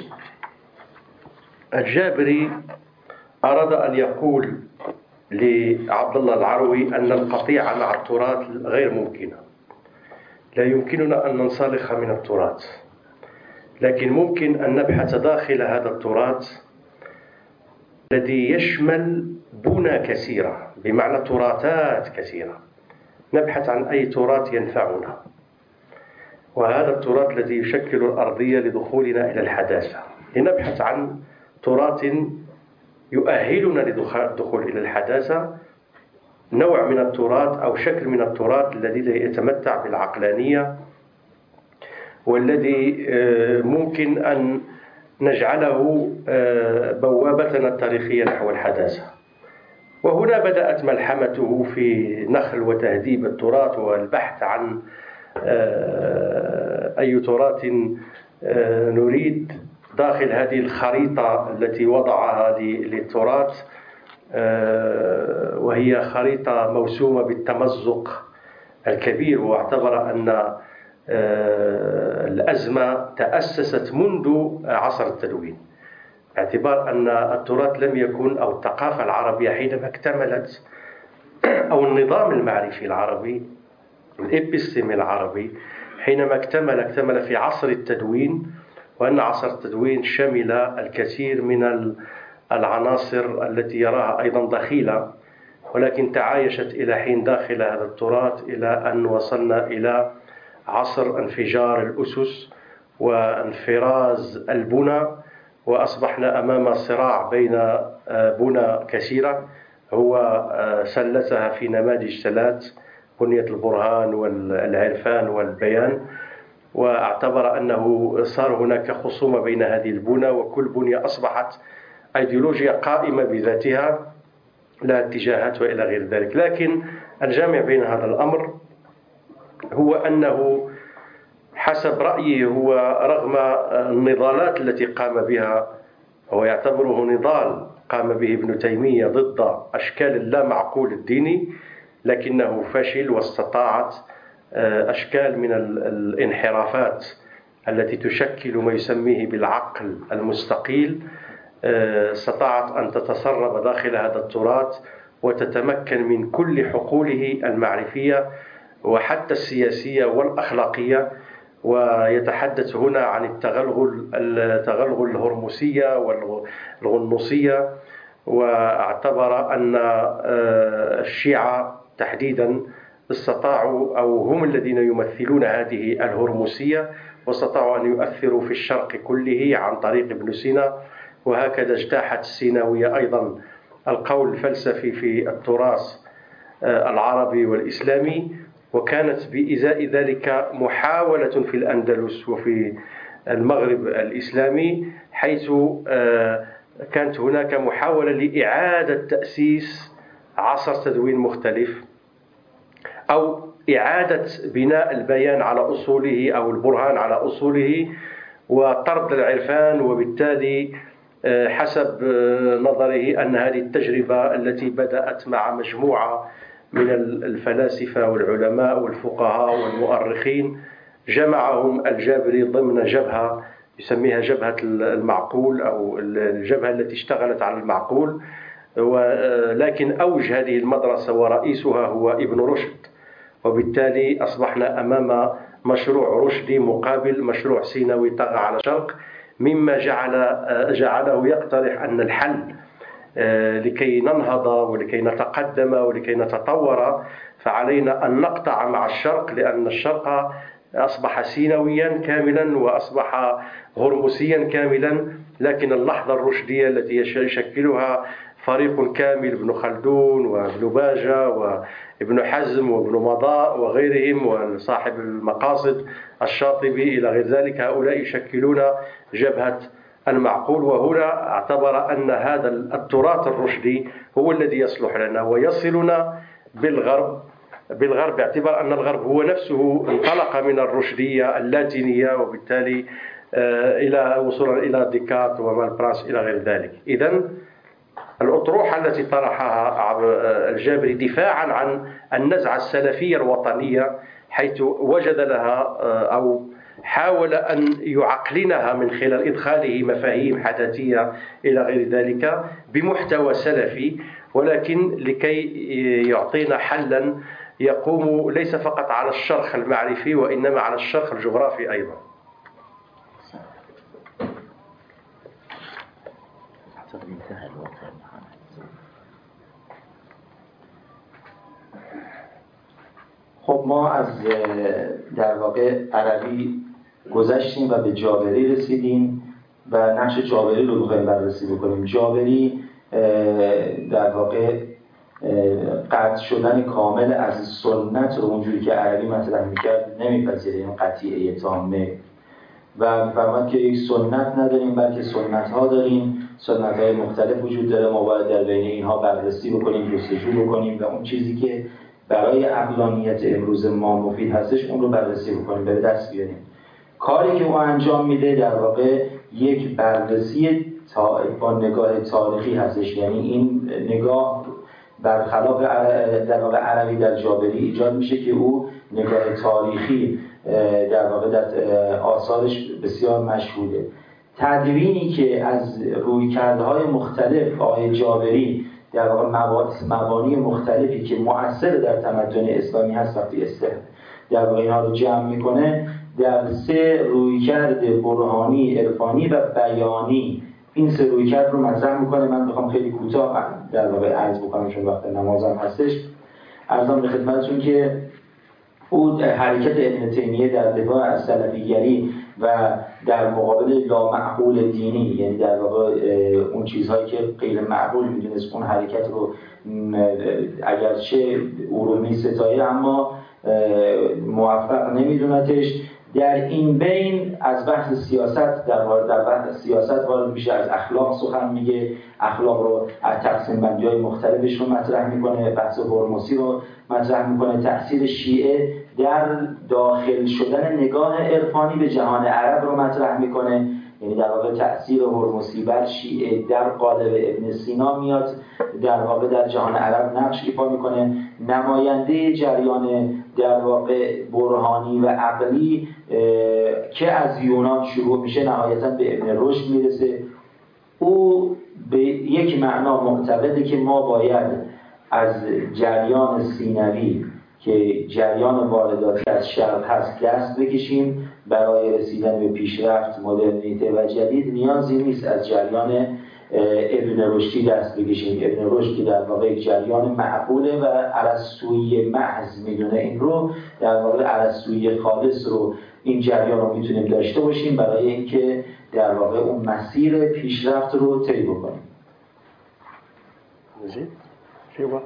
الجابري أراد أن يقول لعبد الله العروي أن القطيعة مع التراث غير ممكنة. لا يمكننا أن ننسلخ من التراث، لكن ممكن أن نبحث داخل هذا التراث الذي يشمل بنى كثيرة، بمعنى تراثات كثيرة، نبحث عن أي تراث ينفعنا، وهذا التراث الذي يشكل الأرضية لدخولنا إلى الحداثة. لنبحث عن تراث يؤهلنا للدخول إلى الحداثة، نوع من التراث أو شكل من التراث الذي يتمتع بالعقلانية والذي ممكن أن نجعله بوابتنا التاريخية نحو الحداثة. وهنا بدأت ملحمته في نخل وتهذيب التراث والبحث عن أي تراث نريد داخل هذه الخريطة التي وضعها للتراث، وهي خريطة موسومة بالتمزق الكبير. واعتبر أن الأزمة تأسست منذ عصر التدوين، باعتبار أن التراث لم يكن أو الثقافة العربية حينما اكتملت أو النظام المعرفي العربي الإبستيم العربي حينما اكتمل اكتمل في عصر التدوين، وأن عصر التدوين شمل الكثير من العناصر التي يراها أيضا دخيلة، ولكن تعايشت إلى حين داخل هذا التراث إلى أن وصلنا إلى عصر انفجار الأسس وانفراز البنى، وأصبحنا أمام صراع بين بنى كثيرة هو سلتها في نماذج ثلاث: بنية البرهان والعرفان والبيان. واعتبر أنه صار هناك خصومة بين هذه البنى، وكل بنية أصبحت أيديولوجيا قائمة بذاتها لا اتجاهات وإلى غير ذلك. لكن الجامع بين هذا الأمر هو أنه حسب رأيه هو، رغم النضالات التي قام بها، هو يعتبره نضال قام به ابن تيمية ضد أشكال اللامعقول الديني، لكنه فشل واستطاعت أشكال من الانحرافات التي تشكل ما يسميه بالعقل المستقيل استطاعت أن تتسرب داخل هذا التراث وتتمكن من كل حقوله المعرفية وحتى السياسية والأخلاقية. ويتحدث هنا عن التغلغل التغلغل الهرمسية والغنوصية، واعتبر أن الشيعة تحديدا استطاعوا أو هم الذين يمثلون هذه الهرمسية، واستطاعوا أن يؤثروا في الشرق كله عن طريق ابن سينا. وهكذا اجتاحت السيناوية أيضا القول الفلسفي في التراث العربي والإسلامي، وكانت بإزاء ذلك محاولة في الأندلس وفي المغرب الإسلامي، حيث كانت هناك محاولة لإعادة تأسيس عصر تدوين مختلف، أو إعادة بناء البيان على أصوله أو البرهان على أصوله، وطرد العرفان. وبالتالي حسب نظره أن هذه التجربة التي بدأت مع مجموعة من الفلاسفة والعلماء والفقهاء والمؤرخين جمعهم الجابري ضمن جبهة يسميها جبهة المعقول أو الجبهة التي اشتغلت على المعقول. ولكن أوج هذه المدرسة ورئيسها هو ابن رشد، وبالتالي أصبحنا أمام مشروع رشدي مقابل مشروع سيناوي طغى على الشرق، مما جعل جعله يقترح أن الحل لكي ننهض ولكي نتقدم ولكي نتطور فعلينا أن نقطع مع الشرق، لأن الشرق أصبح سيناويا كاملا وأصبح هرمسيا كاملا. لكن اللحظة الرشدية التي يشكلها فريق كامل، ابن خلدون وابن باجة وابن حزم وابن مضاء وغيرهم وصاحب المقاصد الشاطبي إلى غير ذلك، هؤلاء يشكلون جبهة المعقول. وهنا اعتبر أن هذا التراث الرشدي هو الذي يصلح لنا ويصلنا بالغرب بالغرب باعتبار أن الغرب هو نفسه انطلق من الرشدية اللاتينية، وبالتالي إلى وصولا إلى ديكارت ومالبراس إلى غير ذلك. إذن الأطروحة التي طرحها الجابري دفاعا عن النزعة السلفية الوطنية، حيث وجد لها أو حاول أن يعقلنها من خلال إدخاله مفاهيم حداثية إلى غير ذلك بمحتوى سلفي، ولكن لكي يعطينا حلا يقوم ليس فقط على الشرخ المعرفي وإنما على الشرخ الجغرافي أيضا. خب ما از در واقع عربی گذشتیم و به جابری رسیدیم و نقش جابری رو بخوایم بررسی بکنیم. جابری در واقع قطع شدن کامل از سنت رو اونجوری که عربی مطرح میکرد نمیپذیره، این قطعیه تامه و میفرماد که یک سنت نداریم بلکه سنت ها داریم، سنت های مختلف وجود داره، ما باید در بین اینها بررسی بکنیم، جستجو بکنیم و اون چیزی که برای عقلانیت امروز ما مفید هستش اون رو بررسی بکنیم، به دست بیاریم. کاری که او انجام میده در واقع یک بررسی تا با نگاه تاریخی هستش، یعنی این نگاه برخلاف در واقع عربی در جابری ایجاد میشه که او نگاه تاریخی در واقع در آثارش بسیار مشهوده. تدوینی که از رویکردهای مختلف آقای جابری در واقع مبانی مختلفی که مؤثر در تمدن اسلامی هست وقتی در واقع اینها رو جمع میکنه در سه رویکرد برهانی، عرفانی و بیانی این سه رویکرد رو مطرح میکنه. من میخوام خیلی کوتاه در واقع عرض بکنم چون وقت نمازم هستش. عرضم به خدمتتون که او حرکت ابن تیمیه در دفاع از سلفیگری و در مقابل لامعقول دینی، یعنی در واقع اون چیزهایی که غیر معقول میدونست اون حرکت رو اگرچه ارومی ستایه اما موفق نمیدونتش. در این بین از بحث سیاست در وارد در بحث سیاست وارد میشه، از اخلاق سخن میگه، اخلاق رو از تقسیم بندی های مختلفش رو مطرح میکنه، بحث هرمزی رو مطرح میکنه، تأثیر شیعه در داخل شدن نگاه عرفانی به جهان عرب رو مطرح میکنه. یعنی در واقع تأثیر هرمزی بر شیعه در قالب ابن سینا میاد در واقع در جهان عرب نقش ایفا میکنه. نماینده جریان در واقع برهانی و عقلی که از یونان شروع میشه نهایتا به ابن رشد میرسه. او به یک معنا معتقده که ما باید از جریان سینوی که جریان وارداتی از شرق هست دست بکشیم. برای رسیدن به پیشرفت، مدرنیته و جدید نیازی نیست از جریان ابن رشدی دست بکشیم. ابن رشد که در واقع جریان معقوله و ارسطویی محض میدونه این رو، در واقع ارسطویی خالص رو این جریان رو میتونیم داشته باشیم برای اینکه در واقع اون مسیر پیشرفت رو طی بکنیم. زين في وقت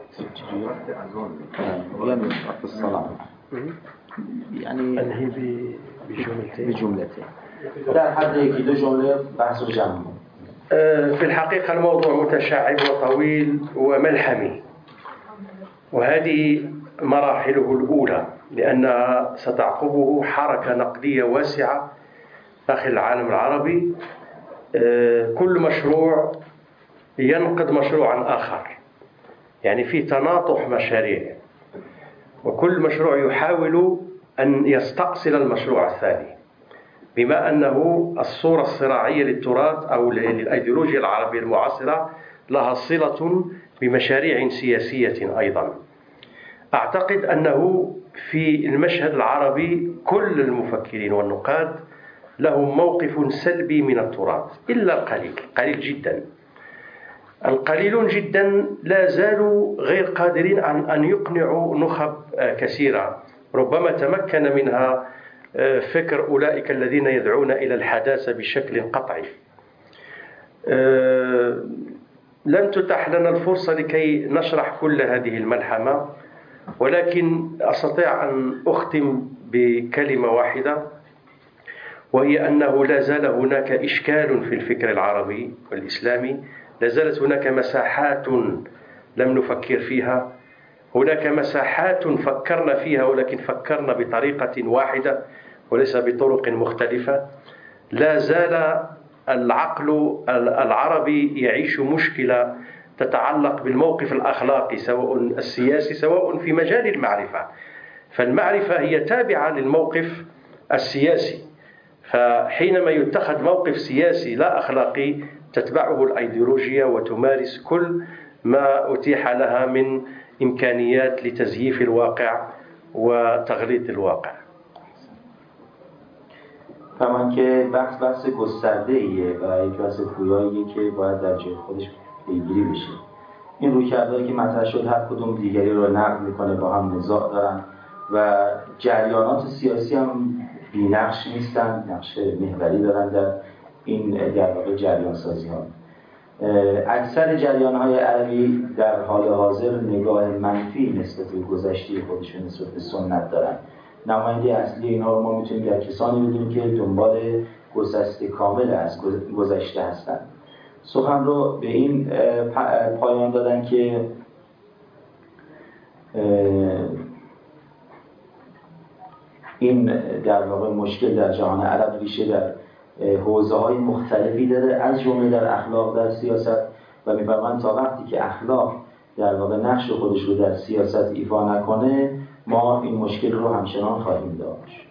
يعني الصلاة يعني انهي بجملتين بجملتين در حد یکی دو جمله بحث رو جمع. في الحقيقة الموضوع متشعب وطويل وملحمي، وهذه مراحله الأولى لأنها ستعقبه حركة نقدية واسعة داخل العالم العربي. كل مشروع ينقض مشروعا آخر، يعني في تناطح مشاريع، وكل مشروع يحاول أن يستأصل المشروع الثاني، بما أنه الصورة الصراعية للتراث أو للأيديولوجيا العربية المعاصرة لها صلة بمشاريع سياسية أيضا. أعتقد أنه في المشهد العربي كل المفكرين والنقاد لهم موقف سلبي من التراث إلا القليل، قليل جدا. القليلون جدا لا زالوا غير قادرين عن أن يقنعوا نخب كثيرة ربما تمكن منها فكر أولئك الذين يدعون إلى الحداثة بشكل قطعي. لن تتاح لنا الفرصة لكي نشرح كل هذه الملحمة، ولكن أستطيع أن أختم بكلمة واحدة، وهي أنه لا زال هناك إشكال في الفكر العربي والإسلامي، لا زالت هناك مساحات لم نفكر فيها، هناك مساحات فكرنا فيها ولكن فكرنا بطريقة واحدة وليس بطرق مختلفة. لا زال العقل العربي يعيش مشكلة تتعلق بالموقف الأخلاقي سواء السياسي سواء في مجال المعرفة، فالمعرفة هي تابعة للموقف السياسي، فحينما يتخذ موقف سياسي لا أخلاقي تتبعه الأيديولوجيا وتمارس كل ما أتيح لها من إمكانيات لتزييف الواقع وتغليط الواقع. طبعا که بحث بحث گسترده‌ایه و یک بحث پویاییه که باید در جای خودش پیگیری بشه. این رویکردهایی که مطرح شد هر کدوم دیگری رو نقد میکنه، با هم نزاع دارن و جریانات سیاسی هم بی‌نقش نیستن، نقش محوری دارن در این در واقع جریان سازی ها. اکثر جریان های عربی در حال حاضر نگاه منفی نسبت به گذشته خودشون نسبت به سنت دارن. نماینده اصلی اینها رو ما میتونیم در کسانی بدونیم که دنبال گسسته کامل از گذشته هستن. سخن رو به این پایان دادن که این در واقع مشکل در جهان عرب ریشه در حوزه‌های مختلفی داره، از جمله در اخلاق، در سیاست، و می‌فرمایند تا وقتی که اخلاق در واقع نقش خودش رو در سیاست ایفا نکنه ما این مشکل رو همچنان خواهیم داشت.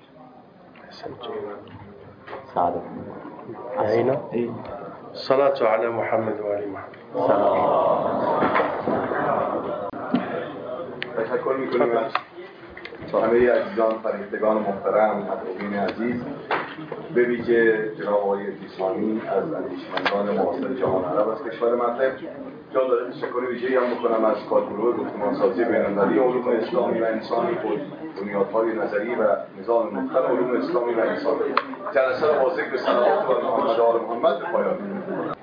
سعادت عینا صلاة علی محمد و آل محمد. تشکر می‌کنیم از با همه عزیزان فرهیختگان محترم، مدعوین عزیز، به ویژه جناب آقای ادریسانی از اندیشمندان معاصر جهان عرب از کشور مغرب. جا داره تشکر ویژه‌ای هم بکنم از کارگروه گفتمانسازی بین‌المللی علوم اسلامی و انسانی خود، بنیادهای نظری و نظام مختلف علوم اسلامی و انسانی. جلسه را با ذکر صلوات بر محمد و آل محمد به پایان می‌برم.